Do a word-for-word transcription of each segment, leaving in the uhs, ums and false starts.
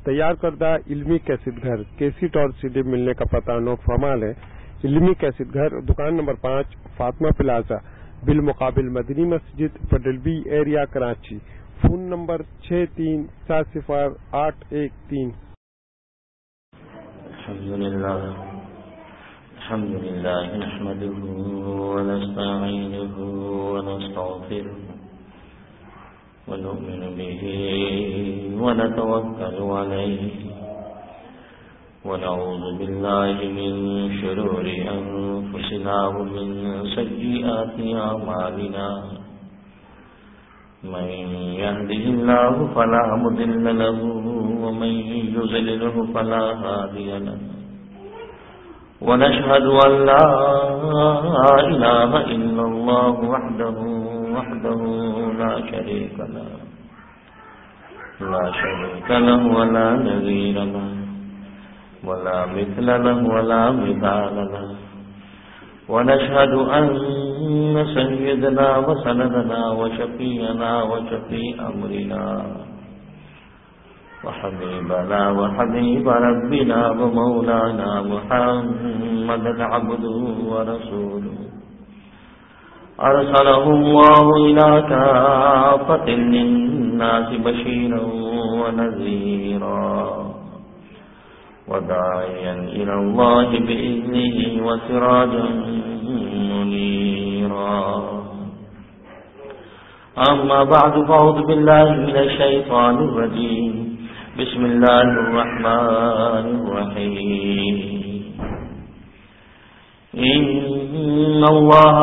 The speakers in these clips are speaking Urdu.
تیار کردہ علمی کیسٹ گھر کیسٹ اور سی ڈی ملنے کا پتہ نوٹ فرمال ہے۔ علمی کیسٹ گھر، دکان نمبر پانچ، فاطمہ پلازا، بالمقابل مدنی مسجد، پڈلبی ایریا، کراچی۔ فون نمبر چھ تین سات صفر آٹھ ایک تین۔ الحمدللہ الحمدللہ نحمده ونستعینه ونستغفره ونؤمن به ونتوكل عليه ونعوذ بالله من شرور أنفسنا ومن سيئات أعمالنا من يهده الله فلا مضل له ومن يضلله فلا هادي له ونشهد أن لا إله إلا الله وحده وحده لا شريك له لا شريك له ولا نظير له ولا مثل له ولا مثال له ونشهد أن سيدنا وسندنا وشفيعنا وشفيع أمرنا وحبيبنا وحبيب ربنا ومولانا محمدا عبده ورسوله أرسله الله إلى كافة للناس بشيرا ونذيرا وداعيا إلى الله بإذنه وسراجا منيرا أما بعد فأعوذ بالله من الشيطان الرجيم بسم الله الرحمن الرحيم إن الله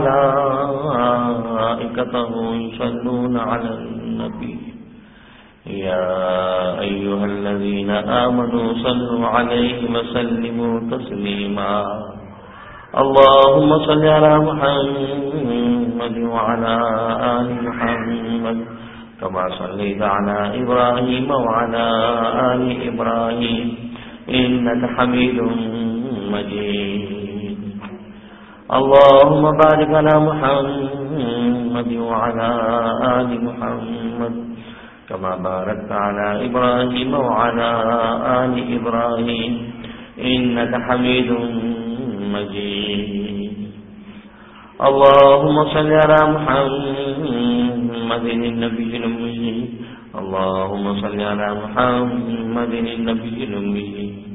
وملائكته يصلون على النبي يا أيها الذين آمنوا صلوا عليه وسلموا تسليما اللهم صل على محمد وعلى آل محمد كما صليت على إبراهيم وعلى آل إبراهيم إنك حميد مجيد اللهم بارك على محمد وعلى آل محمد كما باركت على إبراهيم وعلى آل إبراهيم إنك حميد مجيد اللهم صل على محمد النبي الأمي اللهم صل على محمد النبي الأمي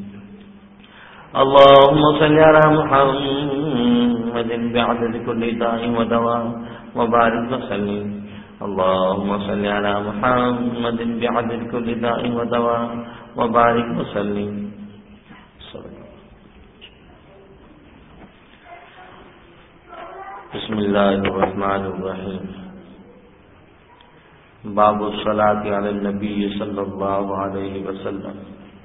اللهم صل على محمد بعدد كل داء ودواء وبارك وسلم اللهم صل على محمد بعدد كل داء ودواء وبارك وسلم بسم الله الرحمن الرحيم باب الصلاة على النبي صلى الله عليه وسلم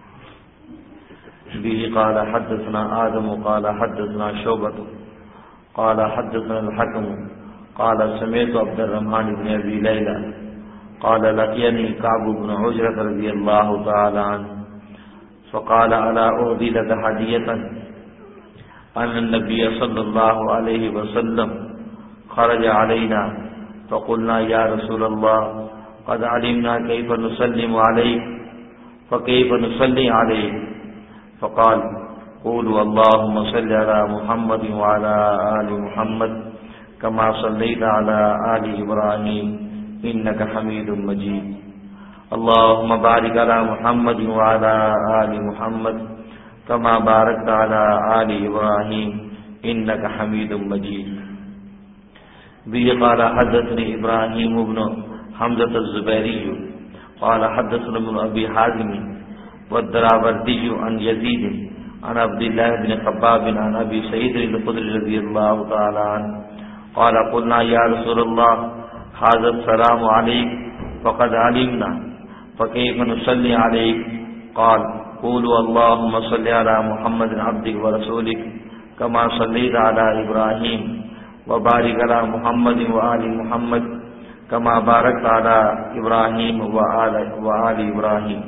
به قال حدثنا آدم قال حدثنا شعبة قال حدثنا الحكم قال سمعت عبد الرحمن بن أبي ليلى قال لقيني كعب بن عجرة رضي الله تعالى عنه فقال ألا أهدي لك هدية أن النبي صلى الله عليه وسلم خرج علينا فقلنا يا رسول الله قد علمنا كيف نسلم عليك فكيف نصلي عليك فقال قولوا اللهم صل على محمد وعلى آل محمد كما صليت على آل إبراهيم إنك حميد مجيد اللهم بارك على محمد وعلى آل محمد كما باركت على آل إبراهيم إنك حميد مجيد به قال حدثني إبراهيم بن حمزة الزبيري قال حدثنا ابن أبي حازم والدراوردي عن يزيد عن عبد الله بن خباب عن أبي سعيد الخدري رضي الله تعالى عنه قال قلنا يا رسول الله هذا السلام عليك فقد علمنا فكيف نصلي عليك قال قولوا اللهم صل على محمد عبدك ورسولك كما صليت على إبراهيم وبارك على محمد وآل محمد كما باركت على إبراهيم وآل, وآل إبراهيم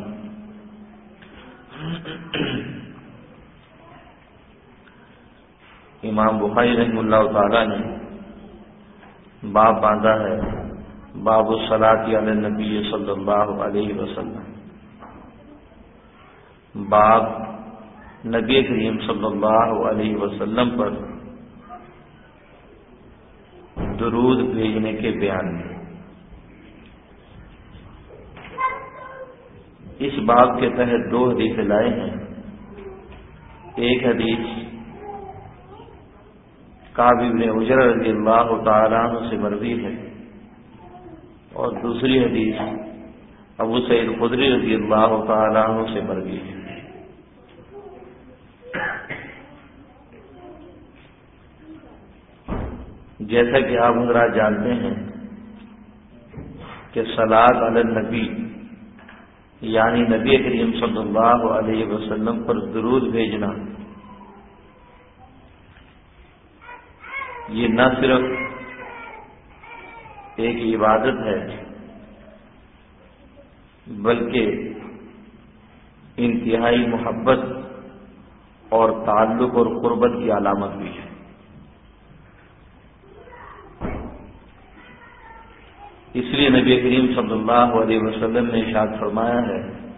امام بخاری رحمہ اللہ تعالی نے باب باندھا ہے باب الصلاۃ علی النبی صلی اللہ علیہ وسلم. باب نبی کریم صلی اللہ علیہ وسلم پر درود بھیجنے کے بیان میں۔ اس باب کے تحت دو حدیث لائے ہیں۔ ایک حدیث کعب بن عجرہ رضی اللہ تعالیٰ عنہ سے مروی ہے، اور دوسری حدیث ابو سعید خدری رضی اللہ تعالیٰ عنہ سے مروی ہے۔ جیسا کہ آپ حضرات جانتے ہیں کہ صلاۃ علی النبی یعنی نبی کریم صلی اللہ علیہ وسلم پر درود بھیجنا یہ نہ صرف ایک عبادت ہے بلکہ انتہائی محبت اور تعلق اور قربت کی علامت بھی ہے۔ اس لیے نبی کریم صلی اللہ علیہ وسلم نے ارشاد فرمایا ہے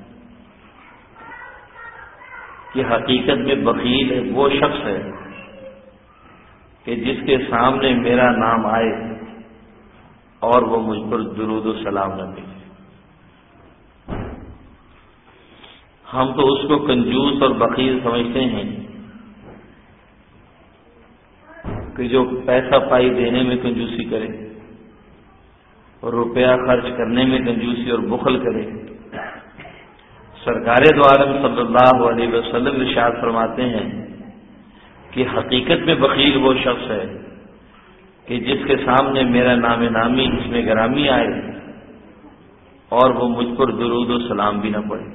کہ حقیقت میں بخیل وہ شخص ہے کہ جس کے سامنے میرا نام آئے اور وہ مجھ پر درود و سلام نہ بھیجے۔ ہم تو اس کو کنجوس اور بخیل سمجھتے ہیں کہ جو پیسہ پائی دینے میں کنجوسی کرے، روپیہ خرچ کرنے میں کنجوسی اور بخل کرے۔ سرکار دو عالم صلی اللہ علیہ وسلم ارشاد فرماتے ہیں کہ حقیقت میں بخیل وہ شخص ہے کہ جس کے سامنے میرا نام نامی اس میں گرامی آئے اور وہ مجھ پر درود و سلام بھی نہ پڑے۔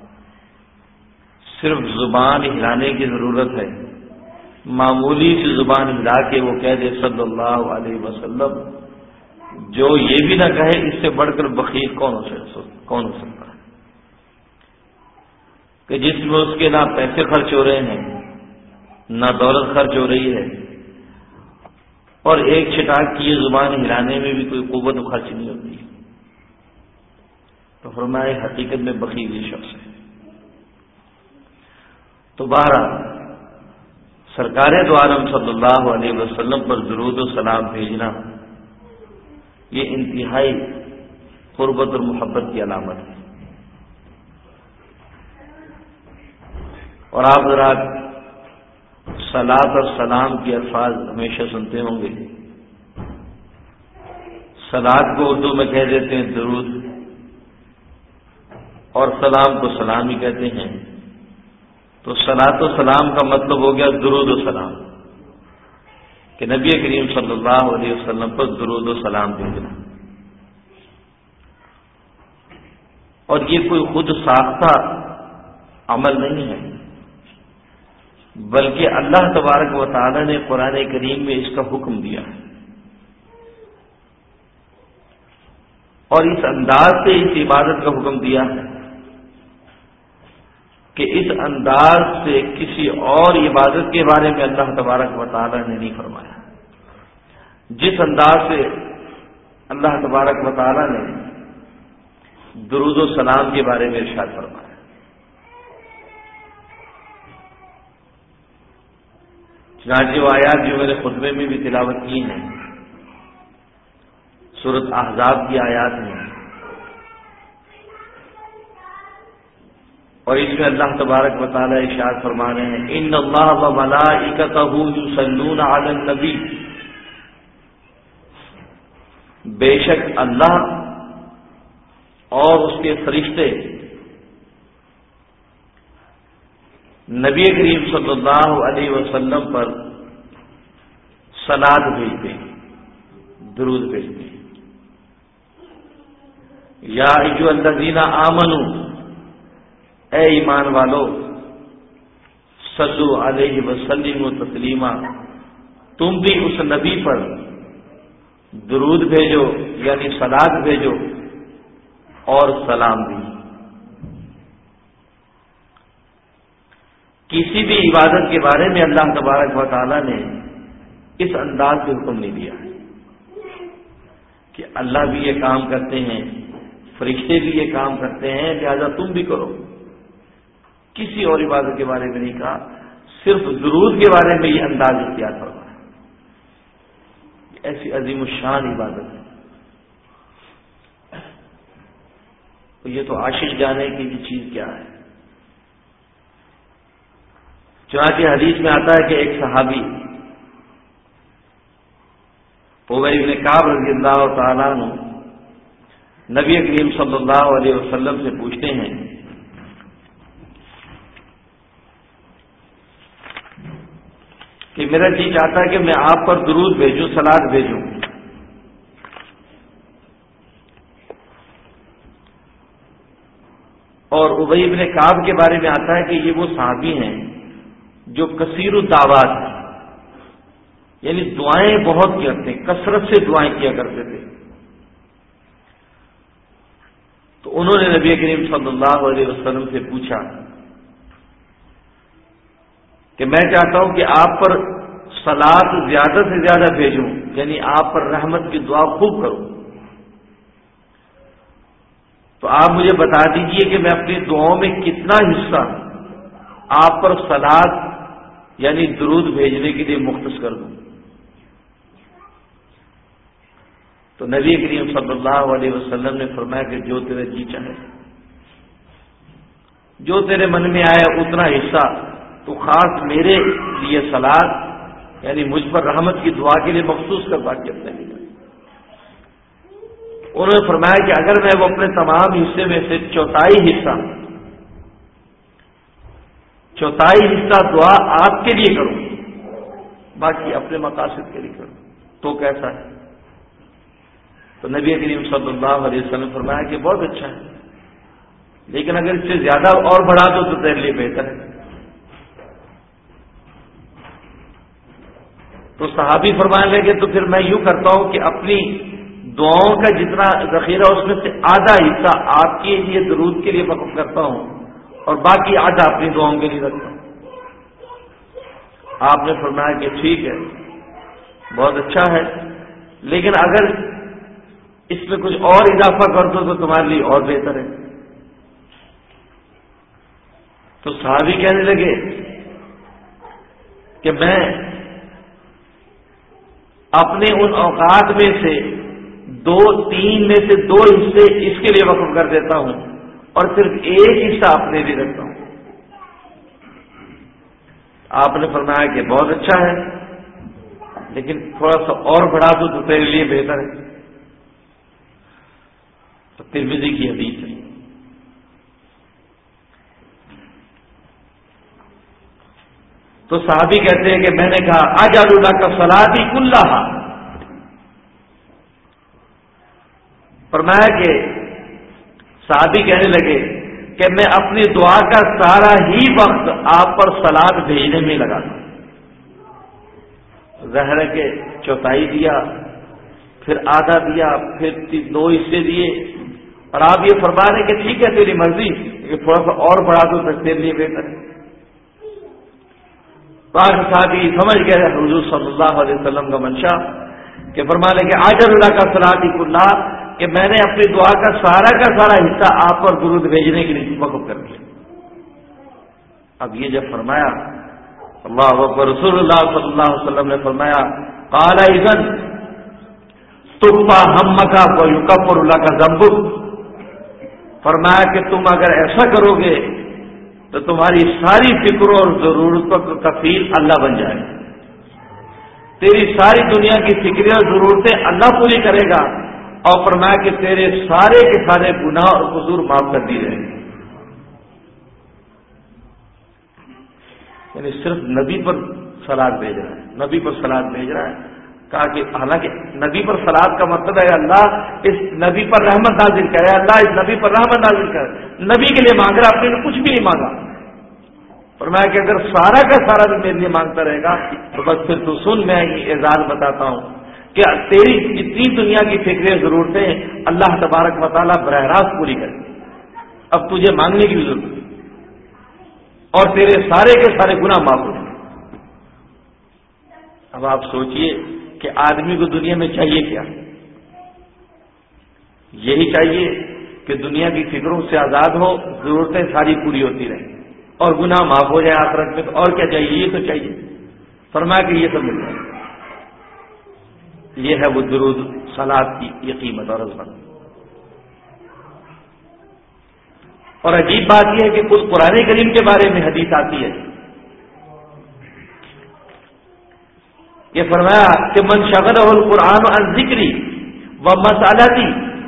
صرف زبان ہلانے کی ضرورت ہے، معمولی سی زبان ہلا کے وہ کہہ دے صلی اللہ علیہ وسلم، جو یہ بھی نہ کہے اس سے بڑھ کر بخیل کون ہو کون ہو سکتا ہے؟ کہ جس میں اس کے نہ پیسے خرچ ہو رہے ہیں نہ دولت خرچ ہو رہی ہے، اور ایک چھٹاک کی زبان ہلانے میں بھی کوئی قوت خرچ نہیں ہوتی، تو فرمائے حقیقت میں بخیل یہ شخص ہے۔ تو بہرحال سرکار دو عالم صلی اللہ علیہ وسلم پر درود و سلام بھیجنا یہ انتہائی قربت اور محبت کی علامت ہے۔ اور آپ حضرات صلاۃ اور سلام کے الفاظ ہمیشہ سنتے ہوں گے۔ صلاۃ کو اردو میں کہہ دیتے ہیں درود، اور سلام کو سلام ہی کہتے ہیں۔ تو صلاۃ و سلام کا مطلب ہو گیا درود و سلام، کہ نبی کریم صلی اللہ علیہ وسلم پر درود و سلام بھیجنا۔ اور یہ کوئی خود ساختہ عمل نہیں ہے، بلکہ اللہ تبارک و تعالی نے قرآن کریم میں اس کا حکم دیا ہے، اور اس انداز سے اس عبادت کا حکم دیا ہے کہ اس انداز سے کسی اور عبادت کے بارے میں اللہ تبارک و تعالی نے نہیں فرمایا۔ جس انداز سے اللہ تبارک و تعالی نے درود و سلام کے بارے میں ارشاد فرمایا۔ چنانچہ وہ آیات جو میرے خطبے میں بھی تلاوت کی ہیں سورۃ احزاب کی آیات ہیں، اور اس میں اللہ تبارک و تعالی ارشاد فرما رہے ہیں ان اللہ و ملائکتہ یصلون علی النبی، بے شک اللہ اور اس کے فرشتے نبی کریم صلی اللہ علیہ وسلم پر صلاۃ بھیجتے ہیں، درود بھیجتے ہیں۔ یا ایھا الذین آمنوا، اے ایمان والو، صلو علیہ وسلم تسلیما، تم بھی اس نبی پر درود بھیجو یعنی صلاۃ بھیجو اور سلام بھی۔ کسی بھی عبادت کے بارے میں اللہ تبارک و تعالی نے اس انداز سے حکم نہیں دیا ہے کہ اللہ بھی یہ کام کرتے ہیں، فرشتے بھی یہ کام کرتے ہیں، لہذا تم بھی کرو۔ کسی اور عبادت کے بارے میں نہیں کہا، صرف درود کے بارے میں یہ انداز اختیار فرمایا. ایسی عظیم الشان عبادت ہے. تو یہ تو عاشق جانے کی یہ چیز کیا ہے. چنانچہ حدیث میں آتا ہے کہ ایک صحابی ابی بن کعب رضی اللہ تعالیٰ عنہ نبی کریم صلی اللہ علیہ وسلم سے پوچھتے ہیں کہ میرا جی چاہتا ہے کہ میں آپ پر درود بھیجوں، صلوات بھیجوں. اور ابی بن کعب کے بارے میں آتا ہے کہ یہ وہ صحابی ہیں جو کثیر الدعوات ہیں، یعنی دعائیں بہت کرتے ہیں، کثرت سے دعائیں کیا کرتے تھے. تو انہوں نے نبی کریم صلی اللہ علیہ وسلم سے پوچھا کہ میں چاہتا ہوں کہ آپ پر صلوات زیادہ سے زیادہ بھیجوں، یعنی آپ پر رحمت کی دعا خوب کروں. تو آپ مجھے بتا دیجئے کہ میں اپنی دعاؤں میں کتنا حصہ آپ پر صلوات یعنی درود بھیجنے کے لیے مختص کر دوں. تو نبی کریم صلی اللہ علیہ وسلم نے فرمایا کہ جو تیرا جی چاہے، جو تیرے من میں آئے اتنا حصہ تو خاص میرے لیے صلوات یعنی مجھ پر رحمت کی دعا کے لیے مخصوص کر باقی اپنے لیے. انہوں نے فرمایا کہ اگر میں وہ اپنے تمام حصے میں سے چوتھائی حصہ چوتھائی حصہ دعا آپ کے لیے کروں، باقی اپنے مقاصد کے لیے کروں تو کیسا ہے؟ تو نبی کریم صلی اللہ علیہ وسلم فرمایا کہ بہت اچھا ہے، لیکن اگر اس سے زیادہ اور بڑھا دو تو تیرے لیے بہتر ہے. تو صحابی فرمانے لگے تو پھر میں یوں کرتا ہوں کہ اپنی دعاؤں کا جتنا ذخیرہ اس میں سے آدھا حصہ آپ کے لیے درود کے لیے وقف کرتا ہوں اور باقی آدھا اپنی دعاؤں کے لیے رکھتا ہوں. آپ نے فرمایا کہ ٹھیک ہے، بہت اچھا ہے، لیکن اگر اس میں کچھ اور اضافہ کر دو تو تمہارے لیے اور بہتر ہے. تو صحابی کہنے لگے کہ میں اپنے ان اوقات میں سے دو تین میں سے دو حصے اس کے لیے وقف کر دیتا ہوں اور صرف ایک حصہ اپنے لیے رکھتا ہوں. آپ نے فرمایا کہ بہت اچھا ہے، لیکن تھوڑا سا اور بڑھا دو تو تیرے لیے بہتر ہے. تو ترمذی کی حدیث ہے. تو صحابی کہتے ہیں کہ میں نے کہا اجعل لک صلاتی کلھا، فرمایا کہ صحابی کہنے لگے کہ میں اپنی دعا کا سارا ہی وقت آپ پر صلوات بھیجنے میں لگا دوں. ظاہر ہے کہ چوتھائی دیا، پھر آدھا دیا، پھر دو حصے دیے، اور آپ یہ فرما رہے کہ ٹھیک ہے تیری مرضی کہ تھوڑا سا اور بڑھا دو تو تیرے لیے بہتر ہے. پاک صحابی سمجھ گئے حضور صلی اللہ علیہ وسلم کا منشا کہ فرما لے کہ اجعل لک صلاتی کلھا، کہ میں نے اپنی دعا کا سارا کا سارا حصہ آپ پر درود بھیجنے کے لیے وقف کر دیا. اب یہ جب فرمایا اللہ اکبر، رسول اللہ صلی اللہ علیہ وسلم نے فرمایا قال اذن تکفی ہمک ویکفر لک ذنبک، فرمایا کہ تم اگر ایسا کرو گے تو تمہاری ساری فکروں اور ضرورتوں کا کفیل اللہ بن جائے گا. تیری ساری دنیا کی فکریں اور ضرورتیں اللہ پوری کرے گا، اور فرمایا کہ تیرے سارے کے سارے گناہ اور قصور معاف کر دی جائیں گے. یعنی صرف نبی پر صلوات بھیج رہا ہے، نبی پر صلوات بھیج رہا ہے. کہا کہ حالانکہ نبی پر صلوات کا مطلب ہے اللہ اس نبی پر رحمت نازل کرے، اللہ اس نبی پر رحمت نازل کرے. نبی کے لیے مانگ رہا، اپنے لیے کچھ بھی نہیں مانگا. فرمایا کہ اگر سارا کا سارا بھی میرے لیے مانگتا رہے گا تو بس پھر تو سن، میں یہ اعزاز بتاتا ہوں کہ تیری جتنی دنیا کی فکریں ضرورتیں اللہ تبارک و تعالیٰ براہ راست پوری کرے. اب تجھے مانگنے کی ضرورت نہیں، اور تیرے سارے کے سارے گناہ معاف ہو جائیں. اب آپ سوچئے کہ آدمی کو دنیا میں چاہیے کیا؟ یہی چاہیے کہ دنیا کی فکروں سے آزاد ہو، ضرورتیں ساری پوری ہوتی رہیں. اور گناہ معاف ہو جائے آخرت میں، تو اور کیا چاہیے؟ یہ تو چاہیے۔ فرمایا کہ یہ سب مل جائے۔ یہ ہے وہ درود صلات کی یہ قیمت اور عظمت۔ اور عجیب بات یہ ہے کہ خود قرآن کریم کے بارے میں حدیث آتی ہے، یہ فرمایا کہ من شغلہ القرآن عن ذکری و مسالتی،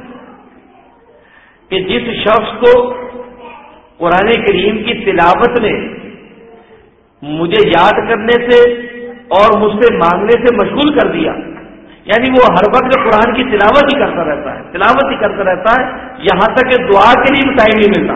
کہ جس شخص کو قرآن کریم کی تلاوت نے مجھے یاد کرنے سے اور مجھ سے مانگنے سے مشغول کر دیا، یعنی وہ ہر وقت قرآن کی تلاوت ہی کرتا رہتا ہے تلاوت ہی کرتا رہتا ہے یہاں تک کہ دعا کے لیے ٹائم نہیں ملتا۔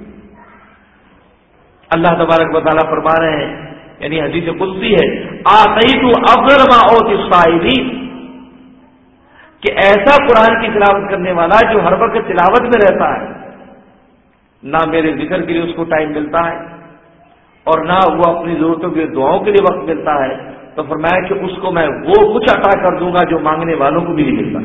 اللہ تبارک و تعالیٰ فرما رہے ہیں، یعنی حدیث قدسی ہے، آتیت افضل ما اوتی الصائمین، کہ ایسا قرآن کی تلاوت کرنے والا جو ہر وقت تلاوت میں رہتا ہے، نہ میرے ذکر کے لیے اس کو ٹائم ملتا ہے اور نہ وہ اپنی ضرورتوں کے دعاؤں کے لیے وقت ملتا ہے، تو فرمایا کہ اس کو میں وہ کچھ عطا کر دوں گا جو مانگنے والوں کو بھی نہیں ملتا۔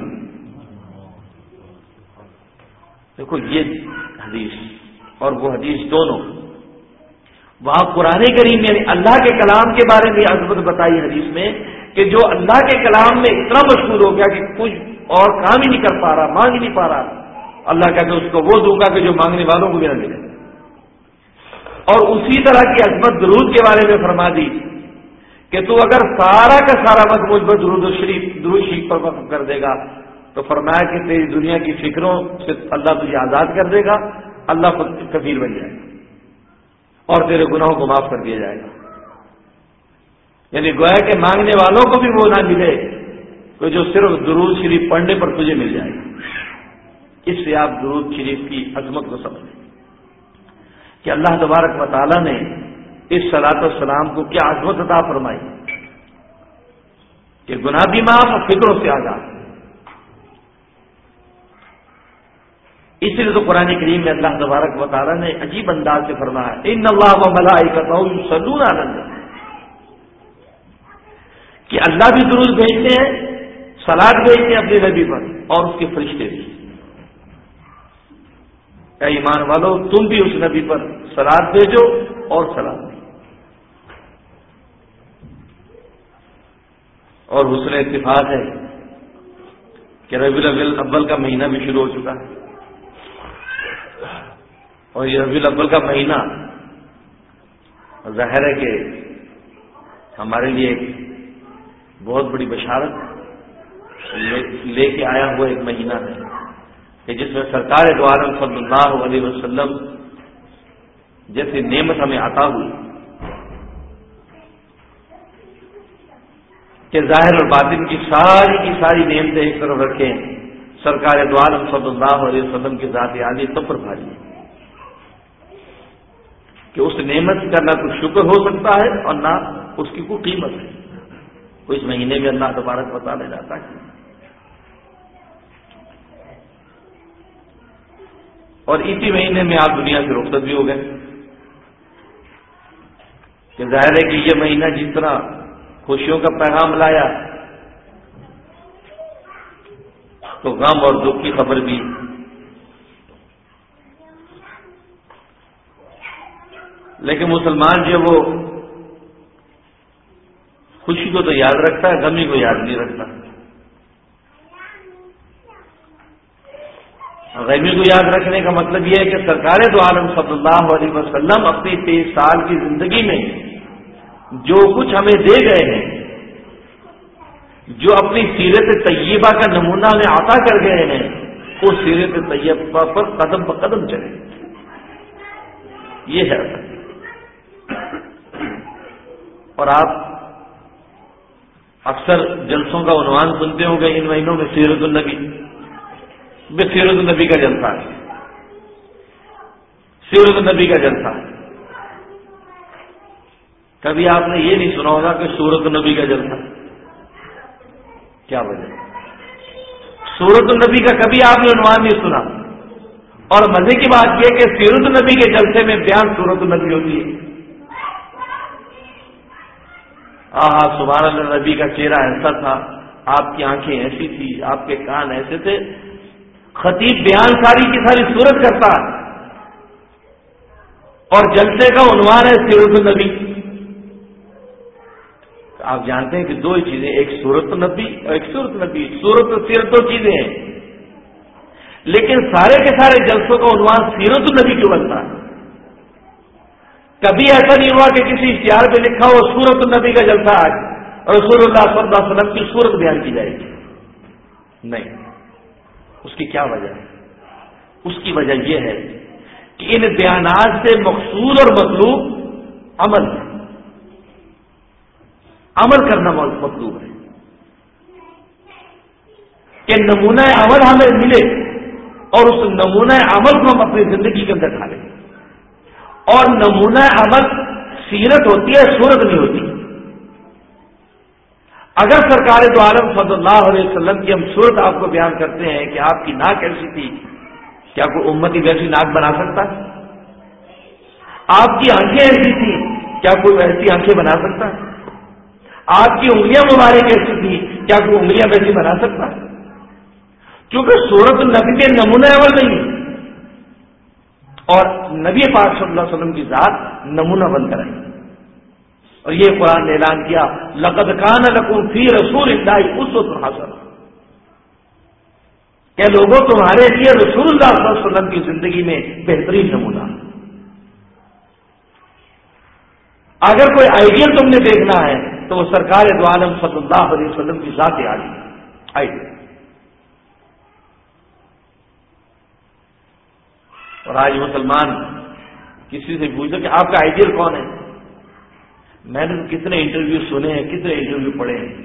دیکھو یہ حدیث اور وہ حدیث دونوں، وہاں قرآن کریم یعنی اللہ کے کلام کے بارے میں عظمت بتائی حدیث میں کہ جو اللہ کے کلام میں اتنا مشغول ہو گیا کہ کچھ اور کام ہی نہیں کر پا رہا، مانگ ہی نہیں پا رہا، اللہ کہتے اس کو وہ دوں گا کہ جو مانگنے والوں کو بھی نہ ملے۔ اور اسی طرح کی عظمت درود کے بارے میں فرما دی کہ تو اگر سارا کا سارا وقت مجھ پر درود شریف درود شریف پر وقف کر دے گا تو فرمایا کہ تیری دنیا کی فکروں سے اللہ تجھے آزاد کر دے گا، اللہ خود کفیل بن جائے گا اور تیرے گناہوں کو معاف کر دیا جائے گا۔ یعنی گویا کہ مانگنے والوں کو بھی وہ نہ ملے تو جو صرف درود شریف پڑھنے پر تجھے مل جائے گا۔ اس سے آپ درود شریف کی عظمت کو سمجھیں کہ اللہ تبارک و تعالیٰ نے اس صلاۃ والسلام کو کیا عظمت عطا فرمائی کہ گناہ بھی معاف اور فکروں سے آزاد۔ اس لیے تو قرآن کریم میں اللہ تبارک و تعالیٰ نے عجیب انداز سے فرمایا ان اللہ و ملائکتہ یصلون علی النبی، کہ اللہ بھی درود بھیجتے ہیں، صلاۃ بھیجتے ہیں اپنے نبی پر، اور اس کے فرشتے بھی۔ اے ایمان والو تم بھی اس نبی پر صلاۃ بھیجو اور سلام بھیجو۔ اور حسن اتفاق ہے کہ ربیع الاول کا مہینہ بھی شروع ہو چکا ہے، اور یہ ربیع الاول کا مہینہ ظاہر ہے کہ ہمارے لیے ایک بہت بڑی بشارت لے کے آیا ہوا ایک مہینہ ہے کہ جس میں سرکار دو عالم صلی اللہ علیہ وسلم جیسی نعمت ہمیں عطا ہوئی کہ ظاہر اور باطن کی ساری کی ساری نعمتیں ایک طرف رکھیں، سرکار دو عالم صلی اللہ علیہ وسلم کی ذات عالی تب پر بھاری کہ اس نعمت کا نہ کوئی شکر ہو سکتا ہے اور نہ اس کی کوئی قیمت ہے۔ تو اس مہینے میں اللہ تبارک و تعالیٰ جاتا ہے اور اسی مہینے میں آپ دنیا سے رخصت بھی ہو گئے کہ ظاہر ہے کہ یہ مہینہ جس طرح خوشیوں کا پیغام لایا تو غم اور دکھ کی خبر بھی۔ لیکن مسلمان جو وہ خوشی کو تو یاد رکھتا ہے، غمی کو یاد نہیں رکھتا۔ غمی کو یاد رکھنے کا مطلب یہ ہے کہ سرکار دو عالم صلی اللہ علیہ وسلم اپنی تیئیس سال کی زندگی میں جو کچھ ہمیں دے گئے ہیں، جو اپنی سیرت طیبہ کا نمونہ ہمیں عطا کر گئے ہیں، اس سیرت طیبہ پر قدم بہ قدم چلے، یہ ہے اصل۔ اور آپ اکثر جلسوں کا عنوان سنتے ہوں گے ان مہینوں میں سیرت النبی، بے سیرت النبی کا جلسہ ہے، سیرت النبی کا جلسہ ہے۔ کبھی آپ نے یہ نہیں سنا ہوگا کہ سورت النبی کا جلسہ، کیا وجہ؟ سورت النبی کا کبھی آپ نے عنوان نہیں سنا، اور مزے کی بات یہ کہ سیرت النبی کے جلسے میں بیان سورت النبی ہوتی ہے۔ آہا سبحان اللہ، نبی کا چہرہ ایسا تھا، آپ کی آنکھیں ایسی تھی، آپ کے کان ایسے تھے، خطیب بیان ساری کی ساری صورت کرتا ہے اور جلسے کا عنوان ہے سیرت النبی. آپ جانتے ہیں کہ دو ہی چیزیں، ایک سورت النبی اور ایک سورت نبی. سورت اور سیرت دو چیزیں ہیں، لیکن سارے کے سارے جلسوں کا عنوان سیرت النبی کیوں بنتا ہے؟ کبھی ایسا نہیں ہوا کہ کسی اشتہار پہ لکھا ہو سورت النبی کا جلسہ آج اور رسول اللہ صلی اللہ علیہ وسلم کی صورت بیان کی جائے گی. نہیں. اس کی کیا وجہ ہے؟ اس کی وجہ یہ ہے کہ ان بیانات سے مقصود اور مطلوب عمل ہے. عمل کرنا مطلوب ہے کہ نمونہ عمل ہمیں ملے اور اس نمونہ عمل کو ہم اپنی زندگی کے اندر ڈھالیں. اور نمونہ عمل سیرت ہوتی ہے، صورت نہیں ہوتی. اگر سرکار دو عالم صلی اللہ علیہ وسلم کی ہم صورت آپ کو بیان کرتے ہیں کہ آپ کی ناک ایسی تھی، کیا کوئی امتی ویسی ناک بنا سکتا؟ آپ کی آنکھیں ایسی تھی، کیا کوئی ویسی آنکھیں بنا سکتا؟ آپ کی انگلیاں مبارک ایسی تھی، کیا کوئی انگلیاں ویسی بنا سکتا؟ کیونکہ صورت نبی کے نمونہ عمل نہیں ہے، اور نبی پاک صلی اللہ علیہ وسلم کی ذات نمونہ بن کر آئی. اور یہ قرآن نے اعلان کیا، لقد کان لکم فی رسول اللہ اسوۃ حسنہ، کہ لوگوں تمہارے لیے رسول اللہ صلی اللہ علیہ وسلم کی زندگی میں بہترین نمونہ. اگر کوئی آئیڈیل تم نے دیکھنا ہے تو وہ سرکار دو عالم صلی اللہ علیہ وسلم کی ذات آئیڈیل. اور آج مسلمان کسی سے پوچھو کہ آپ کا آئیڈیل کون ہے، میں نے کتنے انٹرویو سنے ہیں، کتنے انٹرویو پڑھے ہیں.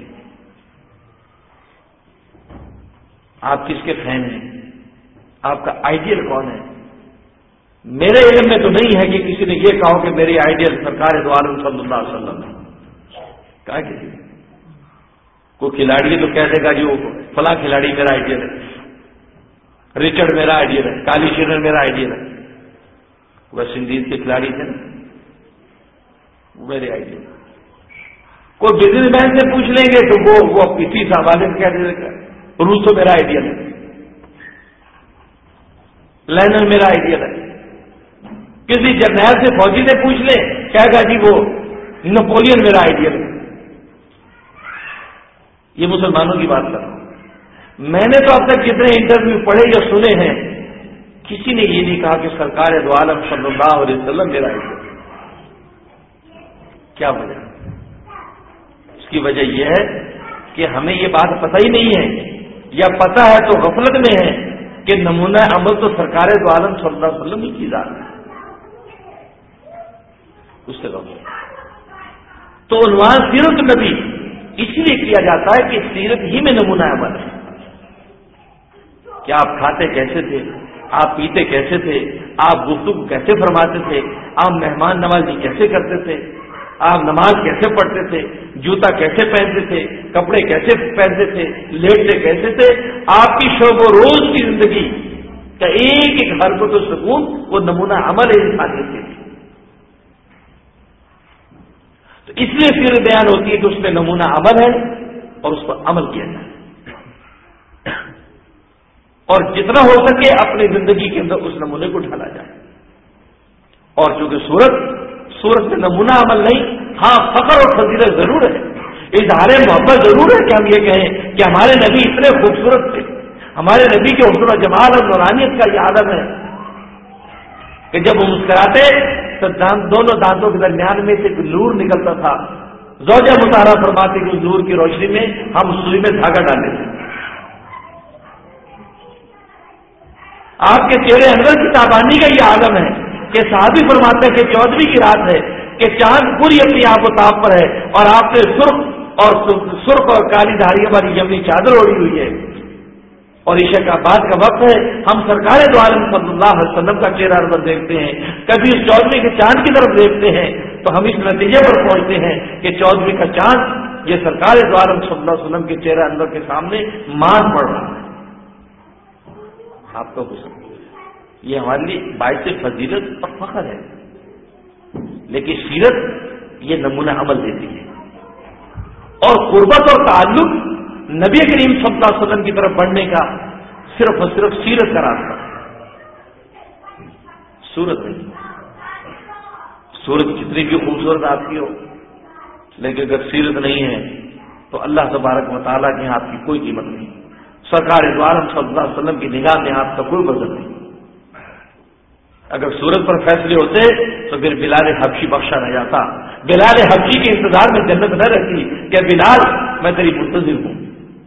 آپ کس کے فین ہیں، آپ کا آئیڈیل کون ہے؟ میرے علم میں تو نہیں ہے کہ کسی نے یہ کہا کہ میری آئیڈیل سرکار دو عالم صلی اللہ علیہ وسلم ہے. کہا کسی نے؟ کوئی کھلاڑی تو کہہ دے گا جو فلاں کھلاڑی میرا آئیڈیل ہے، رچرڈ میرا آئیڈیل ہے، کالی شرن میرا آئیڈیل ہے. ویسٹ انڈیز کے کھلاڑی تھے نا، میرے آئیڈیل. کوئی بزنس مین سے پوچھ لیں گے تو وہ وہ اسی حوالے سے کہہ دے گا روس تو میرا آئیڈیل ہے، لینن میرا آئیڈیل ہے. کسی جرنیل سے فوجی سے پوچھ لیں، کہے گا جی وہ نپولین میرا آئیڈیل ہے. یہ مسلمانوں کی بات کر رہا ہوں. میں نے تو اب تک جتنے انٹرویو پڑھے یا سنے ہیں، کسی نے یہ نہیں کہا کہ سرکار دو عالم صلی اللہ علیہ وسلم میرا آئیڈیل. کیا وجہ؟ اس کی وجہ یہ ہے کہ ہمیں یہ بات پتہ ہی نہیں ہے، یا پتہ ہے تو غفلت میں ہے کہ نمونہ عمل تو سرکار دو عالم صلی اللہ علیہ وسلم کی ذات ہے. اس سے غفلت. تو عنوان سیرت نبی اس لیے کیا جاتا ہے کہ سیرت ہی میں نمونہ عمل ہے کہ آپ کھاتے کیسے تھے، آپ پیتے کیسے تھے، آپ گفتگو کیسے فرماتے تھے، آپ مہمان نوازی کیسے کرتے تھے، آپ نماز کیسے پڑھتے تھے، جوتا کیسے پہنتے تھے، کپڑے کیسے پہنتے تھے، لیٹتے کیسے تھے. آپ کی شب و روز کی زندگی کا ایک ایک حرکت و سکون وہ نمونہ عمل ہے انسانیت کے لیے. تو اس لیے پھر بیان ہوتی ہے کہ اس میں نمونہ عمل ہے اور اس پر عمل کیا جائے، اور جتنا ہو سکے اپنی زندگی کے اندر اس نمونے کو ڈھالا جائے. اور چونکہ صورت صورت میں نمونہ عمل نہیں، ہاں فخر اور فضیلت ضرور ہے، اظہار محبت ضرور ہے کہ ہم یہ کہیں کہ ہمارے نبی اتنے خوبصورت تھے، ہمارے نبی کے حسن و جمال اور نورانیت کا یہ عالم ہے کہ جب وہ مسکراتے تو دونوں دانتوں کے درمیان میں سے ایک نور نکلتا تھا. زوجہ مطالعہ فرماتے کہ اس نور کی روشنی میں ہم سوئی میں دھاگا ڈالتے تھے. آپ کے چہرے اندر کی تابانی کا یہ عالم ہے کہ صحابی فرماتے ہیں کہ چودہویں کی رات ہے کہ چاند پوری اپنی آپ و تاب پر ہے اور آپ نے سرخ اور سرخ اور کالی دھاڑیوں والی یمنی چادر اوڑھی ہوئی ہے اور عشاء کا بعد کا وقت ہے. ہم سرکار دو عالم صلی اللہ علیہ وسلم کا چہرہ انور دیکھتے ہیں، کبھی اس چودہویں کے چاند کی طرف دیکھتے ہیں تو ہم اس نتیجے پر پہنچتے ہیں کہ چودہویں کا چاند یہ سرکار دو عالم صلی اللہ علیہ وسلم کے چہرہ انور کے سامنے مان پڑ رہا ہے. آپ کا حسن یہ ہمارے لیے باعث فضیلت اور فخر ہے، لیکن سیرت یہ نمونہ عمل دیتی ہے. اور قربت اور تعلق نبی کریم صلی اللہ علیہ وسلم کی طرف بڑھنے کا صرف اور صرف سیرت کا راستہ، صورت نہیں. صورت کتنی بھی خوبصورت آپ کی ہو، لیکن اگر سیرت نہیں ہے تو اللہ تبارک و تعالیٰ کے آپ کی کوئی قیمت نہیں. سرکار دو عالم صلی اللہ علیہ وسلم کی نگاہ میں آپ کا کوئی وزن نہیں. اگر صورت پر فیصلے ہوتے تو پھر بلال حبشی بخشا نہ جاتا. بلال حبشی کے انتظار میں جنت نہ رہتی کہ بلال میں تیری منتظر ہوں.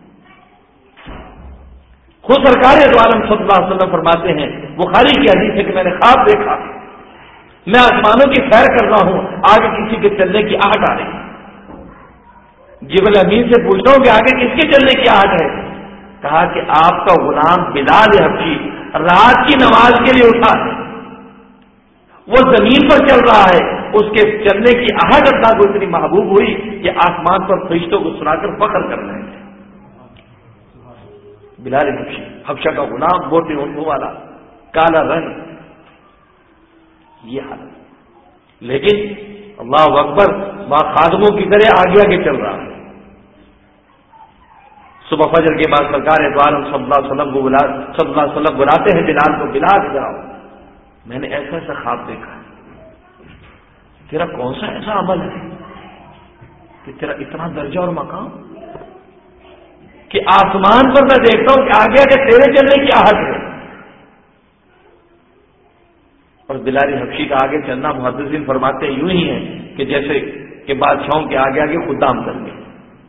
خود سرکار دو عالم صلی اللہ علیہ وسلم فرماتے ہیں، بخاری کی حدیث ہے کہ میں نے خواب دیکھا، میں آسمانوں کی سیر کر رہا ہوں، آگے کسی کے چلنے کی آہٹ آ رہی. جبل امین سے پوچھتا ہوں کہ آگے کس کے چلنے کی آہٹ ہے؟ کہا کہ آپ کا غلام بلال حبشی رات کی نماز کے لیے اٹھا ہے، وہ زمین پر چل رہا ہے، اس کے چلنے کی آہٹ اللہ کو اتنی محبوب ہوئی کہ آسمان پر فرشتوں کو سنا کر فخر کر رہے ہیں. بلال حبشی، حبشہ کا غلام، موٹے ہونٹوں والا، کالا رنگ، یہ حالت. لیکن اللہ اکبر، وہاں خادموں کی طرح آگے آگے چل رہا ہے. صبح فجر کے بعد سرکار دو عالم صلی اللہ علیہ وسلم کو بلا صلی اللہ علیہ وسلم بلاتے ہیں بلال کو. بلال ادھر آؤ، میں نے ایسا ایسا خواب دیکھا ہے، تیرا کون سا ایسا عمل ہے کہ تیرا اتنا درجہ اور مقام کہ آسمان پر میں دیکھتا ہوں کہ آگے آگے تیرے چلنے کی آہٹ ہے. اور بلال حبشی کا آگے چلنا محدثین فرماتے یوں ہی ہے کہ جیسے کہ بادشاہوں کے آگے آگے خدام کر گئے.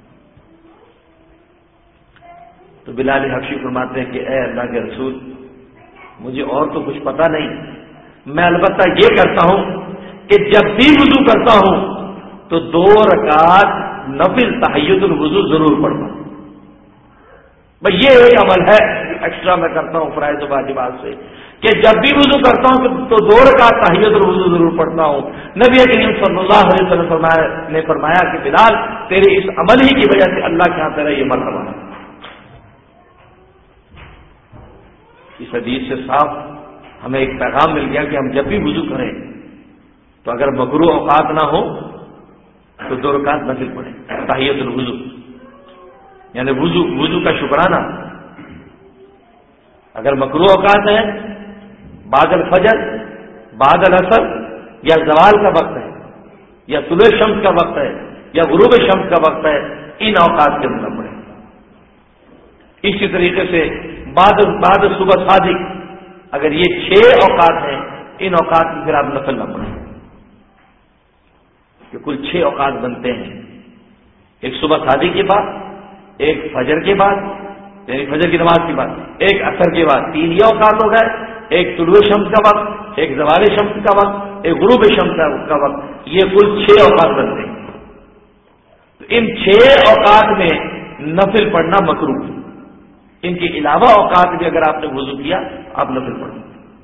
تو بلال حبشی فرماتے ہیں کہ اے اللہ کے رسول، مجھے اور تو کچھ پتا نہیں، میں البتہ یہ کرتا ہوں کہ جب بھی وضو کرتا ہوں تو دو رکعت نفل تحیۃ الوضو ضرور پڑھتا ہوں. بھائی یہ ایک عمل ہے ایکسٹرا میں کرتا ہوں فرائض و واجبات سے، کہ جب بھی وضو کرتا ہوں تو دو رکعت تحیۃ الوضو ضرور پڑھتا ہوں. نبی کریم صلی اللہ علیہ وسلم نے فرمایا کہ بلال، تیرے اس عمل ہی کی وجہ سے اللہ کے یہاں تیرا یہ مرتبہ ہے. اس حدیث سے صاف ہمیں ایک پیغام مل گیا کہ ہم جب بھی وضو کریں تو اگر مکروہ اوقات نہ ہو تو دو رکعت نفل پڑھیں تحیۃ الوضو، یعنی وضو وضو کا شکرانہ. اگر مکروہ اوقات ہیں، بعد الفجر، بعد العصر، یا زوال کا وقت ہے، یا طلوع شمس کا وقت ہے، یا غروب شمس کا وقت ہے، ان اوقات کے اندر پڑھیں. اسی طریقے سے بعد بعد صبح صادق، اگر یہ چھ اوقات ہیں، ان اوقات میں پھر آپ نفل نہ پڑھیں کہ کل چھ اوقات بنتے ہیں. ایک صبح صادق کے بعد، ایک فجر کے بعد یعنی فجر کی نماز کے بعد، ایک عصر کے بعد، تین یہ اوقات ہو گئے. ایک طلوع شمس کا وقت، ایک زوال شمس کا وقت، ایک غروب شمس کا وقت، یہ کل چھ اوقات بنتے ہیں. تو ان چھ اوقات میں نفل پڑھنا مکروہ ہے. ان کے علاوہ اوقات بھی اگر آپ نے وضو کیا آپ نفل پڑھیں.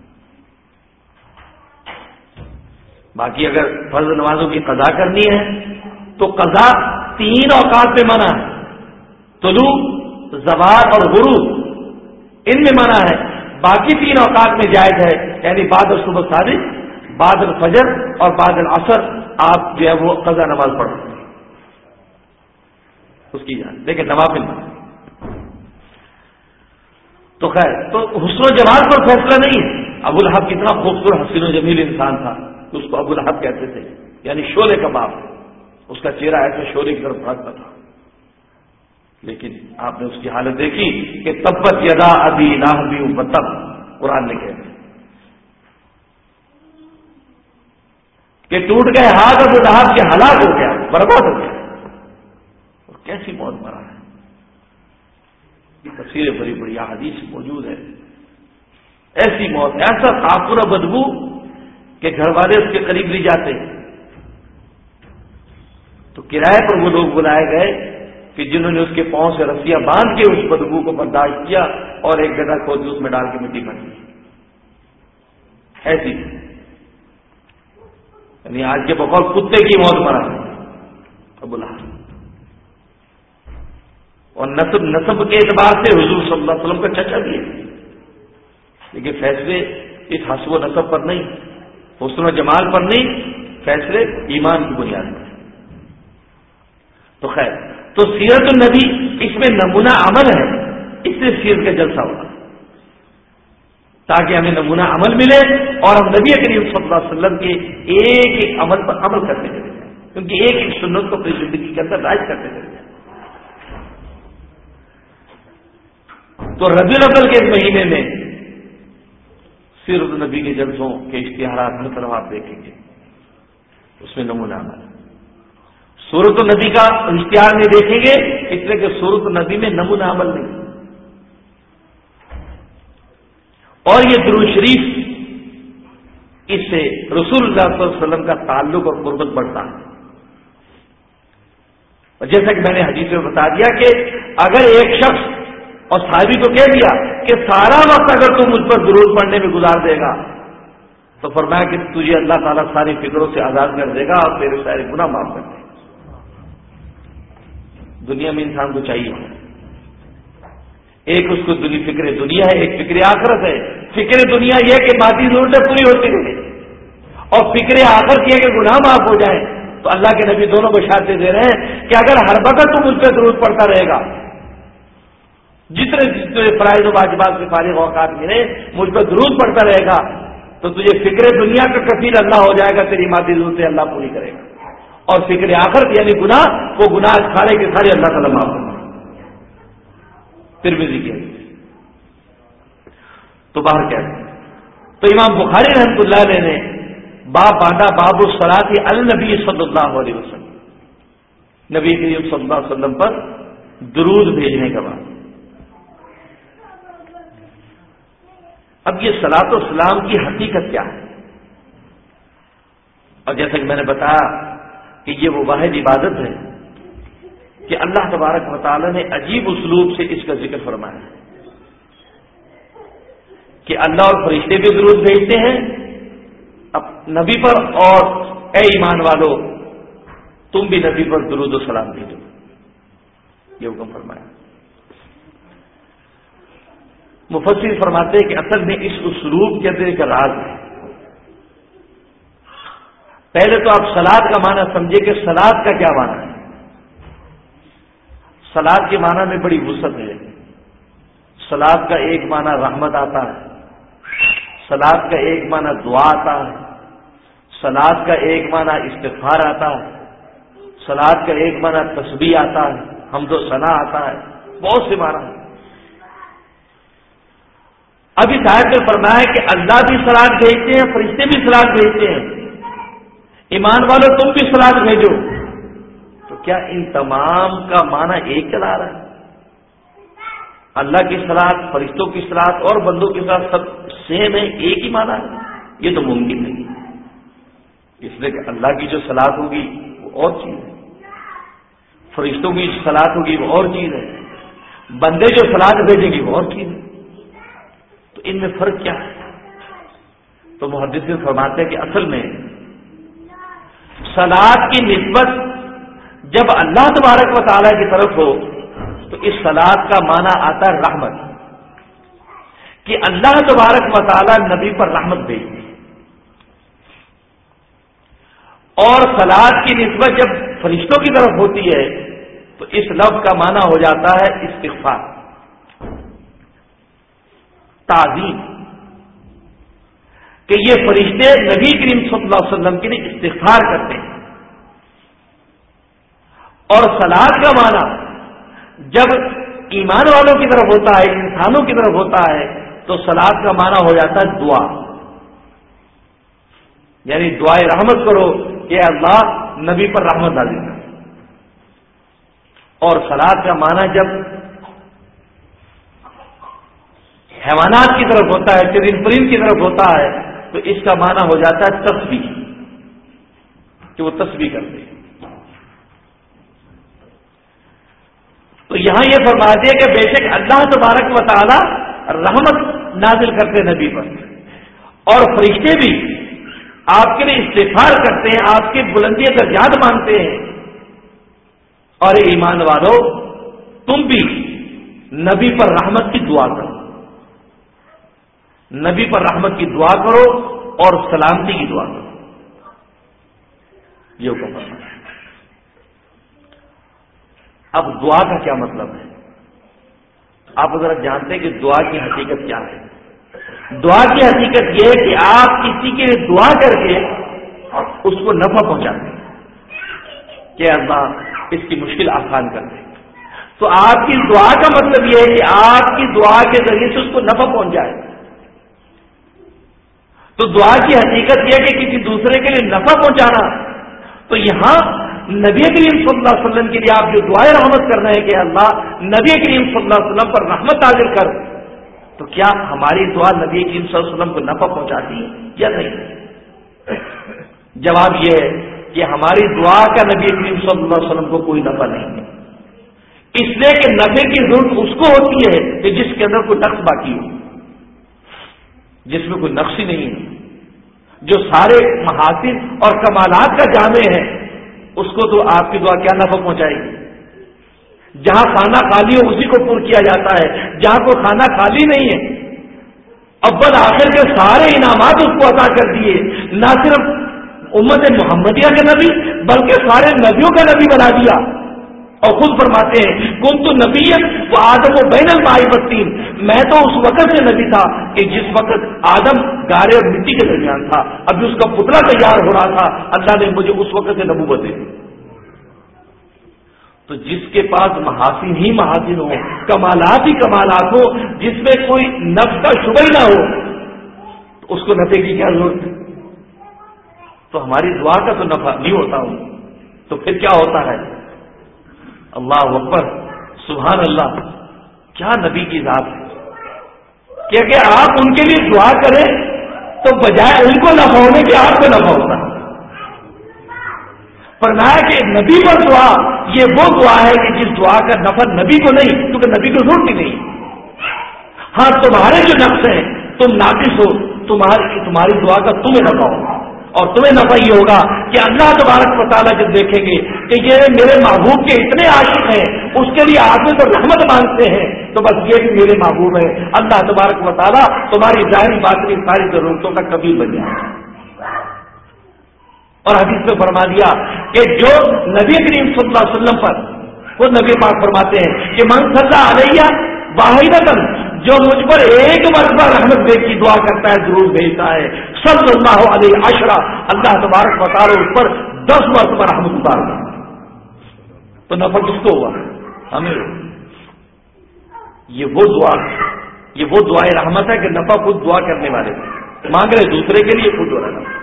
باقی اگر فرض نمازوں کی قضا کرنی ہے تو قضا تین اوقات میں منع ہے، طلوع، زوال اور غروب، ان میں منع ہے. باقی تین اوقات میں جائز ہے، یعنی بعد صبح صادق، بعد الفجر اور بعد العصر آپ جو ہے وہ قضا نماز پڑھ سکتے ہیں اس کی جان، لیکن نوافل نہ. تو خیر، تو حسن و جمال پر فیصلہ نہیں ہے. ابو لہب کتنا خوبصورت حسین و جمیل انسان تھا، اس کو ابو لہب کہتے تھے، یعنی شعلے کا باپ. اس کا چہرہ ایسے شعلے کی طرف بھاگتا تھا. لیکن آپ نے اس کی حالت دیکھی کہ تبت یدا ابی لہب وتب، قرآن نے کہا کہ ٹوٹ گئے ہاتھ ابو لہب کے، ہلاک ہو گیا، برباد ہو گیا. اور کیسی موت مرا ہے، تفسیریں بڑی بڑی احادیث موجود ہے. ایسی موت، ایسا تعفن و بدبو کہ گھر والے اس کے قریب نہیں جاتے. تو کرائے پر وہ لوگ بلائے گئے کہ جنہوں نے اس کے پاؤں سے رسیاں باندھ کے اس بدبو کو برداشت کیا اور ایک گڈھا کھود اس میں ڈال کے مٹی بن دی. ایسی یعنی آج کے بقول کتے کی موت مرا ابو لہب. اور نسب نسب کے اعتبار سے حضور صلی اللہ علیہ وسلم کا چچا بھی ہے، لیکن فیصلے اس حسب و نسب پر نہیں، حسن و جمال پر نہیں، فیصلے ایمان کی بنیاد پر. تو خیر، تو سیرت النبی اس میں نمونہ عمل ہے، اس سے سیرت کا جلسہ ہوگا. تاکہ ہمیں نمونہ عمل ملے اور ہم نبی کریم صلی اللہ علیہ وسلم کے ایک ایک عمل پر عمل کرتے چلے جائیں، کیونکہ ایک ایک سنت کو اپنی زندگی کے اندر رائج کرتے چلے جائیں۔ تو ربیع الاول کے اس مہینے میں سیرت النبی کے جلسوں کے اشتہارات ہر طرف آپ دیکھیں گے، اس میں نمونہ عمل۔ سورت النبی کا اشتہار نہیں دیکھیں گے اس لیے کہ سورت النبی میں نمونہ عمل نہیں، اور یہ درود شریف اس سے رسول اللہ صلی اللہ علیہ وسلم کا تعلق اور قربت بڑھتا ہے۔ اور جیسا کہ میں نے حدیث میں بتا دیا کہ اگر ایک شخص اور صحابی کو کہہ دیا کہ سارا وقت اگر تم مجھ پر درود پڑھنے میں گزار دے گا تو فرمایا کہ تجھے اللہ تعالیٰ ساری فکروں سے آزاد کر دے گا اور تیرے سارے گناہ معاف کر دے گا۔ دنیا میں انسان کو چاہیے ایک اس کو دنیا فکر دنیا ہے، ایک فکر آخرت ہے۔ فکر دنیا یہ کہ مادی ضرورتیں پوری ہوتی رہے، اور فکر آخرت یہ کہ گناہ معاف ہو جائے۔ تو اللہ کے نبی دونوں بشارتیں دے رہے ہیں کہ اگر ہر وقت تو مجھ پہ درود پڑتا رہے گا، جتنے جتنے فرائض و واجبات سے فارغ اوقات ملے مجھ پہ درود پڑتا رہے گا تو تجھے فکر دنیا کا کفیل اللہ ہو جائے گا، تیری مادی ضرورتیں اللہ پوری کرے گا، اور فکر آخرت یعنی گناہ، وہ گناہ سارے کے سارے اللہ تعالیٰ معاف کرے گا۔ ترمذی کی حدیث۔ تو باہر کیا ہے؟ تو امام بخاری رحمۃ اللہ علیہ نے باب باندھا باب الصلاۃ علی النبی صلی اللہ علیہ وسلم، نبی کریم صلی اللہ علیہ وسلم پر درود بھیجنے کا بات۔ اب یہ صلاۃ و سلام کی حقیقت کیا ہے؟ اور جیسا کہ میں نے بتایا کہ یہ وہ واحد عبادت ہے کہ اللہ تبارک و تعالی نے عجیب اسلوب سے اس کا ذکر فرمایا ہے کہ اللہ اور فرشتے بھی درود بھیجتے ہیں اب نبی پر، اور اے ایمان والو تم بھی نبی پر درود و سلام بھیجو، یہ حکم فرمایا۔ مفسر فرماتے ہیں کہ اصل میں اس اسلوب کے اندر ایک راز ہے۔ پہلے تو آپ صلاۃ کا معنی سمجھے کہ صلاۃ کا کیا معنی ہے۔ صلاۃ کے معنی میں بڑی وسعت ہے۔ صلاۃ کا ایک معنی رحمت آتا ہے، صلاۃ کا ایک معنی دعا آتا ہے، صلاۃ کا ایک معنی استغفار آتا ہے، صلاۃ کا ایک معنی تسبیح آتا ہے، حمد و ثنا آتا ہے، بہت سے معنی ہیں۔ اب اس آیت میں فرمایا کہ اللہ بھی صلاۃ بھیجتے ہیں، فرشتے بھی صلاۃ بھیجتے ہیں، ایمان والو تم بھی صلاۃ بھیجو۔ تو کیا ان تمام کا معنی ایک چلا رہا ہے؟ اللہ کی صلاۃ، فرشتوں کی صلاۃ اور بندوں کی صلاۃ سب سیم ہے، ایک ہی معنی ہے؟ یہ تو ممکن نہیں، اس لیے کہ اللہ کی جو صلاۃ ہوگی وہ اور چیز ہے، فرشتوں کی صلاۃ ہوگی وہ اور چیز ہے، بندے جو صلاۃ بھیجیں گے وہ اور چیز ہے۔ تو ان میں فرق کیا ہے؟ تو محدثین فرماتے ہیں کہ اصل میں صلاۃ کی نسبت جب اللہ تبارک و تعالی کی طرف ہو تو اس صلاۃ کا معنی آتا ہے رحمت، کہ اللہ تبارک و تعالی نبی پر رحمت بھیجتے ہیں، اور صلاۃ کی نسبت جب فرشتوں کی طرف ہوتی ہے تو اس لفظ کا معنی ہو جاتا ہے استغفار، تعظیم، کہ یہ فرشتے نبی کریم صلی اللہ علیہ وسلم کے لیے استغفار کرتے ہیں۔ اور صلاۃ کا معنی جب ایمان والوں کی طرف ہوتا ہے، انسانوں کی طرف ہوتا ہے تو صلاۃ کا معنی ہو جاتا ہے دعا، یعنی دعائے رحمت کرو کہ اللہ نبی پر رحمت نازل کرے۔ اور صلاۃ کا معنی جب حیوانات کی طرف ہوتا ہے، چرند پرند کی طرف ہوتا ہے تو اس کا معنی ہو جاتا ہے تسبیح، کہ وہ تسبیح کرتے ہیں۔ تو یہاں یہ فرما دیا کہ بے شک اللہ تبارک و تعالی رحمت نازل کرتے نبی پر، اور فرشتے بھی آپ کے لیے استغفار کرتے ہیں، آپ کی بلندی درجات مانتے ہیں، اور ایمان والو تم بھی نبی پر رحمت کی دعا کرو، نبی پر رحمت کی دعا کرو اور سلامتی کی دعا کرو، یہ حکم ہے۔ اب دعا کا کیا مطلب ہے؟ آپ ذرا جانتے ہیں کہ دعا کی حقیقت کیا ہے؟ دعا کی حقیقت یہ ہے کہ آپ کسی کے لیے دعا کر کے اس کو نفع پہنچاتے ہیں کہ اللہ اس کی مشکل آسان کر دے. تو آپ کی دعا کا مطلب یہ ہے کہ آپ کی دعا کے ذریعے سے اس کو نفع پہنچ جائے. تو دعا کی حقیقت یہ ہے کہ کسی دوسرے کے لیے نفع پہنچانا. تو یہاں نبی کریم صلی اللہ علیہ وسلم کے لیے آپ جو دعائیں رحمت کر رہے ہیں کہ اللہ نبی کریم صلی اللہ علیہ وسلم پر رحمت نازل کر، تو کیا ہماری دعا نبی کریم صلی اللہ علیہ وسلم کو نفع پہنچاتی ہے یا نہیں؟ جواب یہ ہے کہ ہماری دعا کا نبی کریم صلی اللہ علیہ وسلم کو کوئی نفع نہیں ہے، اس لیے کہ نفع کی ضرورت اس کو ہوتی ہے کہ جس کے اندر کوئی نقص باقی ہو. جس میں کوئی نقص ہی نہیں ہے، جو سارے محاسن اور کمالات کا جامع ہے، اس کو تو آپ کی دعا کیا نفع پہنچائے گی؟ جہاں کھانا خالی ہو اسی کو پور کیا جاتا ہے، جہاں کوئی کھانا خالی نہیں ہے اول آخر کے سارے انعامات اس کو عطا کر دیے. نہ صرف امت محمدیہ کے نبی بلکہ سارے نبیوں کا نبی بنا دیا. اور خود فرماتے ہیں کن تو نبی وہ آدم و بین الماء والطین، میں تو اس وقت سے نبی تھا کہ جس وقت آدم گارے اور مٹی کے درمیان تھا، ابھی اس کا پتلا تیار ہو رہا تھا، اللہ نے مجھے اس وقت سے نبوت دی. تو جس کے پاس محاسن ہی محاسن ہو، کمالات ہی کمالات ہو، جس میں کوئی نفس کا شبہ ہی نہ ہو، تو اس کو نفع کی کیا ضرورت ہے؟ تو ہماری دعا کا تو نفع نہیں ہوتا ہوں، تو پھر کیا ہوتا ہے؟ اللہ اکبر، سبحان اللہ، کیا نبی کی ذات ہے کہ اگر آپ ان کے لیے دعا کریں تو بجائے ان کو نفع ہونے کے آپ کو نفع ہوتا ہے. فرمایا کہ نبی پر دعا یہ وہ دعا ہے کہ جس دعا کا نفع نبی کو نہیں، کیونکہ نبی کو ضرورت ہی نہیں. ہاں تمہارے جو نفس ہیں تم ناقص ہو، تمہاری تمہاری دعا کا تمہیں نفع ہوگا، اور تمہیں نفع یہ ہوگا کہ اللہ تبارک و تعالیٰ جب دیکھیں گے کہ یہ میرے محبوب کے اتنے عاشق ہیں، اس کے لیے آدمی تو رحمت مانگتے ہیں، تو بس یہ بھی میرے محبوب ہے، اللہ تبارک و تعالیٰ تمہاری ظاہری باطنی ساری ضرورتوں کا کبھی بن جائے. اور حدیث میں فرما دیا کہ جو نبی کریم صلی اللہ علیہ وسلم پر، وہ نبی پاک فرماتے ہیں کہ من صلی علیہ واحدۃ، جو مجھ پر ایک مرتبہ رحمت بھیج کی دعا کرتا ہے، ضرور بھیجتا ہے، صلی اللہ علیہ عشرہ، اللہ تبارک و تعالیٰ اس پر دس مرتبہ رحمت اتارتا. تو نفع کس کو ہوا؟ ہمیں. یہ وہ دعا یہ وہ دعائیں رحمت ہے کہ نفع خود دعا کرنے والے مانگ رہے دوسرے کے لیے، خود ہو رہا ہے.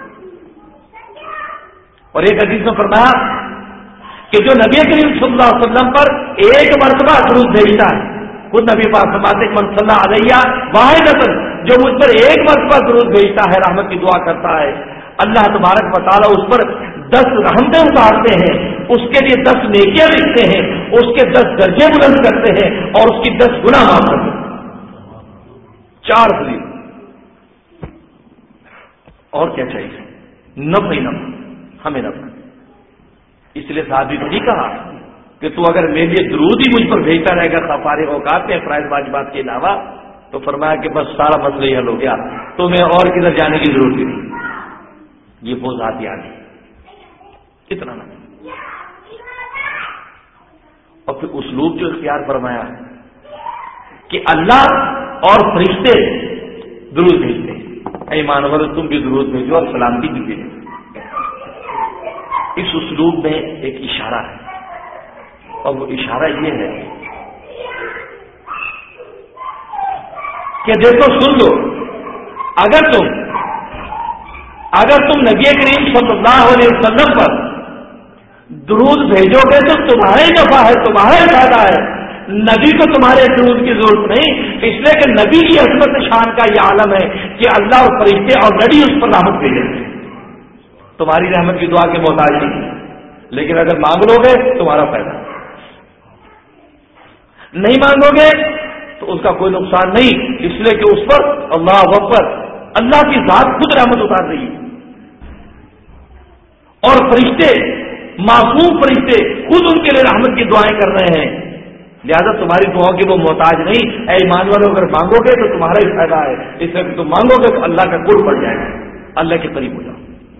اور ایک حدیث میں فرمایا کہ جو نبی کریم صلی اللہ علیہ وسلم پر ایک مرتبہ درود بھیجتا ہے، خود نبی پاک فرماتے من صلی علیہ واحدۃ، جو مجھ پر ایک مرتبہ درود بھیجتا ہے، رحمت کی دعا کرتا ہے، اللہ تبارک و تعالیٰ اس پر دس رحمتیں اتارتے ہیں، اس کے لیے دس نیکیاں لکھتے ہیں، اس کے دس درجے بلند کرتے ہیں، اور اس کی دس گناہ معاف کرتے ہیں. چار دلیل. اور کیا چاہیے؟ نفع ہی نفع، ہمیں نفع. اس لیے صحابی کو نہیں کہا کہ تو اگر میرے لیے درود ہی مجھ پر بھیجتا رہے گا فارغ اوقات میں فرائض واجبات کے علاوہ، تو فرمایا کہ بس سارا مسئلہ ہی حل ہو گیا، تو میں اور کدھر جانے کی ضرورت نہیں. یہ وہ ذات یاد ہے اتنا نہ. اور پھر اسلوب جو اختیار فرمایا کہ اللہ اور فرشتے درود بھیجتے ہیں، اے ایمان والو تم بھی درود بھیجو اور سلامتی بھی بھیجو. اس اسلوب میں ایک اشارہ ہے، اور وہ اشارہ یہ ہے کہ دیکھو سن لو، اگر تم اگر تم نبی کریم صلی اللہ علیہ وسلم پر درود بھیجو گے تو تمہارے نفع ہے، تمہارا فائدہ ہے. نبی کو تمہارے درود کی ضرورت نہیں، اس لیے کہ نبی کی عظمت شان کا یہ عالم ہے کہ اللہ اور فرشتے اور نبی اس پر رحمت بھیجیں گے. تمہاری رحمت کی دعا کے محتاج نہیں، لیکن اگر مانگ لو گے تمہارا فائدہ، نہیں مانگو گے تو اس کا کوئی نقصان نہیں، اس لیے کہ اس پر اللہ اکبر اللہ کی ذات خود رحمت اتار رہی ہے. اور فرشتے، معصوم فرشتے خود ان کے لیے رحمت کی دعائیں کر رہے ہیں. لہذا تمہاری دعاؤں کی وہ محتاج نہیں. اے ایمان والوں اگر مانگو گے تو تمہارا ہی فائدہ ہے، اس لیے کہ تم مانگو گے تو اللہ کا قرب بڑھ جائے گا، اللہ کے قریب ہو جاؤ.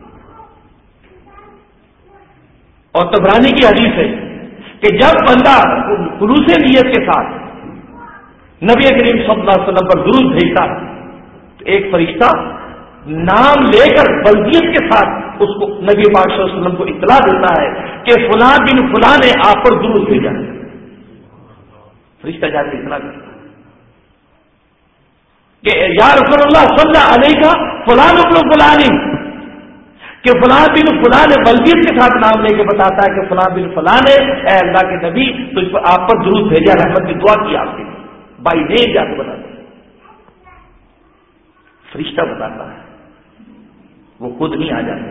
اور طبرانی کی حدیث ہے کہ جب بندہ خلوص نیت کے ساتھ نبی کریم صلی اللہ علیہ وسلم پر درود بھیجتا ہے تو ایک فرشتہ نام لے کر بلدیت کے ساتھ اس کو نبی پاک صلی اللہ علیہ وسلم کو اطلاع دیتا ہے کہ فلاں بن فلاں نے آپ پر درود بھیجا ہے. فرشتہ جا کے اطلاع کرتا ہے کہ یا رسول اللہ صلی اللہ علیہ کا فلاں ابن فلانی، کہ فلاں بن فلاں نے بلدیت کے ساتھ نام لے کے بتاتا ہے کہ فلاں بن فلاں نے اے اللہ کے نبی تو اس پر آپ پر درود بھیجا، رحمت کی دعا کی آپ کے بائی نیم جا کے بتاتا ہے. فرشتہ بتاتا ہے، وہ خود نہیں آ جاتے.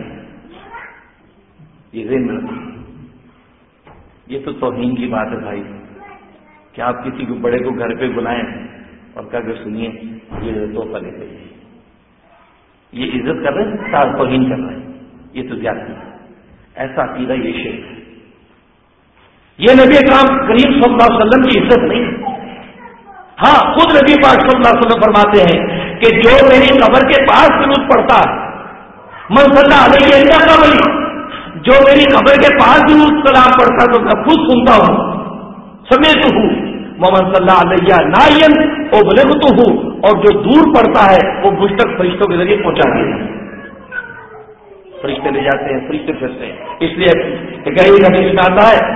یہ ذہن رکھیں، یہ تو توہین کی بات ہے بھائی کہ آپ کسی کو بڑے کو گھر پہ بلائیں اور کہا کہ سنیے یہ تحفہ لے کے یہ عزت کر رہے ہیں، ساتھ توہین کر رہے ہیں، یہ تو زیادتی ہے. ایسا عقیدہ یہ شرک ہے. یہ نبی کرام کریم صلی اللہ علیہ وسلم کی عزت نہیں ہے. ہاں خود نبی پاک صلی اللہ علیہ وسلم فرماتے ہیں کہ جو میری قبر کے پاس درود پڑتا ہے، من صلی علیہ اللہ قبری، جو میری قبر کے پاس درود سلام پڑتا تو میں خود سنتا ہوں، سمیت ہوں محمد صلی اللہ علیہ نائن ابلغتہ ہوں، اور جو دور پڑتا ہے وہ مجھ تک فرشتوں کے ذریعے پہنچا دیا. فرشتے لے جاتے ہیں، فرشتے پھرتے ہیں. اس لیے کئی حدیث میں آتا ہے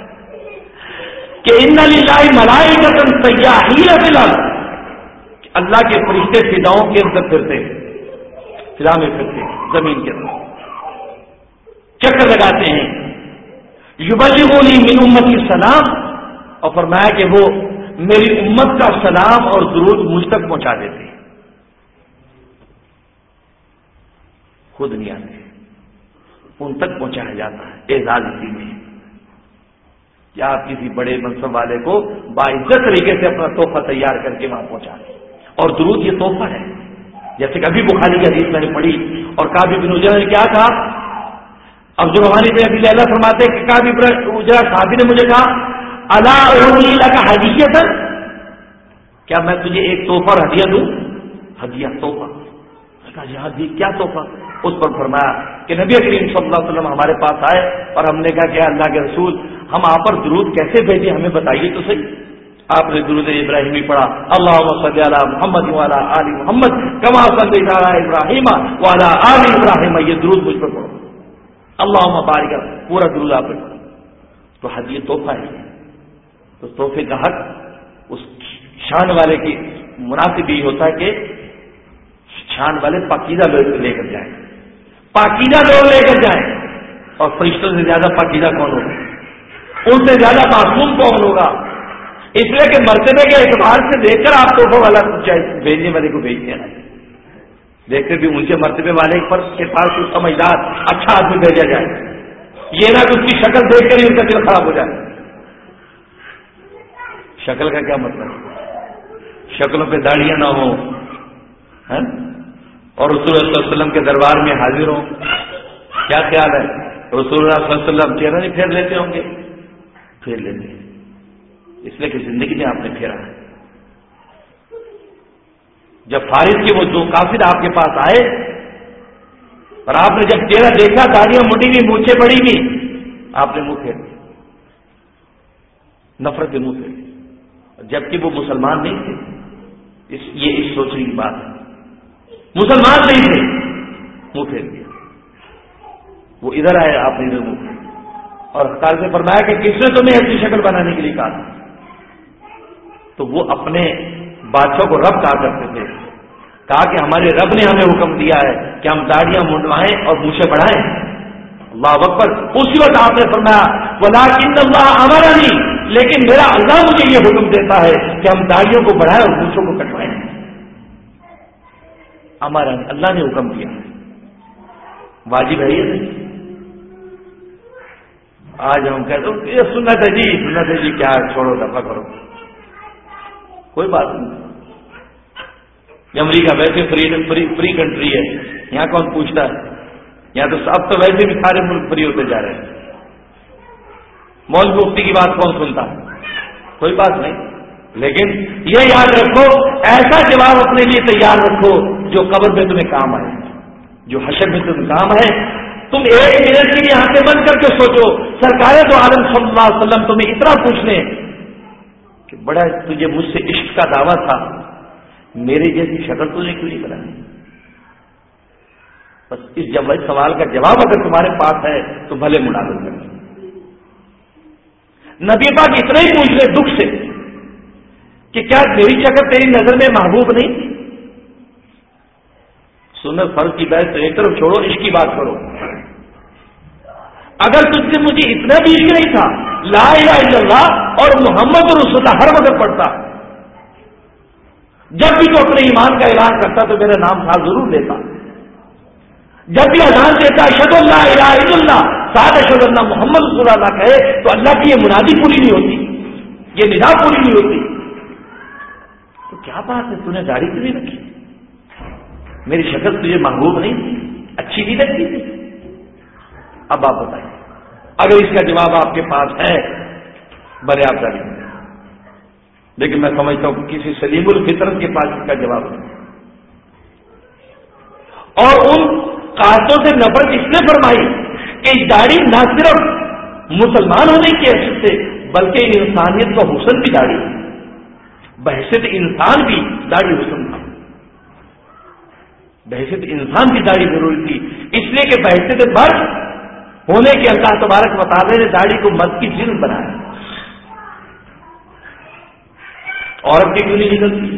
کہ ان للہ ملائکۃ سیاحین فی الارض، اللہ کے فرشتے فضاؤں کے اندر پھرتے ہیں، فضا میں پھرتے ہیں، زمین کے اندر چکر لگاتے ہیں. یبلغونی من امتی السلام، اور فرمایا کہ وہ میری امت کا سلام اور درود مجھ تک پہنچا دیتے ہیں. خود نہیں آتے، ان تک پہنچایا جاتا ہے. اعزاز اسی میں یا آپ کسی بڑے منصب والے کو باعزت طریقے سے اپنا تحفہ تیار کر کے وہاں پہنچا دیں. اور درود یہ تحفہ ہے. جیسے کبھی بخاری کی حدیث میں نے پڑھی اور کابی بن اجرا نے کیا کہا، عبد الرحمن بن ابی لیلہ فرماتے ہیں کہ کابی بن اجرا صحابی نے مجھے کہا الا اعطی لک ہدیۃ، کیا میں تجھے ایک تحفہ اور ہدیہ دوں؟ ہدیہ تحفہ. کہا جی ہاں جی کیا تحفہ؟ اس پر فرمایا کہ نبی کریم صلی اللہ علیہ وسلم ہمارے پاس آئے اور ہم نے کہا کہ اللہ کے رسول ہم آپ پر درود کیسے بھیجیں، ہمیں بتائیے تو صحیح. آپ نے درود ابراہیمی پڑھا، اللہم صلی علی محمد وعلی آل محمد کما صلیت علی ابراہیم وعلی آل ابراہیم، یہ درود مجھ پر پڑھو. اللہم بارک، پورا درود آپ پر. تو حدیث تحفہ ہے، تو تحفے کا حق اس شان والے کی مناسب ہی ہوتا ہے کہ شان والے پاکیزہ لوگ لے کر جائیں، پاکیزہ لوگ لے کر جائیں. اور فرشتوں سے زیادہ پاکیزہ کون ہوگا، ان سے زیادہ معصوم کون ہوگا؟ اس لیے کہ مرتبے کے اعتبار سے دیکھ کر آپ تحفہ والا بھیجنے والے کو بھیج دینا، دیکھ کر بھی اونچے مرتبے والے پر کے پاس کوئی سمجھدار اچھا آدمی بھیجا جائے، یہ نہ کہ اس کی شکل دیکھ کر ہی ان کا دل خراب ہو جائے. شکل کا کیا مطلب؟ شکلوں پہ داڑیاں نہ ہوں اور رسول اللہ صلی اللہ علیہ وسلم کے دربار میں حاضر ہوں. کیا خیال ہے رسول اللہ صلی اللہ علیہ وسلم چہرہ نہیں پھیر لیتے ہوں گے؟ پھیر لیتے ہیں، اس لیے کہ زندگی میں آپ نے پھیرا ہے. جب فارس کے وہ دو کافر آپ کے پاس آئے اور آپ نے جب چہرہ دیکھا، داڑیاں مٹی ہوئی، مونچھیں بڑی ہوئی، آپ نے منہ پھیر دیا، نفرت کے منہ پھیر، جبکہ وہ مسلمان نہیں تھے. اس یہ اس سوچنے کی بات ہے، مسلمان نہیں تھے، منہ پھیر دیا. وہ ادھر آئے، آپ نے ادھر منہ پھیر دیا. اور اختار سے فرمایا کہ کس نے تمہیں ایسی شکل بنانے کے لیے کہا؟ تو وہ اپنے بادشاہ کو رب کہا کرتے تھے. کہا کہ ہمارے رب نے ہمیں حکم دیا ہے کہ ہم داڑیاں منڈوائیں اور مونچھیں بڑھائیں. اللہ اکبر. اسی وقت آپ نے فرمایا ولکن اللہ امرنی، لیکن میرا اللہ مجھے یہ حکم دیتا ہے کہ ہم داڑیوں کو بڑھائیں اور مونچھوں کو کٹوائیں. امرنی، اللہ نے حکم دیا. واجب ہے یہ نہیں. آج ہم کہتے ہیں یہ سنت ہے جی، سنت ہے جی، کیا چھوڑو دفعہ کرو، کوئی بات نہیں. یہ امریکہ ویسے فری فری فری کنٹری ہے، یہاں کون پوچھتا ہے؟ یہاں تو اب تو ویسے بھی سارے ملک فری ہوتے جا رہے ہیں. مولوی مفتی کی بات کون سنتا ہے؟ کوئی بات نہیں. لیکن یہ یاد رکھو، ایسا جواب اپنے لیے تیار رکھو جو قبر میں تمہیں کام آئے، جو حشر میں تمہیں کام آئے. تم ایک منٹ کے لیے آنکھیں بند کر کے سوچو، سرکار دو عالم صلی اللہ علیہ وسلم تمہیں اتنا پوچھ لیں کہ بڑا تجھے مجھ سے عشق کا دعویٰ تھا، میرے جیسی شکل تو نے کیوں نہیں بنائی؟ بس اس جب سوال کا جواب اگر تمہارے پاس ہے تو بھلے مناظر کریں. نبی پاک اتنا ہی پوچھ رہے دکھ سے کہ کیا میری شکل تیری نظر میں محبوب نہیں؟ سنت فرض کی بحث ایک طرف چھوڑو، عشق کی بات کرو. اگر تجھ سے مجھے اتنا بھی عشق نہیں تھا، لا الہ الا اللہ اور محمد رسول اللہ ہر وقت پڑھتا، جب بھی تو اپنے ایمان کا اعلان کرتا تو میرا نام ساتھ ضرور لیتا. جب بھی اذان دیتا اشہد ان لا الہ الا اللہ ساتھ اشہد ان محمد رسول اللہ کہے تو اللہ کی یہ منادی پوری نہیں ہوتی، یہ ندا پوری نہیں ہوتی. تو کیا بات ہے، تو نے داڑھی کیوں نہیں رکھی؟ میری شکل تجھے محبوب نہیں تھی، اچھی نہیں لگتی تھی؟ اب آپ بتائیں، اگر اس کا جواب آپ کے پاس ہے بڑے آپ داڑھی، لیکن میں سمجھتا ہوں کہ کسی سلیم الفطرت کے پاس اس کا جواب نہیں. اور ان قاصدوں سے نفرت اس نے فرمائی کہ داڑھی نہ صرف مسلمان ہونے کی حیثیت سے بلکہ انسانیت کا حسن بھی داڑھی، بحیثیت انسان بھی داڑھی حسن تھا. بحیثیت انسان کی داڑھی ضروری تھی، اس لیے کہ بحیثیت مرد ہونے کے اللہ تبارک و تعالی نے داڑھی کو مرد کی جنس بنایا. عورت کی کیوں نہیں نکلتی؟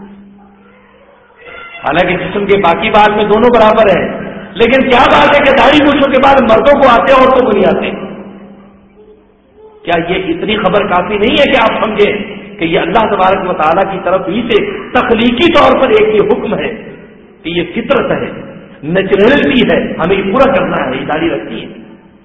حالانکہ جسم کے باقی بات میں دونوں برابر ہیں، لیکن کیا بات ہے کہ داڑھی مونچھوں کے بعد مردوں کو آتے ہیں عورتوں کو نہیں آتے؟ کیا یہ اتنی خبر کافی نہیں ہے کہ آپ سمجھیں کہ یہ اللہ تبارک و تعالیٰ کی طرف ہی سے تخلیقی طور پر ایک یہ حکم ہے کہ یہ فطرت ہے، نیچرلٹی ہے، ہمیں یہ پورا کرنا ہے. یہ داڑھی رکھتی ہے.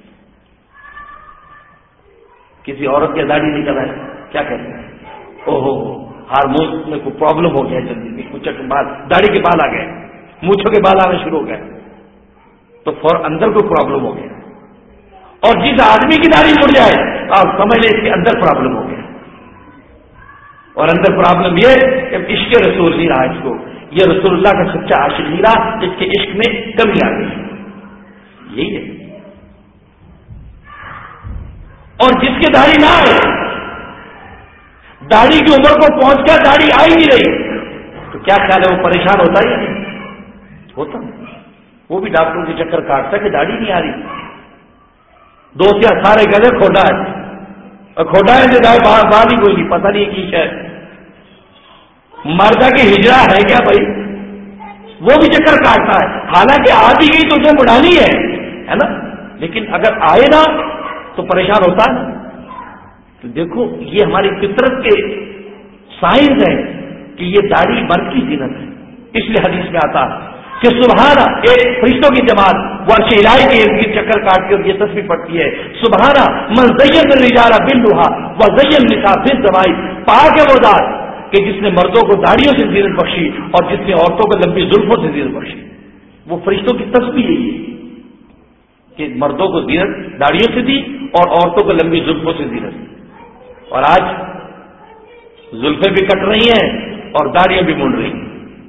کسی عورت کی داڑھی نکل آئے کیا کہتے ہیں؟ او ہو ہارمون میں کوئی پرابلم ہو گیا، جلدی میں کچھ کے بال داڑھی کے بال آ گئے، مونچھوں کے بال آنے شروع ہو گئے تو فور اندر کوئی پرابلم ہو گیا. اور جس آدمی کی داڑھی مڑ جائے آپ سمجھ لیں اس کے اندر پرابلم ہو گیا. اور اندر پرابلم یہ کہ عشق رسول نہیں رہا، اس کو یہ رسول اللہ کا سچا عاشق نہیں رہا، اس کے عشق میں کمی آ گئی. یہی ہے. اور جس کے داڑھی نہ آئے، داڑھی کی عمر کو پہنچ کر داڑھی آئی نہیں رہی، تو کیا خیال ہے وہ پریشان ہوتا ہی نہیں ہوتا؟ وہ بھی ڈاکٹروں کے چکر کاٹتا کہ داڑھی نہیں آ رہی. دو کیا سارے کہتے کھوٹا ہے، اور کھوٹا ہے جو داڑھی بال ہی کوئی نہیں، پتہ نہیں کی ہے مردہ کی ہجرا ہے کیا بھائی؟ وہ بھی چکر کاٹتا ہے، حالانکہ آ بھی گئی تو اسے بڑھانی ہے ہے نا، لیکن اگر آئے نا تو پریشان ہوتا ہے. تو دیکھو یہ ہماری فطرت کے سائنس ہے کہ یہ داڑھی مرد کی زینت ہے. اس لیے حدیث میں آتا کہ سبحانہ ایک فرشتوں کی جماعت وہ عرش الہی کے ارد گرد چکر کاٹ کے یہ تصویر پڑتی ہے، سبحانہ من زین الرجال بالنہا وزین النساء بالزوائی. پاک ہے وہ ذات کہ جس نے مردوں کو داڑھیوں سے زینت بخشی اور جس نے عورتوں کو لمبی زلفوں سے زینت بخشی. وہ فرشتوں کی تصویر یہی ہے کہ مردوں کو زینت داڑھیوں سے دی اور عورتوں کو لمبی زلفوں سے زینت دی. اور آج زلفیں بھی کٹ رہی ہیں اور داڑیاں بھی مڑ رہی ہیں.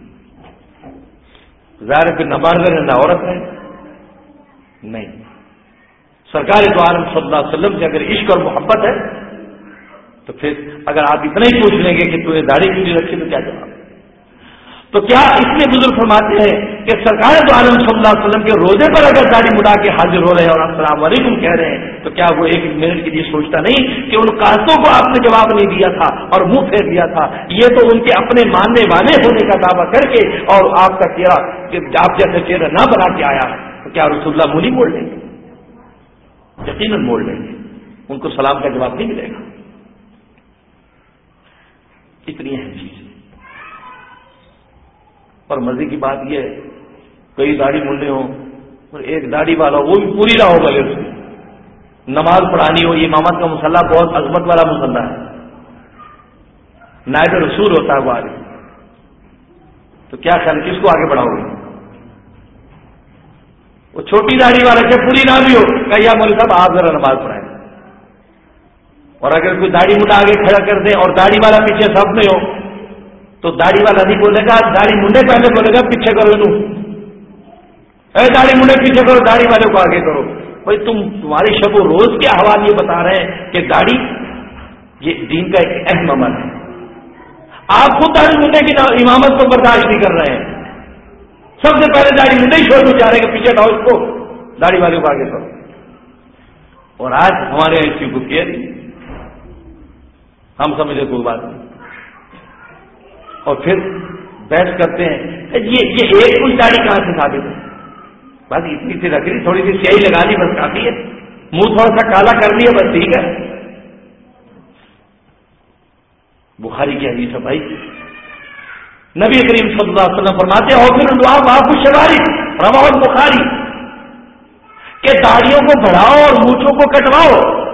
ظاہر پہ نہ مرد ہے نہ عورت ہے. نہیں، سرکار دو عالم صلی اللہ علیہ وسلم سے اگر عشق اور محبت ہے تو پھر اگر آپ اتنا ہی پوچھ لیں گے کہ تو نے داڑھی کیوں نہیں رکھی تو کیا جواب؟ تو کیا اس لیے بزرگ فرماتے ہیں کہ سرکار دو عالم صلی اللہ علیہ وسلم کے روزے پر اگر داڑھی مڑا کے حاضر ہو رہے ہیں اور السلام علیکم کہہ رہے ہیں تو کیا وہ ایک منٹ کے لیے سوچتا نہیں کہ ان قاصدوں کو آپ نے جواب نہیں دیا تھا اور منہ پھیر دیا تھا؟ یہ تو ان کے اپنے ماننے والے ہونے کا دعویٰ کر کے اور آپ کا چہرہ آپ جیسا چہرہ نہ بنا کے آیا ہے تو کیا رسول اللہ منہ نہیں موڑ لیں گے؟ یقیناً موڑ لیں گے. ان کو سلام کا جواب نہیں ملے گا. اتنی اہم چیز. اور مزے کی بات یہ ہے کئی داڑھی منڈے ہوں اور ایک داڑھی والا وہ بھی پوری نہ ہو بھلے اس میں نماز پڑھانی ہو. یہ امامت کا مسلح بہت عظمت والا مسلح ہے، نائب رسول ہوتا ہے وہ آگے. تو کیا خیال کس کو آگے بڑھاؤ گے؟ وہ چھوٹی داڑھی والا کہ پوری نہ بھی ہو کہ یا مولوی صاحب آپ ذرا نماز پڑھائیں. اور اگر کوئی داڑھی منڈا آگے کھڑا کر دے اور داڑھی والا پیچھے سب میں ہو تو داڑھی والا نہیں بولے گا، داڑھی منڈے پہلے بولے گا پیچھے کرو نو، اے داڑھی منڈے پیچھے کرو، داڑھی والے کو آگے کرو. بھائی تم تمہاری شب و روز کے احوال یہ بتا رہے ہیں کہ داڑھی یہ دین کا ایک اہم عمل ہے. آپ خود داڑھی منڈے کی امامت کو برداشت نہیں کر رہے ہیں. سب سے پہلے داڑھی منڈے ہی چھوڑ دو جا رہے ہیں کہ پیچھے ڈاؤ اس کو, داڑھی والے کو آگے کرو. اور آج ہمارے یہاں اس کی کو کیا نہیں, ہم سمجھے کوئی بات نہیں. اور پھر بحث کرتے ہیں یہ یہ ایک کچھ داڑھی کہاں سے ثابت ہے؟ بس اتنی سی رکھ لی, تھوڑی سی سیاہی لگا لی, بس کافی ہے. منہ تھوڑا سا کالا کر لیا بس ٹھیک ہے. بخاری کی حدیث ہے بھائی, نبی کریم صلی اللہ علیہ وسلم فرماتے ہیں اور پھر دعا باپ الشواری رواه البخاری کہ داڑھیوں کو بڑھاؤ اور مونچھوں کو کٹواؤ.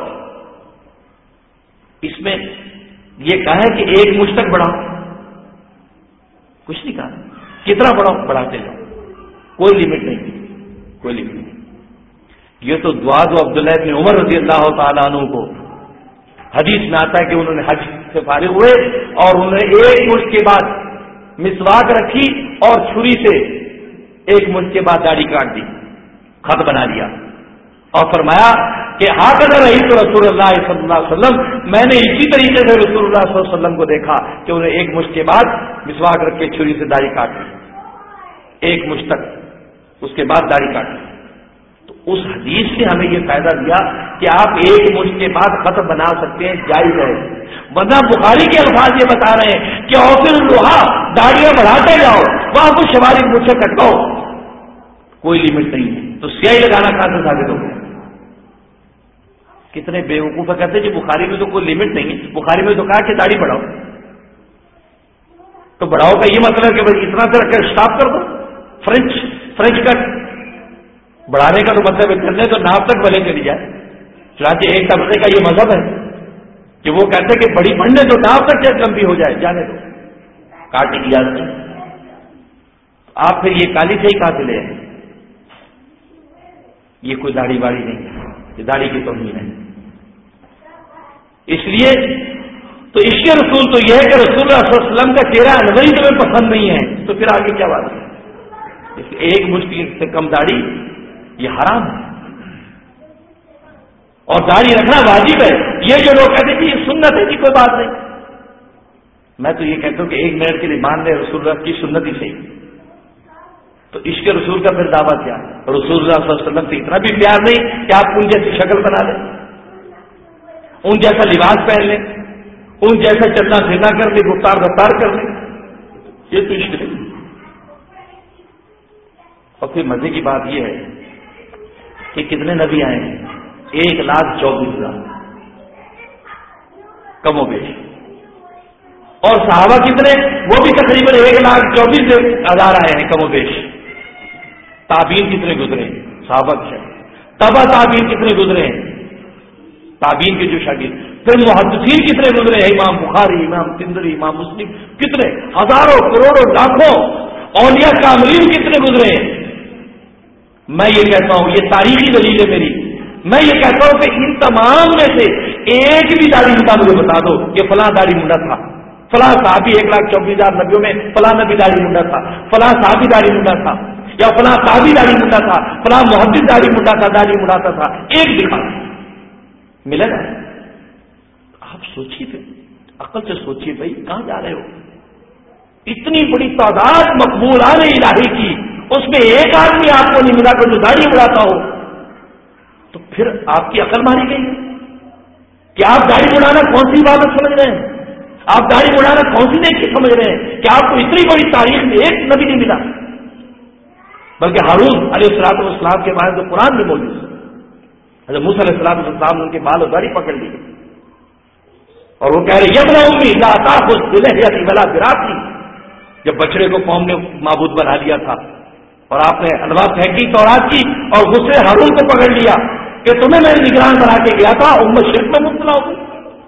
اس میں یہ کہا ہے کہ ایک مجھ تک بڑھاؤ, کچھ نہیں کہا. کتنا بڑھاؤ بڑھاتے جاؤ, کوئی لمٹ نہیں, کوئی لمٹ نہیں. یہ تو دعا دو عبداللہ ابن عمر رضی اللہ تعالیٰ عنہ کو حدیث میں آتا ہے کہ انہوں نے حج سے فارغ ہوئے اور انہوں نے ایک مجھ کے بعد مسواک رکھی اور چھری سے ایک مجھ کے بعد داڑھی کاٹ دی, خط بنا لیا اور فرمایا کہ ہاکذا رأیت رسول اللہ صلی اللہ علیہ وسلم, میں نے اسی طریقے سے رسول اللہ صلی اللہ علیہ وسلم کو دیکھا کہ انہوں نے ایک مجھ کے بعد مسواک رکھ کے چھری سے داڑھی کاٹ لی, ایک مجھ تک, اس کے بعد داڑھی کاٹ لی. تو اس حدیث سے ہمیں یہ فائدہ دیا کہ آپ ایک مجھ کے بعد خط بنا سکتے ہیں, جائز ہے. ورنہ بخاری کے الفاظ یہ بتا رہے ہیں کہ اوفر لوہا, داڑیاں بڑھاتے جاؤ, وہاں کچھ شمالی مجھ سے کٹواؤ, کوئی لمٹ نہیں ہے. تو سیاہی لگانا کہاں سے ثابت ہو گیا؟ کتنے بیوقوف کہتے ہیں کہ بخاری میں تو کوئی لمٹ نہیں ہے, بخاری میں تو کہا کہ داڑھی بڑھاؤ. تو بڑھاؤ کا یہ مطلب ہے کہ بھائی اتنا سے رکھ کر اسٹاپ کر دو, فرینچ فرینچ کٹ. بڑھانے کا تو مطلب ہے کرنے تو ناپ تک بھلے چلی جائے. چنانچہ ایک طبقے کا یہ مذہب ہے کہ وہ کہتے ہیں کہ بڑی بڑھنے تو ناپ تک چاہے لمبی ہو جائے, جانے دو, کاٹنے کی اجازت نہیں. آپ پھر یہ کالی سے ہی کہاں سے لے آئے؟ یہ کوئی داڑھی واڑی نہیں ہے, یہ داڑھی کی توہین ہے. اس لیے تو عشق رسول تو یہ ہے کہ رسول اللہ صلی اللہ علیہ وسلم کا چہرہ انوری تمہیں پسند نہیں ہے, تو پھر آگے کیا بات ہے؟ اس ایک مشکل سے کم داڑھی یہ حرام ہے, اور داڑھی رکھنا واجب ہے. یہ جو لوگ کہتے ہیں کہ یہ سنت ہے, کہ کوئی بات نہیں. میں تو یہ کہتا ہوں کہ ایک منٹ کے لیے مان لیں رسول اللہ کی سنت ہی صحیح, تو عشق رسول کا پھر دعویٰ کیا؟ رسول اللہ صلی اللہ علیہ وسلم سے اتنا بھی پیار نہیں کہ آپ ان جیسی شکل بنا لیں, ان جیسا لباس پہن لیں, ان جیسا چلنا پھرنا کر لیں, گفتار رفتار کر لیں. یہ تو عشق نہیں. اور پھر مزے کی بات یہ ہے کہ کتنے نبی آئے ہیں؟ ایک لاکھ چوبیس ہزار کم و بیش. اور صحابہ کتنے؟ وہ بھی تقریباً ایک لاکھ چوبیس ہزار آئے ہیں کم و بیش. تابعین کتنے گزرے ہیں؟ صحابہ کے تبا تابعین کتنے گزرے ہیں؟ تابعین کے جو شاگرد. پھر محدثین کتنے گزرے ہیں؟ امام بخاری, امام تندری, امام مسلم, کتنے ہزاروں کروڑوں لاکھوں. اولیاء کاملین کتنے گزرے ہیں؟ میں یہ کہتا ہوں, یہ تاریخی دلیل ہے میری, میں یہ کہتا ہوں کہ ان تمام میں سے ایک بھی داڑھی منڈا مجھے بتا دو کہ فلاں داڑھی منڈا تھا, فلاں صحابی ایک لاکھ چوبیس ہزار نبیوں میں فلاں نبی داڑھی منڈا تھا, فلاں صحابی داڑھی منڈا تھا, یا فلاں صحابی داڑھی منڈا تھا, فلاں محدث داڑھی منڈا تھا, داڑھی منڈاتا تھا. ایک دکھا ملے گا؟ آپ سوچیے, پھر عقل سے سوچیے بھائی کہاں جا رہے ہو؟ اتنی بڑی تعداد مقبولان الہی کی, اس میں ایک آدمی آپ کو نہیں ملا کہ جو داڑھی اڑاتا ہو, تو پھر آپ کی عقل ماری گئی کہ آپ داڑھی اڑانا کون سی عبادت سمجھ رہے ہیں, آپ داڑھی اڑانا کون سی نیکی سمجھ رہے ہیں کہ آپ کو اتنی بڑی تاریخ میں ایک نبی نہیں ملا, بلکہ ہارون علیہ السلام والسلام کے بعد تو قرآن میں موجود ہے. حضرت موسیٰ علیہ السلام والسلام نے ان کے بال اور داڑھی پکڑ لی اور وہ کہہ رہے یبن امی لا تاخذ بلحیتی ولا براسی. جب بچڑے کو قوم نے معبود بنا لیا تھا اور آپ نے حلوہ پھینکی تورات کی اور غصے ہارون کو پکڑ لیا کہ تمہیں میں نگران بنا کے گیا تھا, امت شرک میں مبتلا ہو گئی,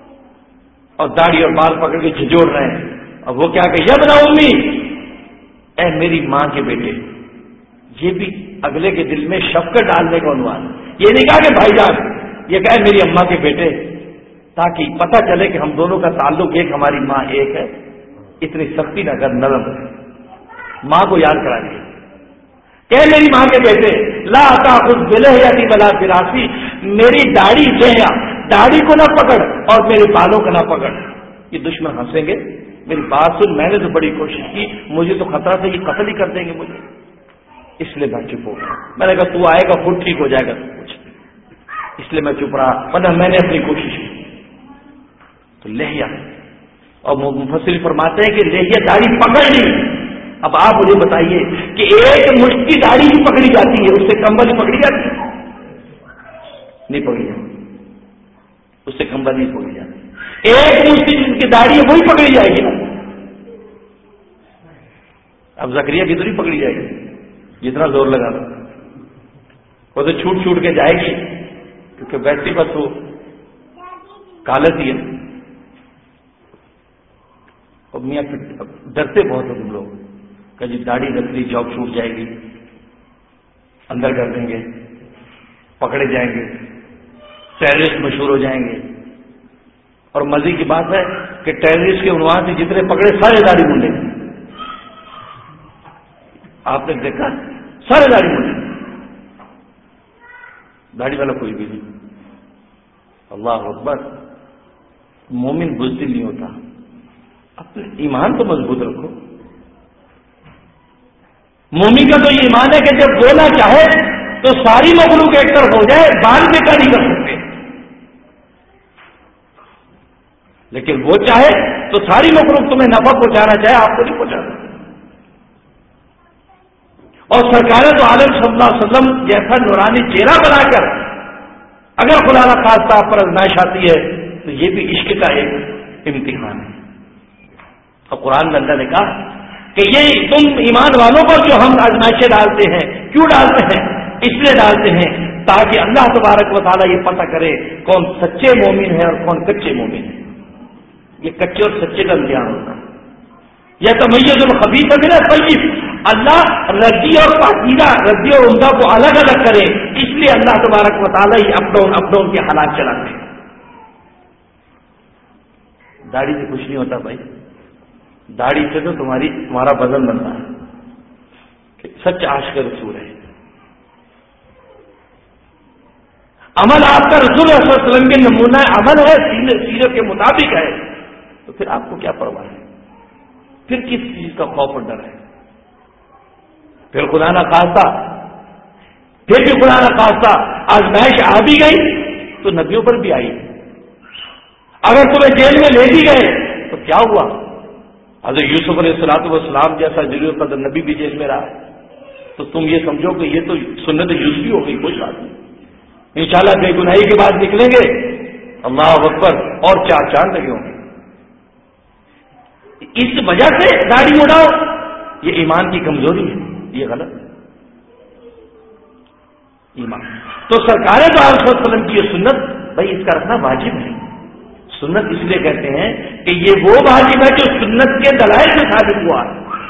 اور داڑھی اور بال پکڑ کے جھجوڑ رہے ہیں. اور وہ کیا کہ یبن امی, اے میری ماں کے بیٹے. یہ بھی اگلے کے دل میں شفقت ڈالنے کا عنوان. یہ نہیں کہا کہ بھائی جان, یہ کہا میری اماں کے بیٹے, تاکہ پتہ چلے کہ ہم دونوں کا تعلق ایک, ہماری ماں ایک ہے. اتنی سختی نہ کر, نرم ہے. ماں کو یاد کرا دیا کہ میری ماں کے بیٹے لا تاخذ بلحیتی ولا براسی, میری داڑھی لحیا, داڑھی کو نہ پکڑ اور میرے بالوں کو نہ پکڑ. یہ دشمن ہنسیں گے میری بات سن، میں نے تو بڑی کوشش کی، مجھے تو خطرہ تھا یہ قتل ہی کر دیں گے مجھے، اس لیے میں چپ ہو گیا. میں نے کہا تو آئے گا خود ٹھیک ہو جائے گا تو کچھ، اس لیے میں چپ رہا، ورنہ میں نے اپنی کوشش کی. تو لحیہ، اور مفسر فرماتے ہیں کہ لحیہ داڑھی پکڑ لی. اب آپ مجھے بتائیے کہ ایک مٹھ کی داڑھی بھی پکڑی جاتی ہے، اس سے کمبل پکڑی جاتی ہے؟ نہیں پکڑی جاتی، اس سے کمبل نہیں پکڑی جاتی. ایک مٹھ جس کی داڑھی ہے وہی پکڑی جائے گی نا. اب زکریا کی تو نہیں پکڑی جائے گی جتنا زور لگا دو، وہ تو چھوٹ چھوٹ کے جائے گی، کیونکہ ویسی بس وہ کالت ہی ہے. اور میاں ڈرتے بہت ہو تم لوگ کہ جی داڑھی رکھ لی جاب چھوٹ جائے گی، اندر کر دیں گے، پکڑے جائیں گے، ٹیررسٹ مشہور ہو جائیں گے. اور مزے کی بات ہے کہ ٹیررسٹ کے عنوان سے جتنے پکڑے سارے داڑھی منڈے، آپ نے دیکھا سارے داڑھی منڈے، داڑھی والا کوئی بھی نہیں. اللہ اکبر. مومن بزدل نہیں ہوتا، اپنے ایمان تو مضبوط رکھو. مومن کا تو یہ ایمان ہے کہ جب بولا چاہے تو ساری مخلوق ایک طرف ہو جائے، بال بیٹا نہیں کر سکتے، لیکن وہ چاہے تو ساری مخلوق تمہیں نفع پہنچانا چاہے آپ کو نہیں پہنچا سکتے. اور سرکار تو عالم صلی اللہ علیہ وسلم جیسا نورانی چہرہ بنا کر اگر خدا نہ خواستہ آپ پر آزمائش آتی ہے تو یہ بھی عشق کا ایک امتحان ہے. اور قرآن میں اللہ نے کہا کہ یہ تم ایمان والوں پر جو ہم آزمائشیں ڈالتے ہیں، کیوں ڈالتے ہیں؟ اس لیے ڈالتے ہیں تاکہ اللہ تبارک و تعالیٰ یہ پتہ کرے کون سچے مومن ہے اور کون کچے مومن ہے. یہ کچے اور سچے کا امتحان ہوتا ہے. یہ تمیز الخبیث من الطیب، اللہ ردی اور پاکیزہ، ردی اور عمدہ کو الگ الگ کرے، اس لیے اللہ تبارک و تعالیٰ یہ اپ ڈاؤن اپ ڈاؤن کے حالات چلاتے ہیں. داڑھی سے کچھ نہیں ہوتا بھائی، داڑھی سے تو تمہاری تمہارا وزن بنتا ہے کہ سچ عاشق رسول ہے. عمل آپ کا رسول صلی اللہ علیہ وسلم کے نمونہ عمل ہے، سیرت کے مطابق ہے، تو پھر آپ کو کیا پرواہ ہے؟ پھر کس چیز کا خوف اور ڈر ہے؟ پھر خدا نہ خواستہ پھر بھی خدا نہ خواستہ آزمائش آ بھی گئی تو نبیوں پر بھی آئی. اگر تمہیں جیل میں لے دی گئے تو کیا ہوا؟ حضرت یوسف علیہ الصلوۃ والسلام جیسا جلیل القدر نبی بھی جیل میں رہا، تو تم یہ سمجھو کہ یہ تو سنت یوسفی ہو گئی، کوئی بات نہیں. انشاءاللہ بے گناہی کے بعد نکلیں گے، اللہ اکبر، اور چار چاند لگے ہوں گے. اس وجہ سے داڑھی اڑاؤ، یہ ایمان کی کمزوری ہے، یہ غلط ایمان. تو سرکار دو علیہ وسلم کی یہ سنت بھائی اس کا رکھنا واجب ہے. سنت اس لیے کہتے ہیں کہ یہ وہ واجب ہے جو سنت کے دلائل سے ثابت ہوا،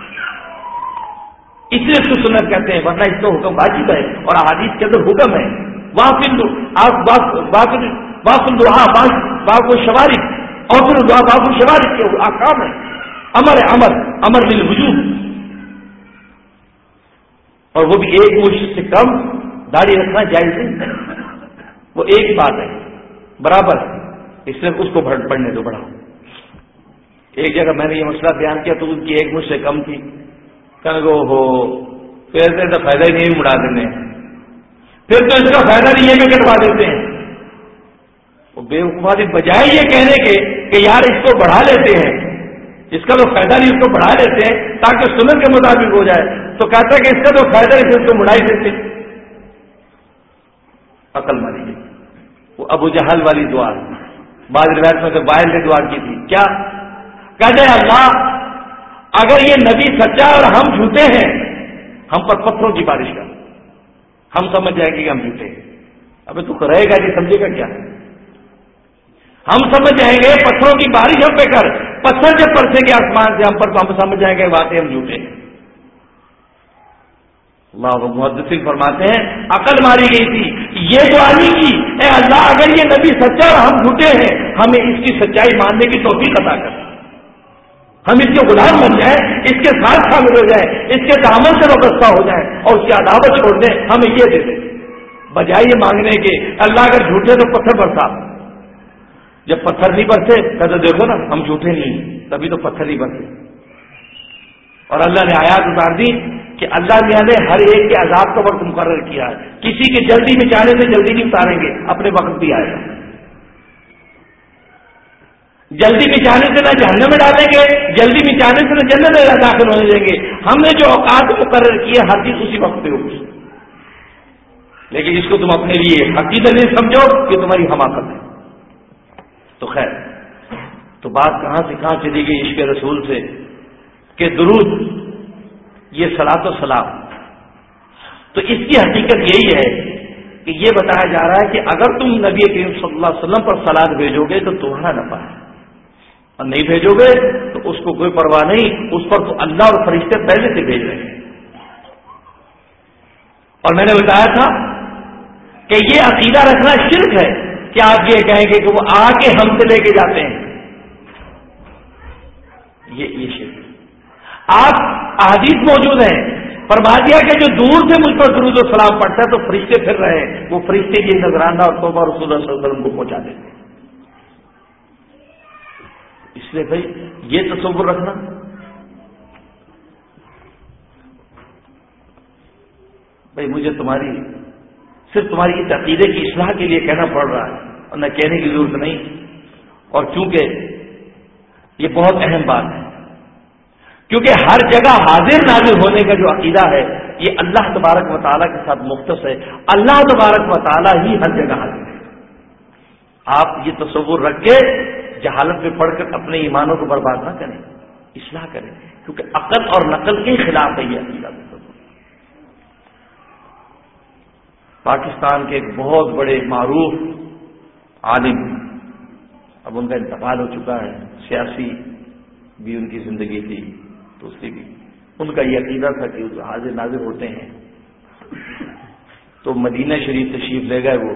اس لیے اس کو سنت کہتے ہیں، ورنہ اس کا حکم واجب ہے اور احادیث کے اندر حکم ہے. واقف دعا باغ و شوارب اور پھر دعا باغ و شوارب کے احکام ہے، امر ہے، امر امر بالوجوب. اور وہ بھی ایک مشت سے کم داڑھی رکھنا جائز نہیں، وہ ایک بات ہے برابر، اس لیے اس کو پڑھنے دو بڑھاؤ. ایک جگہ میں نے یہ مسئلہ بیان کیا تو ان کی ایک مجھ سے کم تھی، کہنے کو ہو پھر تو فائدہ ہی نہیں اڑا دینے، پھر تو اس کا فائدہ نہیں یہ بھی کٹوا دیتے ہیں. وہ بے وقوفی بجائے یہ کہنے کے کہ یار اس کو بڑھا لیتے ہیں، اس کا تو فائدہ نہیں، اس کو بڑھا لیتے ہیں تاکہ سنت کے مطابق ہو جائے، تو کہتا ہے کہ اس کا تو فائدہ نہیں، اس کو بڑھا ہی دیتے. عقل ماری گئی. وہ ابو جہل والی دعا، بعض روایت میں سے وائل نے دعا کی تھی، کیا کہتے ہیں اللہ اگر یہ نبی سچا اور ہم جھوٹے ہیں، ہم پر پتھروں کی بارش کر، ہم سمجھ جائیں گے کہ ہم جھوٹے ہیں. ابھی تو رہے گا نہیں، سمجھے گا کیا؟ ہم سمجھ جائیں گے پتھروں کی بارش ہم پہ کر، پتھر جب برسیں گے آسمان سے ہم پر تو ہم سمجھ جائیں گے واقعی ہم جھوٹے ہیں. اللہ محدثین فرماتے ہیں عقل ماری گئی تھی، یہ دعا نہیں کی اے اللہ اگر یہ نبی سچا اور ہم جھوٹے ہیں ہمیں اس کی سچائی ماننے کی توفیق عطا کر، ہم اس کے غلام بن جائیں، اس کے ساتھ شامل ہو جائیں، اس کے دامن سے وابستہ ہو جائیں اور اس کی عداوت چھوڑ دیں، ہمیں یہ دے دیں. بجائے یہ مانگنے کے اللہ اگر جھوٹے تو پتھر برسا، جب پتھر نہیں برسے کہتے دیکھو نا ہم جھوٹے نہیں، تبھی تو پتھر نہیں برسے. اور اللہ نے آیات اتار دی کہ اللہ میاں نے ہر ایک کے عذاب کا وقت مقرر کیا ہے. کسی کے جلدی میں چاہنے سے جلدی نہیں اتاریں گے، اپنے وقت بھی آئے گا. جلدی میں چاہنے سے نہ جہنم میں ڈالیں گے، جلدی میں چاہنے سے نہ جنت میں داخل ہونے دیں گے. ہم نے جو اوقات مقرر کیے ہر چیز اسی وقت پہ ہوگی. لیکن اس کو تم اپنے لیے حقیقت نہیں سمجھو کہ تمہاری حماقت ہے. تو خیر، تو بات کہاں سے کہاں چلی گئی عشق رسول سے کہ درود یہ صلاۃ و سلام. تو اس کی حقیقت یہی ہے کہ یہ بتایا جا رہا ہے کہ اگر تم نبی کریم صلی اللہ علیہ وسلم پر صلاۃ بھیجو گے تو تمہارا نفع ہے، اور نہیں بھیجو گے تو اس کو کوئی پرواہ نہیں، اس پر تو اللہ اور فرشتے پہلے سے بھیج رہے ہیں. اور میں نے بتایا تھا کہ یہ عقیدہ رکھنا شرک ہے کہ آپ یہ کہیں گے کہ وہ آ کے ہم سے لے کے جاتے ہیں. یہ یہ شرک. آپ احادیث موجود ہیں، فرما دیا کہ جو دور سے مجھ پر درود و سلام پڑھتا ہے تو فرشتے پھر رہے ہیں، وہ فرشتے یہ نذرانہ اور توبہ رسول اللہ صلی اللہ علیہ وسلم کو پہنچا دیتے ہیں. اس لیے بھائی یہ تصور رکھنا بھائی مجھے تمہاری صرف تمہاری اس عقیدے کی اصلاح کے لیے کہنا پڑ رہا ہے اور نہ کہنے کی ضرورت نہیں. اور چونکہ یہ بہت اہم بات ہے، کیونکہ ہر جگہ حاضر نازر ہونے کا جو عقیدہ ہے یہ اللہ تبارک و تعالیٰ کے ساتھ مختص ہے. اللہ تبارک و تعالیٰ ہی ہر جگہ حاضر ہے. آپ یہ تصور رکھ کے جہالت میں پڑھ کر اپنے ایمانوں کو برباد نہ کریں، اصلاح کریں، کیونکہ عقل اور نقل کے خلاف ہے یہ عقیدہ. پاکستان کے ایک بہت بڑے معروف عالم، اب ان کا انتقال ہو چکا ہے، سیاسی بھی ان کی زندگی تھی تو اس کی بھی ان کا یہ عقیدہ تھا کہ حاضر ناظر ہوتے ہیں. تو مدینہ شریف تشریف لے گئے وہ،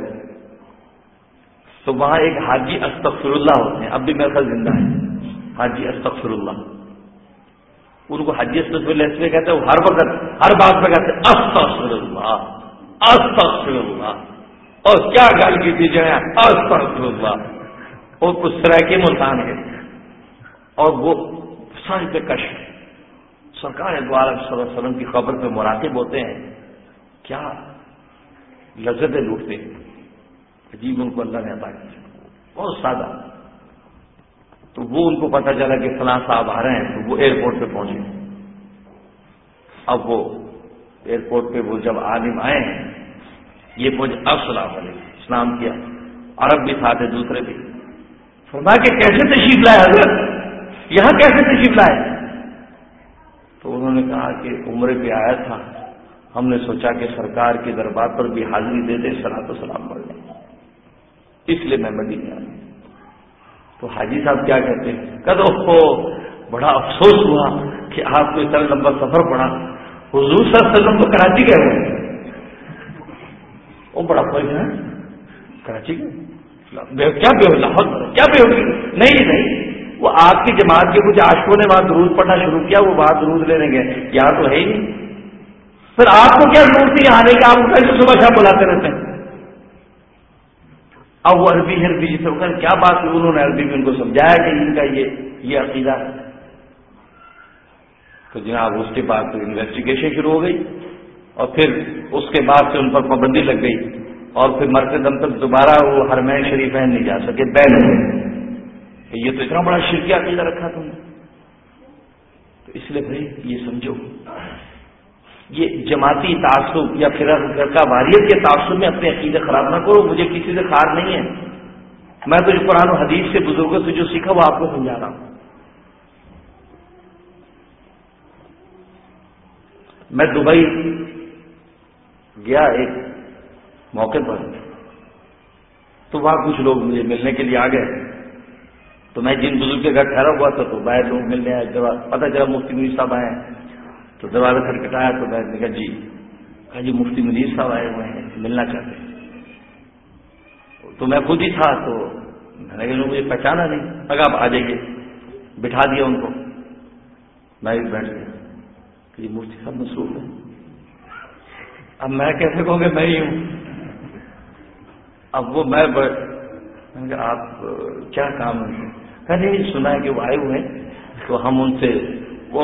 تو وہاں ایک حاجی استغفر اللہ ہوتے ہیں، اب بھی میرے خیال زندہ ہے، حاجی استغفر اللہ. ان کو حاجی استغفر اللہ اس لیے کہتے ہیں وہ ہر وقت ہر بات پہ کہتے ہیں استغفر اللہ استغفر اللہ، اور کیا گل کی تھی جو ہے استغفر اللہ. اور کچھ سرائکے ملتان ہے اور وہ سر پہ کشف سرکار دو عالم صلی اللہ علیہ وسلم کی خبر پہ مراقب ہوتے ہیں، کیا لذتیں لوٹتے ہیں. عجیب ان کو اللہ نے عطا کی، بہت سادہ. تو وہ ان کو پتہ چلا کہ فلاں صاحب آ رہے ہیں تو وہ ایئرپورٹ پہ پہنچے. اب وہ ایئرپورٹ پہ وہ جب عالم آئے ہیں یہ پہنچے، السلام علیکم، اسلام کیا. عرب بھی تھا تھے دوسرے بھی. فرمایا کہ کیسے تشریف لائے حضرت، یہاں کیسے تشریف لائے؟ تو انہوں نے کہا کہ عمرے پہ آیا تھا، ہم نے سوچا کہ سرکار کے دربار پر بھی حاضری دے دے، صلاۃ و سلام پڑھ لیں، اس لیے میں مدینہ آیا. تو حاجی صاحب کیا کہتے ہیں، کہتے ہو بڑا افسوس ہوا کہ آپ کو اتنا لمبا سفر پڑا. حضور صلی اللہ علیہ وسلم تو کراچی گئے ہوئے، وہ بڑا خوش ہے کراچی گئے، کیا بے لاہور کیا بے ہوگی؟ نہیں نہیں، وہ آپ کی جماعت کے کچھ عاشقوں نے وہاں درود پڑھنا شروع کیا، وہ وہاں درود لینے گئے، یہاں تو ہے ہی نہیں. پھر آپ کو کیا ضرورت ہے آنے کی، آپ کیسے صبح شام بلاتے رہتے ہیں؟ اب وہ عربی عربی جسے وقت کیا بات ہے، انہوں نے عربی میں ان کو سمجھایا کہ ان کا یہ یہ عقیدہ ہے. تو جناب اس کے بعد پھر انویسٹیگیشن شروع ہو گئی اور پھر اس کے بعد سے ان پر پابندی لگ گئی اور پھر مرتے دم تک دوبارہ وہ حرمین شریفین نہیں جا سکے، بین ہو گئے. یہ تو اتنا بڑا شرکی عقیدہ رکھا تم نے. تو اس لیے بھائی یہ سمجھو، یہ جماعتی تعصب یا پھر فرقہ واریت کے تعصب میں اپنے عقیدے خراب نہ کرو. مجھے کسی سے خار نہیں ہے، میں تو جو قرآن و حدیث سے بزرگوں سے جو سیکھا وہ آپ کو سمجھا رہا ہوں. میں دبئی گیا ایک موقع پر، تو وہاں کچھ لوگ مجھے ملنے کے لیے آ گئے. تو میں جن بزرگ کے گھر ٹھہرا ہوا تھا تو باہر لوگ ملنے آئے. جب پتہ چلا مفتی منیر صاحب آئے ہیں تو دروازہ کھٹکھٹایا تو میں نے کہا جی کہا جی مفتی منیر صاحب آئے ہوئے ہیں، ملنا چاہتے ہیں. تو میں خود ہی تھا تو میں نے کہا مجھے پہچانا نہیں. اگر آپ آ جائیے، بٹھا دیا ان کو، میں بھی بیٹھ گیا کہ یہ مفتی صاحب مصروف ہے. اب میں کیسے کہوں گے میں ہی ہوں. اب وہ میں میں نے کہا آپ کیا کام ہے؟ کہا نہیں سنا ہے کہ وہ آئے ہوئے ہیں تو ہم ان سے وہ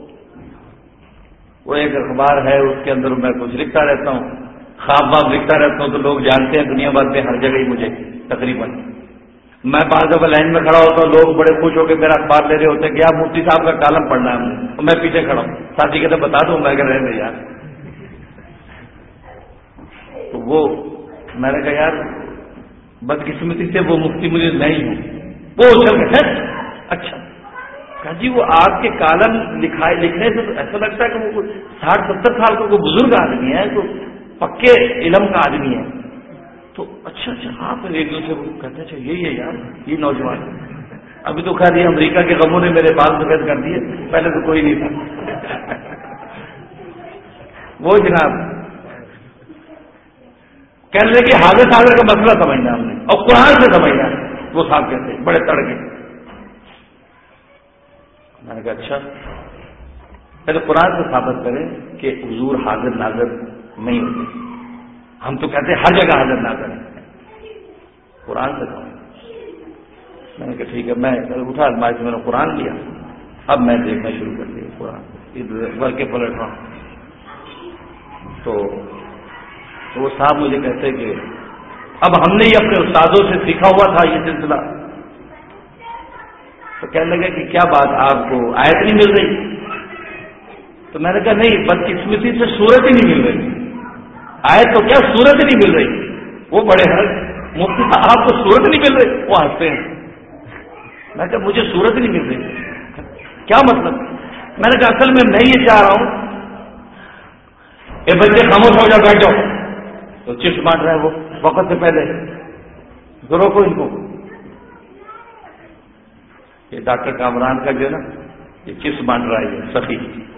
وہ ایک اخبار ہے اس کے اندر میں کچھ لکھتا رہتا ہوں، خواب واب لکھتا رہتا ہوں تو لوگ جانتے ہیں دنیا بھر میں ہر جگہ ہی مجھے تقریباً. میں بعض دفعہ لائن میں کھڑا ہوتا ہوں، لوگ بڑے خوش ہو کے میرا اخبار لے رہے ہوتے ہیں کہ آپ مفتی صاحب کا کالم پڑھنا ہے ہم نے، میں پیچھے کھڑا ہوں، ساتھی کہتے بتا دوں، میں کہہ رہے یار. تو وہ میں نے کہا یار بدقسمتی سے وہ مفتی مجھے نہیں ہوں. وہ چل گئے اچھا کہا جی وہ آپ کے کالم لکھائے لکھنے سے تو ایسا لگتا ہے کہ وہ ساٹھ ستر سال کا کوئی بزرگ آدمی ہے، تو پکے علم کا آدمی ہے. تو اچھا اچھا ہاں پھر ایک دوسرے کو کہتے اچھا یہی ہے یار یہ نوجوان. ابھی تو خیر یہ امریکہ کے غموں نے میرے بال سفید کر دیے، پہلے تو کوئی نہیں تھا. وہ جناب کہنے لگے کہ حاضر حاضر کا مسئلہ سمجھنا ہم نے اور قرآن سے سمجھنا ہے. وہ صاحب کہتے بڑے تڑکے. میں نے کہا اچھا پہلے قرآن سے ثابت کریں کہ حضور حاضر ناظر نہیں ہوتے. ہم تو کہتے ہیں ہر جگہ حاضر ناظر ہے، قرآن سے کہوں. میں نے کہا ٹھیک ہے. میں اٹھا الماری سے میں نے قرآن لیا، اب میں دیکھنا شروع کر دیا قرآن ادھر بھر کے پلٹ رہا ہوں. تو وہ صاحب مجھے کہتے کہ اب ہم نے یہ اپنے استادوں سے سیکھا ہوا تھا یہ سلسلہ. تو کہنے لگے کہ کیا بات آپ کو آیت نہیں مل رہی؟ تو میں نے کہا نہیں بدقسمتی سے صورت ہی نہیں مل رہی. آیت تو کیا صورت ہی نہیں مل رہی. وہ بڑے ہیں مفتی صاحب آپ کو صورت نہیں مل رہی؟ وہ ہنستے ہیں. میں کہا مجھے صورت ہی نہیں مل رہی. کیا مطلب؟ میں نے کہا اصل میں میں یہ چاہ رہا ہوں اے بچے خاموش ہو جاؤ بیٹھ جاؤ. تو چپس بانٹ رہے ہیں وہ وقت سے پہلے. روکو ان کو. یہ ڈاکٹر کامران کا جو ہے نا یہ چپس بانٹ رہا ہے سخی.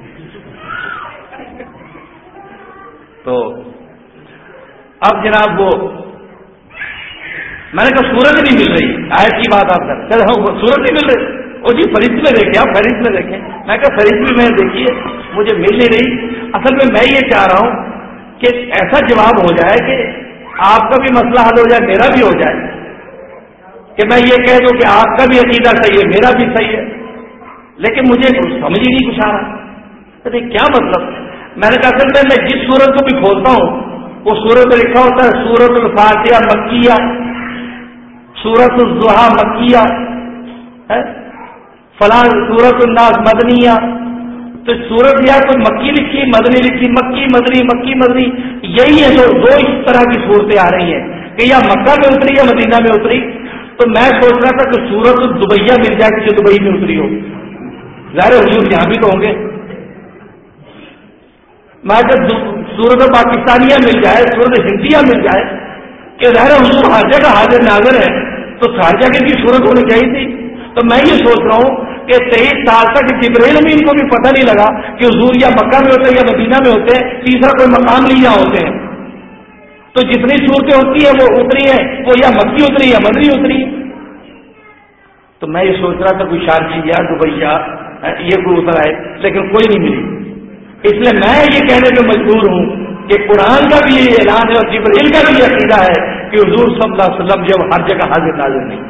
تو اب جناب وہ میں نے کہا صورت نہیں مل رہی. آیت کی بات آپ کر صورت نہیں مل رہی. وہ جی فہرست میں دیکھیں آپ فہرست میں دیکھیں. میں کہا فہرست میں میں دیکھیے مجھے مل نہیں رہی. اصل میں میں یہ چاہ رہا ہوں کہ ایسا جواب ہو جائے کہ آپ کا بھی مسئلہ حل ہو جائے میرا بھی ہو جائے، کہ میں یہ کہہ دوں کہ آپ کا بھی عقیدہ صحیح ہے میرا بھی صحیح ہے. لیکن مجھے سمجھ ہی نہیں کچھ آ رہا. کیا مطلب؟ میں نے کہا اصل میں میں جس سورت کو بھی کھولتا ہوں وہ سورت میں لکھا ہوتا ہے سورت الفاتحہ مکیہ، سورت الضحیٰ مکیہ، فلاں سورت الناس مدنیہ. تو سورت یا تو مکی لکھی مدنی لکھی مکی مدنی مکی مدنی. یہی ہے جو دو اس طرح کی صورتیں آ رہی ہیں کہ یا مکہ میں اتری یا مدینہ میں اتری. تو میں سوچ رہا تھا کہ سورت الدبیہ مل جائے کہ جو دبئی میں اتری ہو. ظاہر حضور یہاں بھی تو ہوں گے. میں جب سورت پاکستانیہ مل جائے سورت ہندیہ مل جائے کہ ظاہر حضور ہر جگہ حاضر ناظر ہے تو ہر جگہ کی صورت ہونی چاہیے تھی. تو میں یہ سوچ رہا ہوں کہ تیئیس سال تک جبرائیل امین کو بھی پتہ نہیں لگا کہ حضور یا مکہ میں ہوتے ہیں یا مدینہ میں ہوتے ہیں، تیسرا کوئی مقام نہیں یہاں ہوتے ہیں. تو جتنی صورتیں ہوتی ہیں وہ اتری ہیں وہ یا مکی اتری یا مدنی اتری. تو میں یہ سوچ رہا تھا کوئی شارجی یا دبئی یا یہ کوئی اتر آئے، لیکن کوئی نہیں ملی. اس لیے میں یہ کہنے پہ مجبور ہوں کہ قرآن کا بھی یہ اعلان ہے اور جبرائیل کا بھی یہ عقیدہ ہے کہ حضور صلی اللہ علیہ وسلم جب ہر جگہ حاضر ناظر نہیں.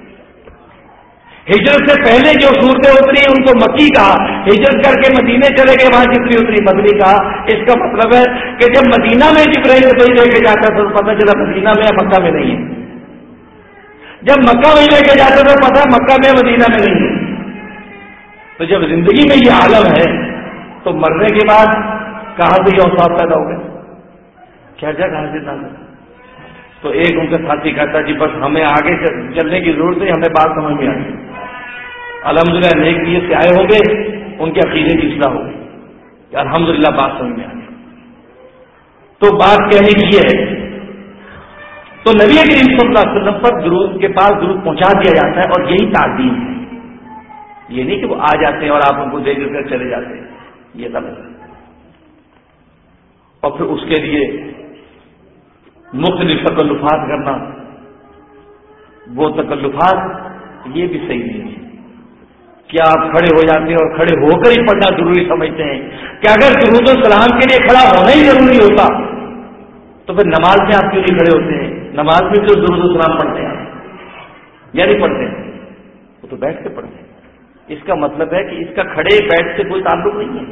ہجرت سے پہلے جو صورتیں اتری ان کو مکی کہا، ہجرت کر کے مدینے چلے گئے وہاں جتنی اتری مدنی کہا. اس کا مطلب ہے کہ جب مدینہ میں جبرائیل وہی لے کے جاتا تھا تو پتہ چلا مدینہ میں یا مکہ میں نہیں ہے. جب مکہ وہی لے کے جاتا تھا پتہ مکہ میں مدینہ میں نہیں ہے. تو جب زندگی میں یہ عالم ہے تو مرنے کے بعد کہاں سے یہ اوصاف پیدا ہو گئے؟ کیا کیا کہاں سے نہ. تو ایک ان کا ساتھی کہتا جی بس ہمیں آگے چلنے کی ضرورت ہے، ہمیں بات سمجھ میں آ گئی. الحمدللہ نیک نیت سے آئے ہوں گے ان کے عقیدے کی اصلاح ہوگی کہ الحمدللہ بات سمجھ میں آ گئی. تو بات کہنے کی یہ ہے تو نبی کریم صلی اللہ علیہ وسلم پر درود کے پاس درود پہنچا دیا جاتا ہے اور یہی تعظیم ہے. یہ نہیں کہ وہ آ جاتے ہیں اور آپ ان کو دیکھ کر چلے جاتے ہیں، یہ سب. اور پھر اس کے لیے مختلف تکلفات کرنا، وہ تکلفات یہ بھی صحیح نہیں ہے. کیا آپ کھڑے ہو جاتے ہیں اور کھڑے ہو کر ہی پڑھنا ضروری سمجھتے ہیں کہ اگر درود و سلام کے لیے کھڑا ہونا ہی ضروری ہوتا تو پھر نماز میں آپ کیوں نہیں کھڑے ہوتے ہیں؟ نماز میں کیوں درود و سلام پڑھتے ہیں؟ یا نہیں پڑھتے ہیں؟ وہ تو بیٹھ کے پڑھتے ہیں. اس کا مطلب ہے کہ اس کا کھڑے بیٹھ سے کوئی تعلق نہیں ہے.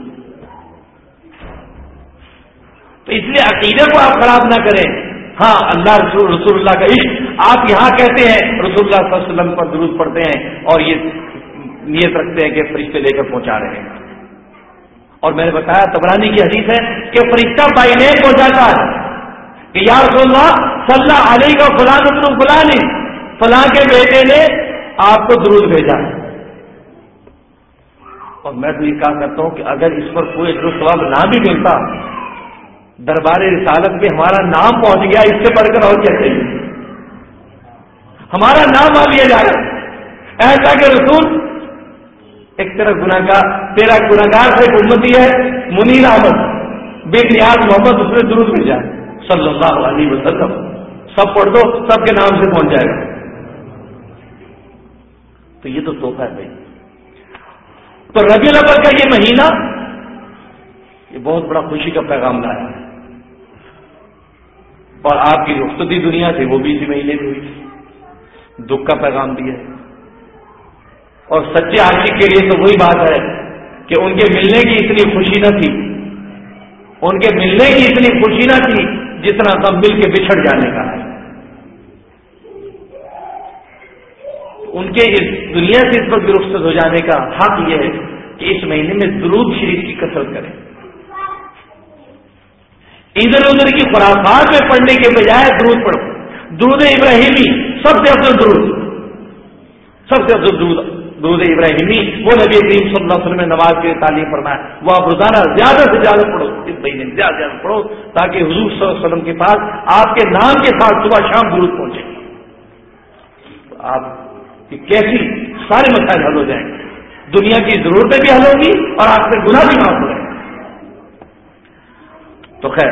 تو اس لیے عقیدے کو آپ خراب نہ کریں. ہاں اللہ رسول رسول اللہ کا عشق آپ یہاں کہتے ہیں، رسول اللہ صلی اللہ علیہ وسلم پر درود پڑھتے ہیں اور یہ نیت رکھتے ہیں کہ فرشتے لے کر پہنچا رہے ہیں. اور میں نے بتایا طبرانی کی حدیث ہے کہ فرشتہ بائنے پہنچاتا ہے کہ یا رسول اللہ صلی اللہ علیہ کا فلاں ابن فلاں فلاں کے بیٹے نے آپ کو درود بھیجا. اور میں تو یہ کہا کرتا ہوں کہ اگر اس پر کوئی اجر و ثواب نہ بھی ملتا، دربار رسالت میں ہمارا نام پہنچ گیا، اس سے بڑھ کر اور کیا چاہیے؟ ہمارا نام آ لیا جا رہا ہے. ایسا کہ رسول ایک طرح گناہگار، تیرا گناہگار سے ایک امتی ہے منیر احمد بن نیاز محمد، اس نے درود بھیجا صلی اللہ علیہ وسلم. سب پڑھ دو، سب کے نام سے پہنچ جائے گا. تو یہ تو تحفہ ہے بھائی. تو ربیع الاول کا یہ مہینہ یہ بہت بڑا خوشی کا پیغام لایا ہے. اور آپ کی رخصتی دنیا سے وہ بھی اسی مہینے میں ہوئی، دکھ کا پیغام دیا ہے. اور سچے عاشق کے لیے تو وہی بات ہے کہ ان کے ملنے کی اتنی خوشی نہ تھی، ان کے ملنے کی اتنی خوشی نہ تھی جتنا سب مل کے بچھڑ جانے کا ہے. ان کے اس دنیا سے اس وقت رخصت ہو جانے کا حق یہ ہے کہ اس مہینے میں درود شریف کی کثرت کریں. ادھر ادھر کی خرافات میں پڑھنے کے بجائے درود پڑھو. درود ابراہیمی سب سے افضل درود، سب سے افضل درود درود ابراہیمی وہ نبی کریم صلی اللہ علیہ وسلم نے نماز کے تعلیم فرمایا. وہ آپ روزانہ زیادہ سے زیادہ پڑھو، اس مہینے میں زیادہ سے زیادہ پڑھو تاکہ حضور صلی اللہ علیہ وسلم کے پاس آپ کے نام کے ساتھ صبح شام درود پہنچے. تو آپ کی کیسی سارے مسائل حل ہو جائیں گے، دنیا کی ضرورتیں بھی حل ہوں گی اور آپ سے گناہ بھی معاف ہو جائیں گے. تو خیر،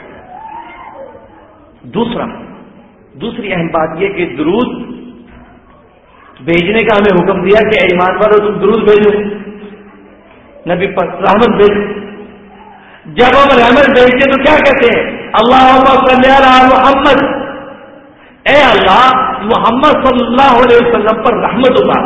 دوسرا دوسری اہم بات یہ کہ درود بھیجنے کا ہمیں حکم دیا کہ ایمان والو تم درود بھیجو، نبی پر رحمت بھیجو. جب ہم رحمت بھیجتے تو کیا کہتے ہیں؟ اللہم صلی علی محمد، اے اللہ محمد صلی اللہ علیہ وسلم پر رحمت اتار.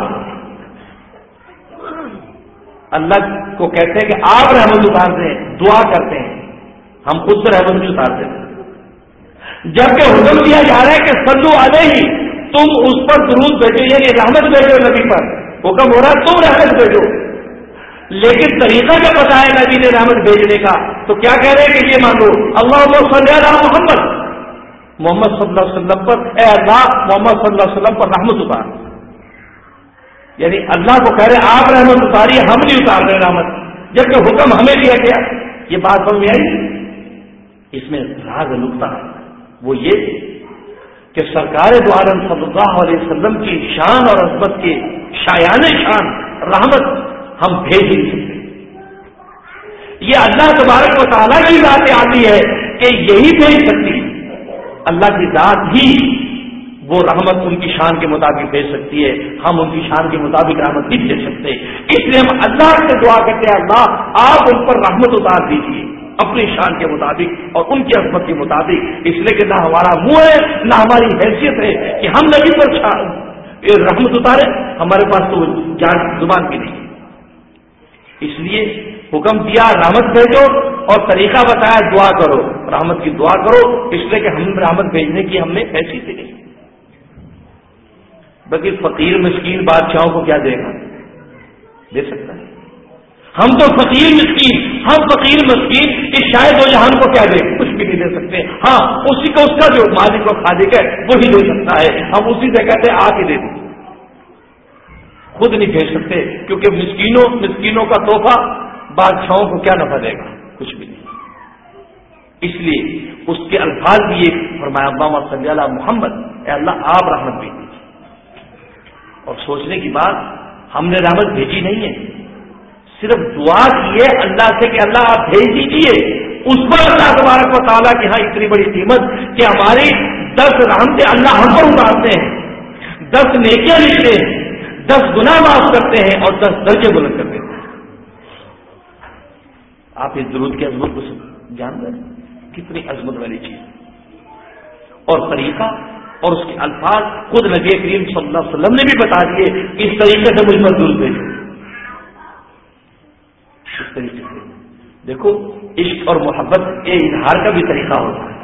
اللہ کو کہتے ہیں کہ آپ رحمت اتارتے ہیں، دعا کرتے ہیں، ہم خود سے رحمت نہیں اتارتے. جبکہ حکم دیا جا رہا ہے کہ صلو علیہ، تم اس پر درود بھیجو، یعنی رحمت بھیجو نبی پر. حکم ہو رہا ہے تم رحمت بھیجو. لیکن طریقہ کیا پتا ہے نبی نے رحمت بھیجنے کا؟ تو کیا کہہ رہے ہیں کہ یہ مانگو اللہم صلی علی محمد، محمد صلی اللہ علیہ وسلم پر، اے اللہ محمد صلی اللہ علیہ وسلم پر رحمت اتار. یعنی اللہ کو کہہ رہے آپ رحمت اتاری، ہم نہیں اتار رہے رحمت، جبکہ حکم ہمیں دیا گیا. یہ بات سمجھ میں آئی؟ اس میں راز نقطہ وہ یہ کہ سرکار دو عالم صلی اللہ علیہ وسلم کی شان اور عظمت کے شایان شان رحمت ہم بھیج نہیں سکتے. یہ اللہ تبارک و تعالیٰ کی ذات آتی ہے کہ یہی بھیج سکتی. اللہ کی ذات ہی وہ رحمت ان کی شان کے مطابق بھیج سکتی ہے، ہم ان کی شان کے مطابق رحمت نہیں بھیج سکتے. اس لیے ہم اللہ سے دعا کرتے ہیں اللہ آپ ان پر رحمت اتار دیجیے اپنی شان کے مطابق اور ان کی عظمت کے مطابق. اس لیے کہ نہ ہمارا منہ ہے نہ ہماری حیثیت ہے کہ ہم نبی پر رحمت اتارے، ہمارے پاس تو جان زبان بھی نہیں. اس لیے حکم دیا رحمت بھیجو اور طریقہ بتایا دعا کرو، رحمت کی دعا کرو. اس لیے کہ ہم رحمت بھیجنے کی ہم نے حیثیت ہی نہیں. بلکہ فقیر مسکین بادشاہوں کو کیا دے گا؟ دے سکتا ہے؟ ہم تو فقیر مسکین، ہم فقیر مسکین اس شاید و جہان کو کیا دیں؟ کچھ بھی نہیں دے سکتے. ہاں اسی کو اس کا جو مالک و خالق ہے وہی دے سکتا ہے. ہم اسی سے کہتے ہیں آپ ہی دے دیں، خود نہیں بھیج سکتے. کیونکہ مسکینوں مسکینوں کا تحفہ بادشاہوں کو کیا نفع دے گا؟ کچھ بھی نہیں. اس لیے اس کے الفاظ بھی یہ فرمایا اللہم صلی علی محمد، اے اللہ آپ رحمت بھیج دیجیے. اور سوچنے کی بات، ہم نے رحمت بھیجی نہیں ہے، صرف دعا کی ہے اللہ سے کہ اللہ آپ بھیج دیجیے. اس پر اللہ تبارک و تعالیٰ کی ہاں اتنی بڑی قیمت کہ ہماری دس رحمتیں اللہ ہم پر اتارتے ہیں، دس نیکیاں لکھتے ہیں، دس گناہ معاف کرتے ہیں اور دس درجے بلند کرتے ہیں. آپ اس درود کی عظمت کو جان رہے ہیں؟ کتنی عظمت والی چیز. اور طریقہ اور اس کے الفاظ خود نبی کریم صلی اللہ علیہ وسلم نے بھی بتا دیے کہ اس طریقے سے مجھ پر دور بھیجو. اس طریقے سے دیکھو عشق اور محبت کے اظہار کا بھی طریقہ ہوتا ہے.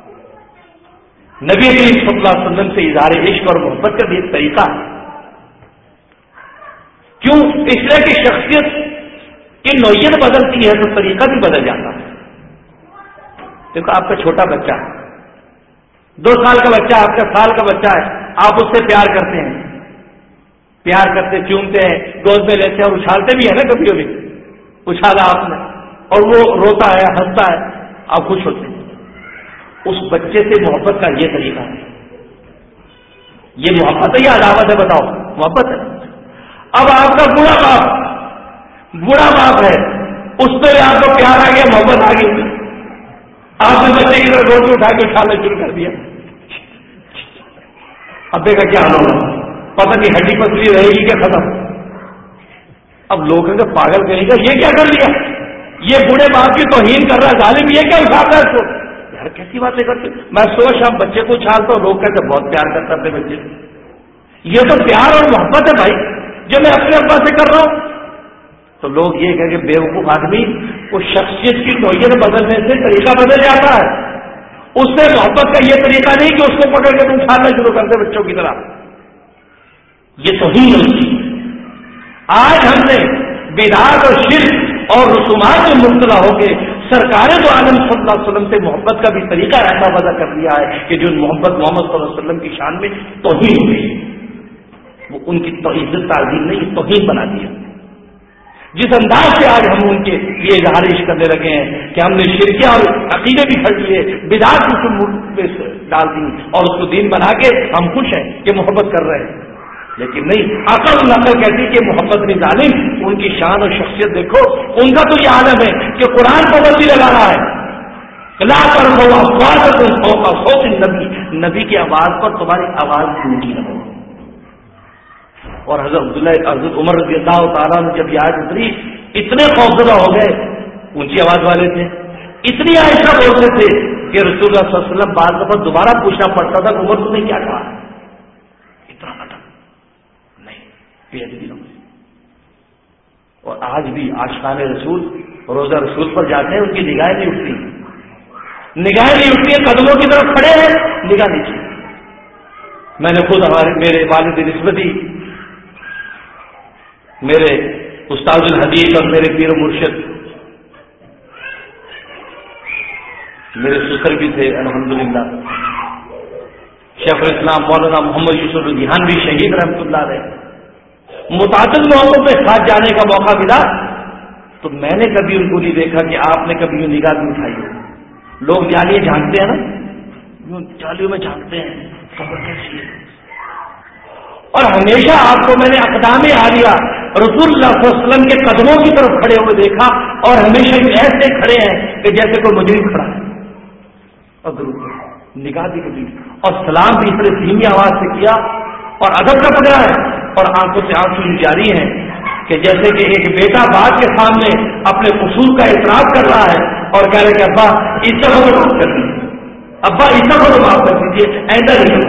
نبی کریم صلی اللہ علیہ وسلم سے اظہار عشق اور محبت کا بھی ایک طریقہ ہے. کیوں؟ اس لیے کہ شخصیت کی نوعیت بدلتی ہے تو طریقہ بھی بدل جاتا ہے. دیکھو آپ کا چھوٹا بچہ ہے، دو سال کا بچہ، آپ کا سال کا بچہ ہے، آپ اس سے پیار کرتے ہیں، پیار کرتے چومتے ہیں، گود میں لیتے ہیں اور اچھالتے بھی ہیں نا، کبھی کبھی اچھالا آپ نے اور وہ روتا ہے ہنستا ہے، آپ خوش ہوتے ہیں. اس بچے سے محبت کا یہ طریقہ ہے. یہ محبت ہے یا عداوت ہے؟ بتاؤ. محبت ہے. اب آپ کا بوڑھا باپ بوڑھا باپ ہے، اس پہ آپ کو پیار آ گیا، محبت آ گئی، آپ نے بچے کی طرح گود اٹھا کے اچھالنا شروع کر دیا. ابے کا کیا حال ہوگا؟ پتہ نہیں ہڈی پسلی رہے گی کہ ختم. اب لوگ کہ پاگل کہیں گا یہ کیا کر لیا، یہ بوڑھے باپ کی توہین کر رہا ہے ظالم، یہ کیا اٹھاتا ہے اس کو. یار کیسی باتیں کرتے. میں صبح شام بچے کو اچھالتا ہوں، لوگ کہتے بہت پیار کرتا اپنے بچے سے. یہ تو پیار اور محبت ہے بھائی جو میں اپنے ابا سے کر رہا ہوں. تو لوگ یہ کہیں کہ بیوقوف آدمی وہ شخصیت کی نوعیت بدلنے سے طریقہ بدل جاتا ہے. اس سے محبت کا یہ طریقہ نہیں کہ اس کو پکڑ کے تم کھانا شروع کرتے بچوں کی طرح. یہ توہین ہوتی ہے. آج ہم نے بدعات اور شرک اور رسومات میں مبتلا ہو کے سرکار دو عالم صلی اللہ علیہ وسلم سے محبت کا بھی طریقہ ایسا وضع کر دیا ہے کہ جو محبت محمد صلی اللہ علیہ وسلم کی شان میں توہین ہوئی، وہ ان کی عزت تعظیم نہیں، توہین بنا دیا. جس انداز سے آج ہم ان کے لیے اظہارش کرنے لگے ہیں کہ ہم نے شرکیہ اور عقیدے بھی کھڑ لیے، بدعات میں ڈال دی اور اس کو دین بنا کے ہم خوش ہیں کہ محبت کر رہے ہیں. لیکن نہیں، عقل نقل کہتی کہ محبت نہیں ظالم. ان کی شان اور شخصیت دیکھو، ان کا تو یہ عالم ہے کہ قرآن پابندی لگا رہا ہے. لا ترفعوا اصواتکم فوق صوت النبی، نبی کی آواز پر تمہاری آواز اونچی نہ ہو. اور حضرت عبداللہ حضرت عمر رضی اللہ تعالیٰ نے جب یہ آیت اتری اتنے خوفزدہ ہو گئے، اونچی آواز والے تھے، اتنی عائشہ بولتے تھے کہ رسول اللہ صلی اللہ علیہ وسلم بعض دفعہ دوبارہ پوچھنا پڑتا تھا کہ عمر تم نے کیا کہا. اتنا ادب نہیں، بے ادبی نہ. اور آج بھی عاشقان رسول روزہ رسول پر جاتے ہیں، ان کی نگاہیں نہیں اٹھتی، نگاہیں نہیں اٹھتی، قدموں کی طرف کھڑے ہیں، نگاہ نہیں چاہیے. میں نے خود ہمارے میرے والد نسبتی، میرے استاد الحدیث اور میرے پیر و مرشد، میرے سسر بھی تھے الحمدللہ، شیخ الاسلام مولانا محمد یوسف الجہانوی شہید رحمۃ اللہ علیہ، متعدد موقعوں پہ ساتھ جانے کا موقع ملا تو میں نے کبھی ان کو نہیں دیکھا کہ آپ نے کبھی یہ نگاہ بھی اٹھائی ہو. لوگ جالیے جھانکتے ہیں نا، جالیوں میں جھانکتے ہیں خبر کیسی ہے. اور ہمیشہ آپ کو میں نے اقدام عالیہ رسول اللہ صلی اللہ علیہ وسلم کے قدموں کی طرف کھڑے ہوئے دیکھا، اور ہمیشہ ایسے کھڑے ہیں کہ جیسے کوئی مجرم کھڑا ہے. اور نگاہ بھی کبھی اور سلام بھی اتنے دھیمی آواز سے کیا اور ادب کا پکڑا ہے، اور آنکھوں سے آنسو جاری ہیں کہ جیسے کہ ایک بیٹا باپ کے سامنے اپنے قصور کا اعتراف کر رہا ہے اور کہہ رہے کہ ابا اس طرح کو معاف کر دیجیے، ابا اس طرح کو معاف کر دیجیے، ایسا نہیں کرو.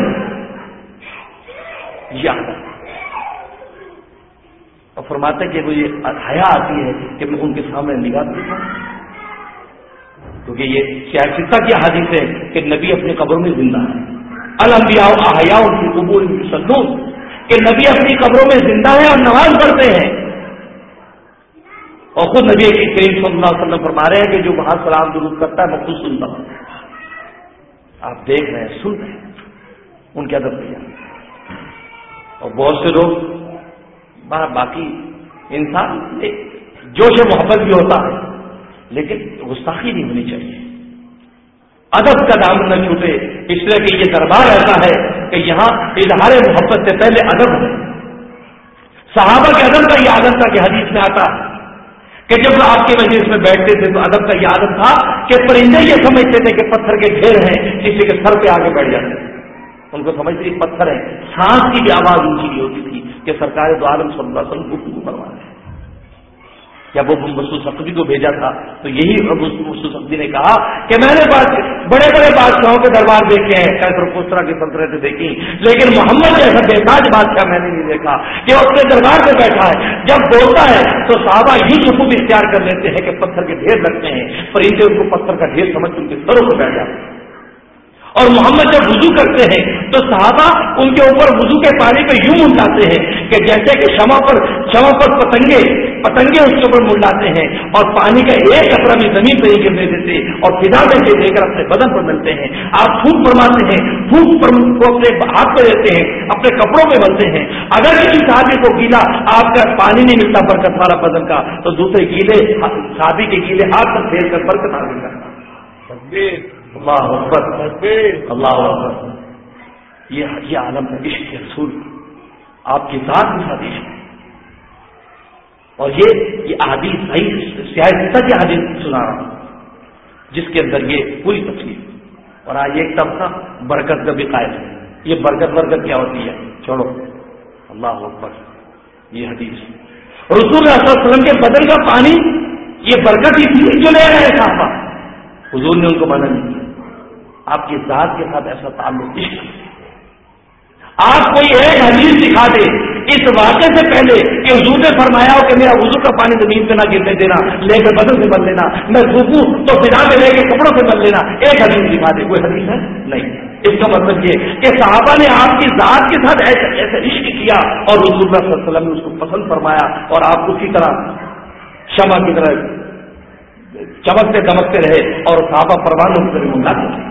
اور فرماتے کہ مجھے حیا آتی ہے کہ میں ان کے سامنے نگاہ دیکھوں، کیونکہ یہ سیاستہ کی حدیث ہے کہ نبی اپنے قبروں میں زندہ ہے. الانبیاء احیاء فی قبورہم یصلون، کہ نبی اپنی قبروں میں زندہ ہے اور نماز پڑھتے ہیں. اور خود نبی کریم صلی اللہ علیہ وسلم فرما رہے ہیں کہ جو وہاں سلام درود کرتا ہے میں خود سنتا ہوں. آپ دیکھ رہے ہیں، سن رہے ہیں ان کے ادب کیا. اور بہت سے لوگ باقی انسان جوش محبت بھی ہوتا ہے لیکن گستاخی نہیں ہونی چاہیے، ادب کا دامن نہ چھوٹے. اس لیے کہ یہ دربار ایسا ہے کہ یہاں اظہار محبت سے پہلے ادب ہے. صحابہ کے ادب کا یہ عادت تھا کہ حدیث میں آتا ہے کہ جب آپ کے مجلس میں بیٹھتے تھے تو ادب کا یہ عادت تھا کہ پرندے یہ سمجھتے تھے کہ پتھر کے ڈھیر ہیں، کسی کے سر پہ آگے بیٹھ جاتے تھے. ان کو سمجھتے تھے پتھر ہے. سانس کی بھی آواز اونچی نہیں ہوتی تھی کہ سرکار دو عالم صلی اللہ علیہ وسلم گفتگو فرما رہے ہیں. جب وہ مسعود ثقفی کو بھیجا تھا تو یہی مسعود ثقفی نے کہا کہ میں نے بڑے بڑے بادشاہوں کے دربار دیکھے ہیں، کیسر کوسرا کی سلطنتیں دیکھی، لیکن محمد جیسا بےتاج بادشاہ میں نے نہیں دیکھا کہ وہ اپنے دربار پہ بیٹھا ہے، جب بولتا ہے تو صحابہ ہی سکون اختیار کر لیتے ہیں کہ پتھر کے ڈھیر لگتے ہیں، پرندے ان کو پتھر کا ڈھیر سمجھ ان کے سروں پہ بیٹھ جاتے ہیں۔ اور محمد جب وضو کرتے ہیں تو صحابہ ان کے اوپر وضو کے پانی پہ یوں منڈاتے ہیں کہ جیسے کہ شمع پر شمع پر پتنگے پتنگے اس کے اوپر منڈاتے ہیں، اور پانی کا ایک قطرہ بھی زمین پہ نہیں گرنے دیتے، اور فضا میں سے دے کر اپنے بدن پر ملتے ہیں۔ آپ تھوک فرماتے ہیں، تھوک پر کو اپنے ہاتھ پہ دیتے ہیں، اپنے کپڑوں پہ ملتے ہیں۔ اگر کسی صحابی کو گیلا آپ کا پانی نہیں ملتا برکت والا بدن کا، تو دوسرے گیلے صحابی کے گیلے ہاتھ پر پھیر کر برکت حاصل کرتا۔ اللہ اکبر، اللہ اکبر۔ یہ یہ عالم ہے عشق کے رسول، آپ کی ذات کے ساتھ عشق ہے۔ اور یہ یہ احادیث صحیح سیاست کی حدیث سنا رہا ہوں جس کے اندر یہ پوری تفصیل۔ اور آج ایک طبقہ برکت کا بھی قائل ہے، یہ برکت برکت کیا ہوتی ہے چھوڑو، اللہ اکبر۔ یہ حدیث رسول اللہ صلی اللہ علیہ وسلم کے بدن کا پانی یہ برکت ہی تھی جو لے رہے صحابہ، حضور نے ان کو منع نہیں کیا۔ آپ کی ذات کے ساتھ ایسا تعلق عشق، آپ کوئی ایک حدیث دکھا دے اس واقعے سے پہلے کہ حضور نے فرمایا ہو کہ میرا وضو کا پانی زمین پہ نہ گرنے دینا، لے کے بدن سے مل لینا، میں تھوکوں تو فضا میں لے کے کپڑوں سے مل لینا، ایک حدیث دکھا دے، کوئی حدیث ہے نہیں۔ اس کا مطلب یہ کہ صحابہ نے آپ کی ذات کے ساتھ ایسا ایسا عشق کیا، اور رسول اللہ صلی اللہ علیہ وسلم نے اس کو پسند فرمایا، اور آپ اسی طرح شمع کی طرح چمکتے دمکتے رہے اور صحابہ پروانوں کی طرح منڈاتے رہے۔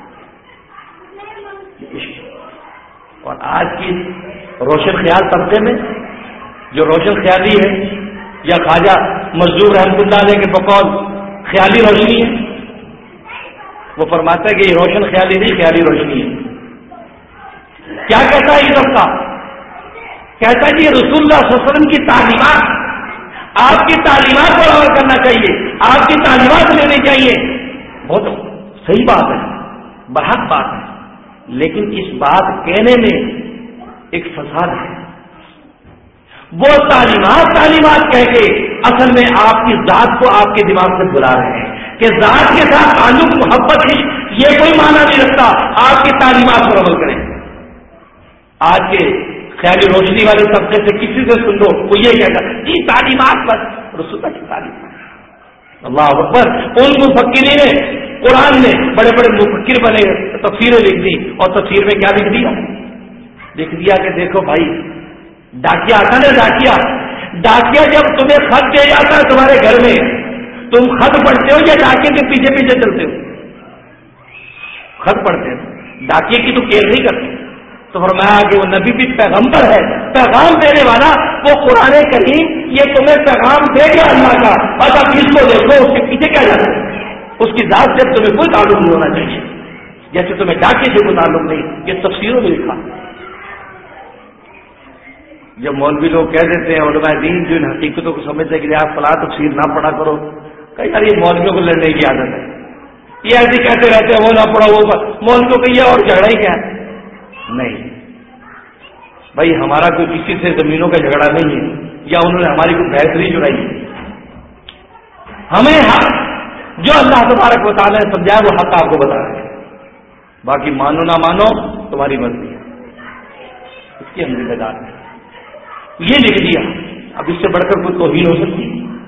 اور آج کی روشن خیال طبقے میں جو روشن خیالی ہے، یا خواجہ مزدور رحمۃ اللہ علیہ کے بقول خیالی روشنی ہے، وہ فرماتا ہے کہ یہ روشن خیالی نہیں، خیالی روشنی ہے۔ کیا کہتا ہے یہ طبقہ؟ کہتا ہے کہ رسول اللہ صلی اللہ علیہ وسلم کی تعلیمات، آپ کی تعلیمات پر عمل کرنا چاہیے، آپ کی تعلیمات لینی چاہیے۔ بہت صحیح بات ہے، برحق بات ہے، لیکن اس بات کہنے میں ایک فساد ہے۔ وہ تعلیمات تعلیمات کہہ کے اصل میں آپ کی ذات کو آپ کے دماغ سے بلا رہے ہیں کہ ذات کے ساتھ تعلق، محبت ہی یہ کوئی معنی نہیں رکھتا، آپ کی تعلیمات پر عمل کریں۔ آج کے خیالی روشنی والے طبقے سے کسی سے سن لو، وہ یہ کہتا یہ تعلیمات پر رسول اللہ کی تعلیمات، اللہ اکبر۔ ان مفکرین نے قرآن میں بڑے بڑے مفکر بنے، تفسیریں لکھ دی، اور تفسیر میں کیا لکھ دیا؟ لکھ دیا کہ دیکھو بھائی، ڈاکیا آتا نا، ڈاکیا ڈاکیا جب تمہیں خط دے جاتا ہے تمہارے گھر میں، تم خط پڑھتے ہو یا ڈاکے کے پیچھے پیچھے چلتے ہو؟ خط پڑھتے ہو، ڈاکے کی تو کیئر نہیں کرتے۔ تو فرمایا کہ وہ نبی بھی پیغمبر ہے، پیغام دینے والا، وہ قرآن کریم یہ تمہیں پیغام دے گا اللہ کا، بس اب اس کو دیکھو، اس کے پیچھے کیا جاتا ہے، اس کی ذات سے تمہیں کوئی تعلق نہیں ہونا چاہیے، جیسے تمہیں ڈاکے سے کوئی تعلق نہیں۔ یہ تفسیروں میں لکھا۔ جب مولوی لوگ کہہ دیتے ہیں علماء دین جو ان حقیقتوں کو سمجھتے ہیں کہ آپ فلاں تفسیر نہ پڑھا کرو، کئی یار یہ مولویوں کو لڑنے کی عادت ہے، یہ ایسے کہتے رہتے ہیں وہ نہ پڑھو وہ، مولویوں کو یہ اور جھگڑا ہی کیا ہے؟ نہیں بھائی، ہمارا کوئی کسی سے زمینوں کا جھگڑا نہیں ہے، یا انہوں نے ہماری کوئی بہتری چرائی ہے۔ ہمیں حق جو اللہ تبارک و تعالیٰ نے سمجھایا وہ حق آپ کو بتا رہے ہیں، باقی مانو نہ مانو تمہاری مرضی ہے، اس کی ہم ذمہ دار ہیں۔ یہ لکھ دیا، اب اس سے بڑھ کر کوئی توہین ہو سکتی؟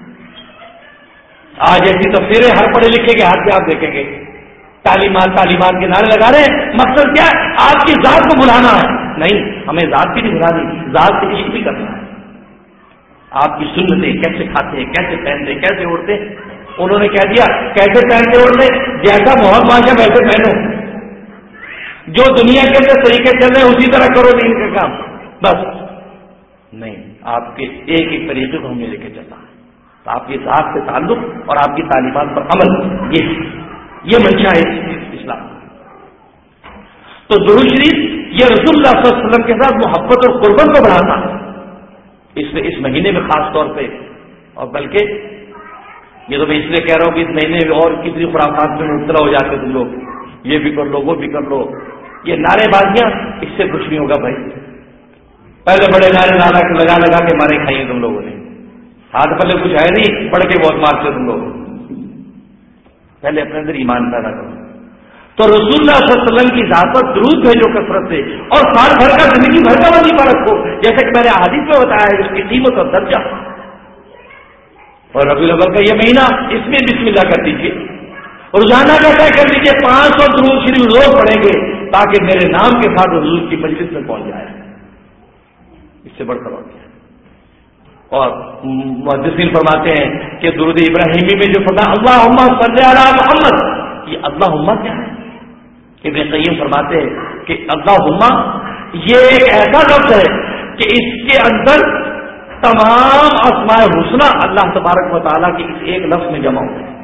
آج ایسی تفسیریں ہر پڑھے لکھے کے ہاتھ سے آپ دیکھیں گے، تعلیمات تعلیمات کے نعرے لگا رہے ہیں، مقصد کیا ہے؟ آپ کی ذات کو بلانا ہے۔ نہیں، ہمیں ذات بھی نہیں بلانی، ذات سے عشق بھی کرنا ہے۔ آپ کی سنتیں کیسے کھاتے ہیں، کیسے پہنتے ہیں، کیسے اڑتے ہیں، انہوں نے کہہ دیا کیسے پہنتے اڑتے، جیسا محمد بادشاہ ویسے پہنو، جو دنیا کے اندر طریقے چل رہے ہیں اسی طرح کرو نہیں ان کا کام، بس نہیں، آپ کے ایک ایک طریقے کو ہمیں لے کے چلنا ہے۔ تو آپ کی ذات سے تعلق اور آپ کی تعلیمات پر عمل، یہ یہ منشا ہے اسلام۔ تو درود شریف یہ رسول اللہ صلی اللہ علیہ وسلم کے ساتھ محبت اور قربت کو بڑھاتا ہے، اس اس مہینے میں خاص طور پہ، اور بلکہ یہ تو میں اس لیے کہہ رہا ہوں کہ اس مہینے میں اور کتنی خرافات میں مبتلا ہو جاتے تم لوگ، یہ بھی کر لو وہ بھی کر لو، یہ نعرے بازیاں، اس سے کچھ نہیں ہوگا بھائی۔ پہلے بڑے نعرے لگا لگا کے مارے کھائیے تم لوگوں نے، ہاتھ پلے کچھ ہے نہیں، پڑھ کے بہت مارتے تم لوگ. پہلے اپنے اندر ایمان پیدا کرو. تو رسول اللہ صلی اللہ علیہ وسلم کی ذات پر درود بھیجو کثرت سے، اور سال بھر کا زندگی بھر کا وظیفہ رکھو، جیسے کہ میں نے احادیث میں بتایا ہے اس کی قیمت اور درجہ. اور ربیع الاول کا یہ مہینہ، اس میں بسم اللہ کر دیجیے، روزانہ کا طے کر دیجیے پانچ سو درود شریف روز پڑھیں گے تاکہ میرے نام کے ساتھ حضور کی مجلس میں پہنچ جائے. اس سے بڑھ کر اور کیا. اور محدثین فرماتے ہیں کہ درود ابراہیمی میں جو فرمایا اللہم صلی علی محمد، یہ اللہم کیا ہے؟ ابن قیم فرماتے ہیں کہ اللہم یہ ایک ایسا لفظ ہے کہ اس کے اندر تمام اسماء الحسنی اللہ تبارک و تعالیٰ کے اس ایک لفظ میں جمع ہوتے ہیں.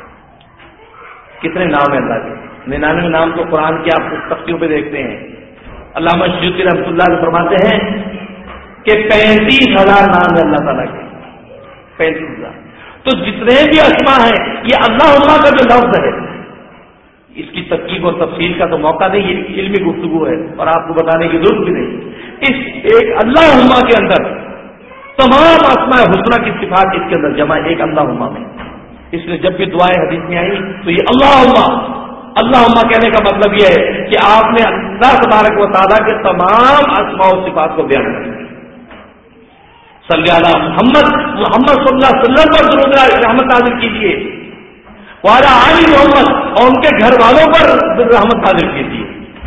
کتنے نام ہیں اللہ کے؟ ننانوے نام تو قرآن کے آپ تختیوں پہ دیکھتے ہیں. علامہ سیوطی رحمۃ اللہ علیہ فرماتے ہیں کہ پینتیس ہزار نام ہے اللہ تعالیٰ کے، پینتیس ہزار. تو جتنے بھی اسماء ہیں یہ اللہ کا جو لفظ ہے، اس کی ترکیب اور تفصیل کا تو موقع نہیں، یہ علمی گفتگو ہے اور آپ کو بتانے کی ضرورت بھی نہیں. اس ایک اللہ کے اندر تمام اسماء حسنہ کی صفات اس کے اندر جمع ایک اللہ میں. اس لیے جب بھی دعائیں حدیث میں آئی تو یہ اللہ اللہ کہنے کا مطلب یہ ہے کہ آپ نے اللہ تبارک و تعالیٰ کے تمام اسماء و صفات کو بیان کر دیا. صلی علی محمد، محمد صلی اللہ علیہ وسلم پر درود رحمت نازل کیجیے، وعلی آل محمد، اور ان کے گھر والوں پر رحمت نازل کیجیے.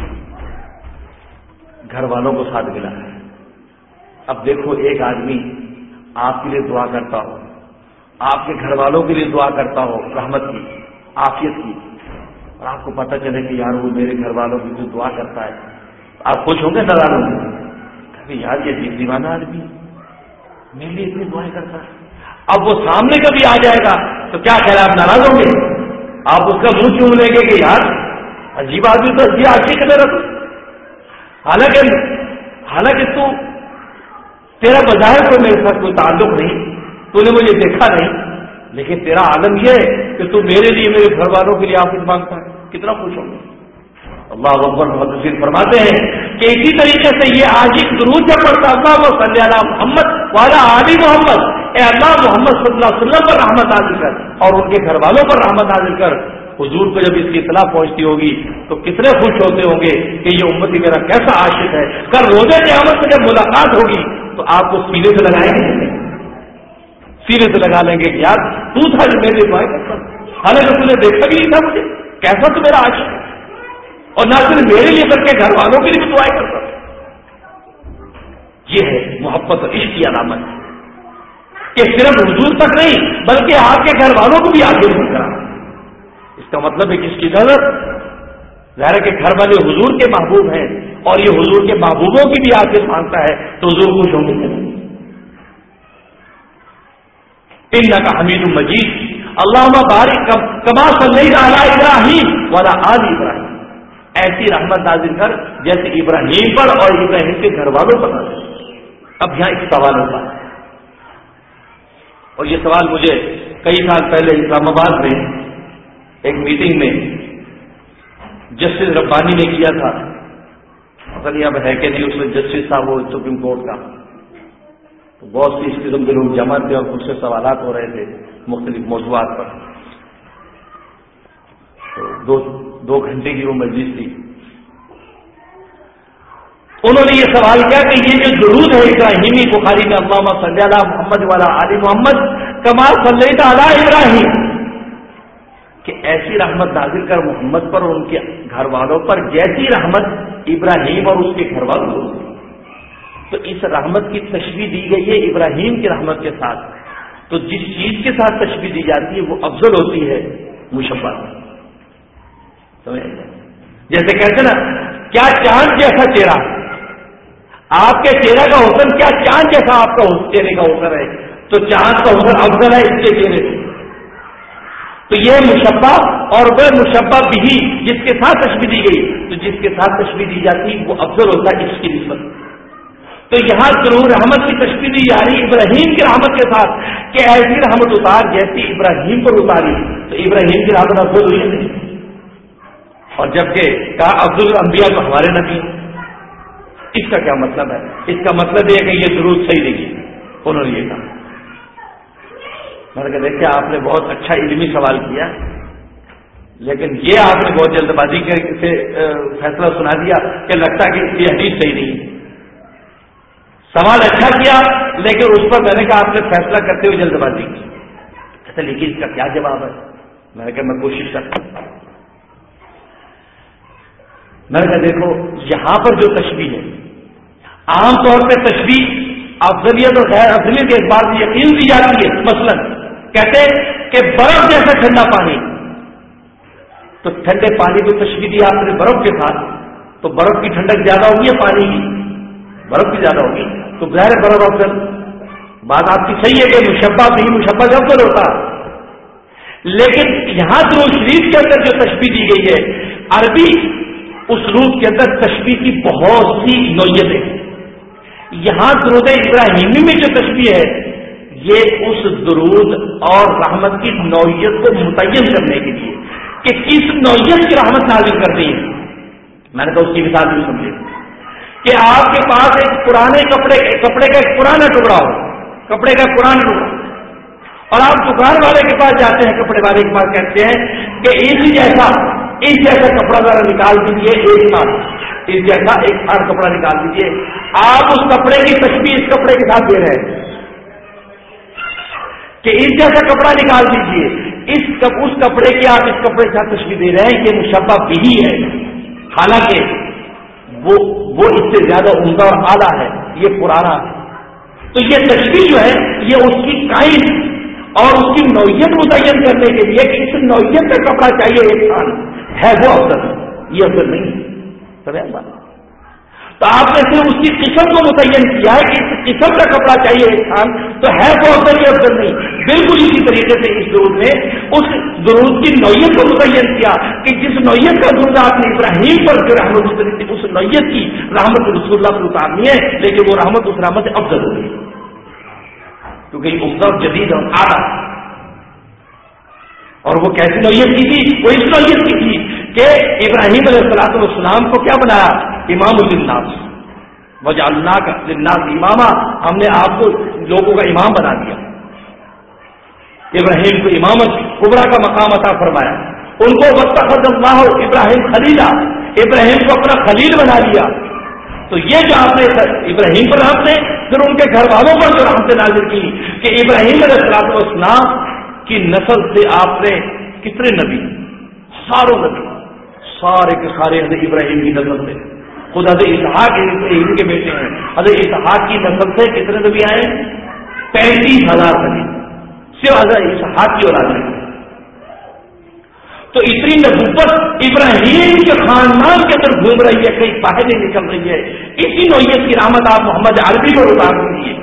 گھر والوں کو ساتھ ملا ہے. اب دیکھو ایک آدمی آپ کے لیے دعا کرتا ہو، آپ کے گھر والوں کے لیے دعا کرتا ہو رحمت کی، عافیت کی، اور آپ کو پتہ چلے کہ یار وہ میرے گھر والوں کی جو دعا کرتا ہے، آپ خوش ہوں گے ناراض ہوں گے؟ کبھی یار یہ عجیب دیوانہ آدمی میرے لیے اتنی دعائیں کرتا ہے. اب وہ سامنے کبھی آ جائے گا تو کیا خیال آپ ناراض ہوں گے؟ آپ اس کا منہ چوم لیں گے کہ یار عجیب آدمی تو عجیب آدمی کی طرح. حالانکہ حالانکہ تو تیرا بظاہر کوئی میرے ساتھ کوئی تعلق نہیں، تو نے مجھے دیکھا نہیں، لیکن تیرا عالم یہ ہے کہ تو میرے لیے میرے گھر والوں کے لیے عافیت مانگتا ہے. کتنا خوش ہوں گے. اللہ اکبر. محدثین فرماتے ہیں کہ اسی طریقے سے یہ عاشق درود جب پڑھتا اللہ صلی علی محمد وعلی آل محمد، اے اللہ محمد صلی اللہ علیہ وسلم پر رحمت نازل کر اور ان کے گھر والوں پر رحمت نازل کر. حضور کو جب اس کی اطلاع پہنچتی ہوگی تو کتنے خوش ہوتے ہوں گے کہ یہ امتی میرا کیسا عاشق ہے. کل روزے قیامت میں جب ملاقات ہوگی تو آپ کو سینے سے لگائیں گے، سینے سے لگا لیں گے کہ یار تو تھا جو میرے لیے دعائیں کرتا، حالانکہ تم نے دیکھا بھی نہیں تھا مجھے، کیسا تو میرا عاشق ہے، اور نہ صرف میرے لیے بلکہ گھر والوں کے لیے بھی دعائیں کرتا. یہ ہے محبت اور عشق کی علامت کہ صرف حضور تک نہیں بلکہ آپ کے گھر والوں کو بھی آگے بڑھ کرا. اس کا مطلب ہے کہ اس کی نظر ظاہر ہے کہ گھر والے حضور کے محبوب ہیں اور یہ حضور کے محبوبوں کی بھی آخر مانگتا ہے تو حضور خوش ہوں گے. انک حمید مجید. اللہم بارک کما صلیت علی ابراہیم وعلی آل ابراہیم. ایسی رحمت نازل کر جیسے ابراہیم پر اور ابراہیم کے گھر والوں پر نازل. اب یہاں ایک سوال ہوتا ہے، اور یہ سوال مجھے کئی سال پہلے اسلام آباد میں ایک میٹنگ میں جسٹس ربانی نے کیا تھا. پتہ نہیں اب ہے کہ نہیں، اس میں جسٹس تھا وہ سپریم کورٹ کا. تو بہت سی اس قسم کے لوگ جمع تھے اور مجھ سے سوالات ہو رہے تھے مختلف موضوعات پر. تو دو دو گھنٹے کی وہ مجلس تھی. انہوں نے یہ سوال کیا کہ یہ جو درود ہے ابراہیمی بخاری میں اللہم صلی علی محمد وعلی آل محمد کما صلیت علی ابراہیم، کہ ایسی رحمت نازل کر محمد پر اور ان کے گھر والوں پر جیسی رحمت ابراہیم اور اس کے گھر والوں کو. تو اس رحمت کی تشبیہ دی گئی ہے ابراہیم کی رحمت کے ساتھ. تو جس چیز کے ساتھ تشبیہ دی جاتی ہے وہ افضل ہوتی ہے مشبہ. جیسے کہتے نا کیا چاند جیسا چہرہ، آپ کے چہرے کا حسن کیا چاند جیسا آپ کا چہرے کا حسن ہے، تو چاند کا حسن افضل ہے اس کے چہرے سے. تو یہ مشبہ اور وہ مشبہ بھی جس کے ساتھ تشبیہ دی گئی، تو جس کے ساتھ تشبیہ دی جاتی وہ افضل ہوتا ہے اس کی نسبت. تو یہاں ضرور رحمت کی تشبیہ دی جا رہی ابراہیم کی رحمت کے ساتھ کہ ایسی رحمت اتار جیسی ابراہیم پر اتاری. تو ابراہیم کی رحمت افضل ہوئی نہیں، اور جبکہ کہا افضل الانبیاء تو ہمارے نبی. اس کا کیا مطلب ہے؟ اس کا مطلب یہ ہے کہ یہ ضرور صحیح نہیں ہے. انہوں نے یہ کہا میں نے کہا دیکھیں آپ نے بہت اچھا علمی سوال کیا، لیکن یہ آپ نے بہت جلد بازی سے فیصلہ سنا دیا کہ لگتا کہ یہ حدیث صحیح نہیں ہے۔ سوال اچھا کیا لیکن اس پر میں نے کہا آپ نے فیصلہ کرتے ہوئے جلد بازی کی۔ کہتے لیکن اس کا کیا جواب ہے؟ میں نے کہا میں کوشش کرتا ہوں۔ میں نے کہا دیکھو یہاں پر جو تشبیہ ہے، عام طور پہ تشبیہ افضلیت اور غیر افضلیت کے اعتبار سے یقین دی جاتی ہے۔ مثلا کہتے کہ برف جیسا ٹھنڈا پانی، تو ٹھنڈے پانی کو تشبیہ دی آپ نے برف کے ساتھ، تو برف کی ٹھنڈک زیادہ ہوگی یا پانی کی؟ برف کی زیادہ ہوگی، تو ظاہر برف افضل۔ بات آپ کی صحیح ہے کہ مشبہ بھی مشبہ سے افضل ہوتا، لیکن یہاں درود شریف کے اندر جو تشبیہ دی گئی ہے، عربی اسلوب کے اندر تشبیہ کی بہت سی نوعیتیں ہیں۔ یہاں درود ابراہیمی میں جو تشبیہ ہے یہ اس درود اور رحمت کی نوعیت کو متعین کرنے کے لیے کہ کس نوعیت کی رحمت نازل کرنی ہے۔ میں نے کہا اس کی مثال بھی سمجھے کہ آپ کے پاس ایک پرانے کپڑے کپڑے کا ایک پرانا ٹکڑا ہو، کپڑے کا پرانا ٹکڑا، اور آپ دکان والے کے پاس جاتے ہیں، کپڑے والے کے پاس کہتے ہیں کہ اسی جیسا اس جیسا کپڑا ذرا نکال دیجیے، ایک ساتھ اس جیسا ایک ہر کپڑا نکال دیجیے۔ آپ اس کپڑے کی تشبیہ اس کپڑے کے ساتھ دے رہے ہیں کہ اس جیسا کپڑا نکال دیجیے، اس کپ اس کپڑے کی آپ اس کپڑے کے ساتھ تشبیہ دے رہے ہیں، یہ مشبہ بھی ہے، حالانکہ وہ وہ اس سے زیادہ عمدہ اور اعلیٰ ہے، یہ پرانا ہے۔ تو یہ تشبیہ جو ہے یہ اس کی کائن اور اس کی نوعیت متعین کرنے کے لیے کہ اس نوعیت کا کپڑا چاہیے ایک خان ہے، وہ افضل ہے، یہ افضل نہیں ہے۔ سمجھ بات؟ تو آپ نے صرف اس کی قسم کو متعین کیا ہے کہ اس قسم کا کپڑا چاہیے ایک خان، تو ہے وہ افضل یا افضل نہیں۔ بالکل اسی طریقے سے اس درود نے اس درود کی نوعیت کو متعین کیا کہ جس نوعیت کا درود آپ نے ابراہیم پر جو رحمت اتری تھی، اس نوعیت کی رحمت رسول اللہ پر اتارنی ہے، لیکن وہ رحمت اس رحمت سے افضل ہوگی کیونکہ یہ عمدہ جدید اور اعلیٰ۔ اور وہ کیسی نوعیت کی تھی؟ وہ اس نوعیت کی تھی کہ ابراہیم علیہ الصلوۃ والسلام کو کیا بنایا؟ امام للناس، وجعلناک للناس اماما، ہم نے آپ کو لوگوں کا امام بنا دیا۔ ابراہیم کو امامت کبریٰ کا مقام عطا فرمایا، ان کو واتخذ اللہ ابراہیم خلیلا، ابراہیم کو اپنا خلیل بنا لیا۔ تو یہ جو آپ نے ابراہیم پر رحمتیں، پھر ان کے گھر والوں پر جو رحمتیں نازل کی کہ ابراہیم علیہ الصلوۃ والسلام کی نسل سے آپ نے کتنے نبی، ساروں نبی، سارے کے سارے حضرت ابراہیم کی نسل سے، خود حضرت اسحاق ابراہیم کے بیٹے ہیں، حضرت اسحاق کی نسل سے کتنے نبی آئے؟ پینتیس ہزار نبی صرف حضرت اسحاق کی اولاد ہے۔ تو اتنی نبوت ابراہیم کے خاندان کے اندر گھوم رہی ہے، کہیں باہر نہیں نکل رہی ہے۔ اسی نوعیت کی رحمت آپ محمد عربی پر اتار دیجیے۔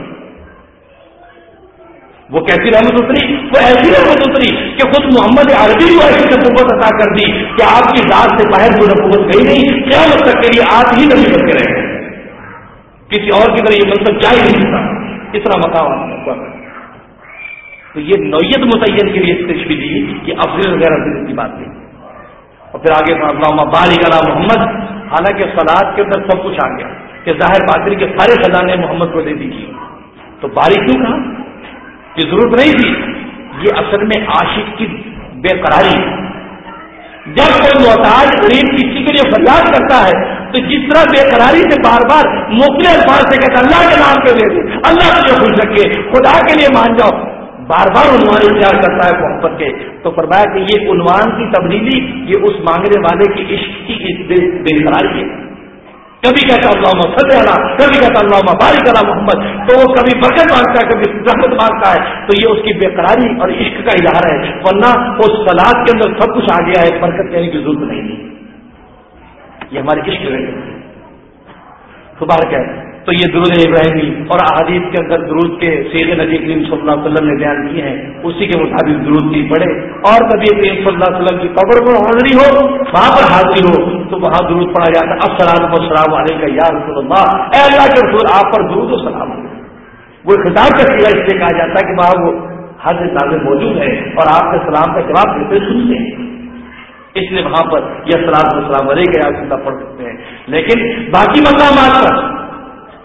وہ کیسی رحمت اتری؟ وہ ایسی رحمت اتری کہ خود محمد عربی کو ایسی نبوت عطا کر دی کہ آپ کی ذات سے باہر کوئی نبوت گئی نہیں، قیامت تک کے لیے آپ ہی نبی بن کے رہے، کسی اور کی طرح یہ مطلب جا ہی نہیں سکتا، اتنا مقام۔ تو یہ نوعیت متعین کے لیے تشبیہ دی کہ افضل وغیرہ افضل کی بات نہیں۔ اور پھر آگے اللہم بارک علی محمد، حالانکہ صلاۃ کے اندر سب کچھ آ گیا کہ ظاہر باطن کے سارے خزانے محمد کو دے دیجیے، تو بارک کیوں کہا؟ یہ ضرورت نہیں تھی، یہ اصل میں عاشق کی بے قراری ہے۔ جب کوئی محتاج غریب کسی کے لیے فریاد کرتا ہے تو جس طرح بے قراری سے بار بار مختلف الفاظ سے کہتا اللہ کے نام پہ دے دے، اللہ تجھے خوش رکھے، خدا کے لیے مان جاؤ، بار بار عنوان اختیار کرتا ہے محبت کے، تو فرمایا کہ یہ عنوان کی تبدیلی یہ اس مانگنے والے کی عشق کی بے قراری ہے۔ کبھی کہتا اللہم صلی اللہ، کبھی کہتا اللہم بارک علی محمد، تو وہ کبھی برکت مانگتا ہے، کبھی رحمت مانگتا ہے، تو یہ اس کی بے قراری اور عشق کا اظہار ہے، ورنہ اس صلاۃ کے اندر سب کچھ آ گیا ہے، برکت کہنے کی ضرورت نہیں ہے، یہ ہمارے عشق ہے مبارک ہے۔ تو یہ درود ابراہیمی اور احادیث کے اندر درود کے سیرے نبی کریم صلی اللہ علیہ وسلم نے بیان کیے ہیں، اسی کے مطابق درود بھی پڑھے، اور نبی کریم صلی اللہ علیہ وسلم کی قبر پر حاضری ہو، وہاں پر حاضری ہو تو وہاں درود پڑھا جاتا ہے، السلام والسلام علیکہ یا رسول اللہ، اے اللہ کے رسول آپ پر درود و سلام ہو۔ وہ خطاب کا سیرا اس لیے کہا جاتا ہے کہ وہاں وہ حضرت ناظر موجود ہے اور آپ کے سلام کا جواب دیتے سنتے ہیں، اس لیے وہاں پر یہ السلام والسلام علیکہ یا رسول اللہ پڑھ سکتے ہیں۔ لیکن باقی مقامات پر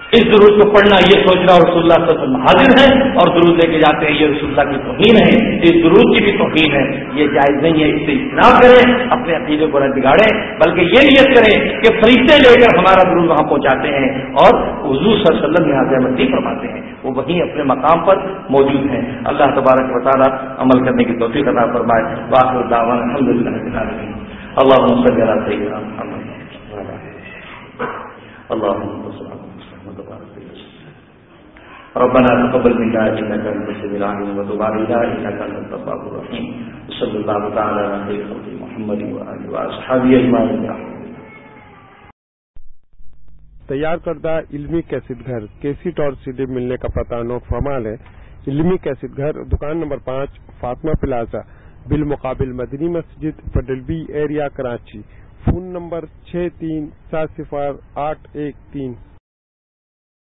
इस दुरूद को पढ़ना, ये सोचना रसूलुल्लाह सल्लल्लाहु अलैहि वसल्लम हाजिर हैं और दुरूद लेके जाते हैं, ये रसूलुल्लाह की तौहीन है, इस दुरूद की भी तौहीन है, ये जायज नहीं है। इससे इज्तनाब करें, अपने अकीदे को न बिगाड़ें, बल्कि ये नियत करें कि फरिश्ते लेकर हमारा दुरूद वहां पहुंचाते हैं और हुजूर सल्लल्लाहु अलैहि वसल्लम यहाँ ज़हमत नहीं फरमाते हैं, वो वहीं अपने मकाम पर मौजूद हैं। अल्लाह तबारक व तआला अमल करने की तौफीक अता फरमाए। वाखिर दावाना अल्हम्दुलिल्लाहि रब्बिल आलमीन। अल्लाहुम्मा सल्लि अला सय्यिदिना मुहम्मद व अला आलिहि। अल्लाहुम्मा सल्लि अला मुहम्मद व अला आलिहि। रब्बना तक़ब्बल मिन्ना इन्नका अंतस समीउल अलीम व तुब अलैना इन्नका अंतत तव्वाबुर रहीम। सल्लल्लाहु तआला अला खैरि खल्क़ि मुहम्मद व आलिहि व अस्हाबिहि अजमाइन। तैयार करदा इल्मी कैसेट घर, कैसेट और सीडी मिलने का पता नो फरमाल है। इल्मी कैसेट घर, दुकान नंबर पाँच, फातिमा प्लाजा, बिल मुकाबिल मदनी मस्जिद, पडलबी एरिया, कराची। फोन नंबर छः तीन सात सिफर आठ एक तीन।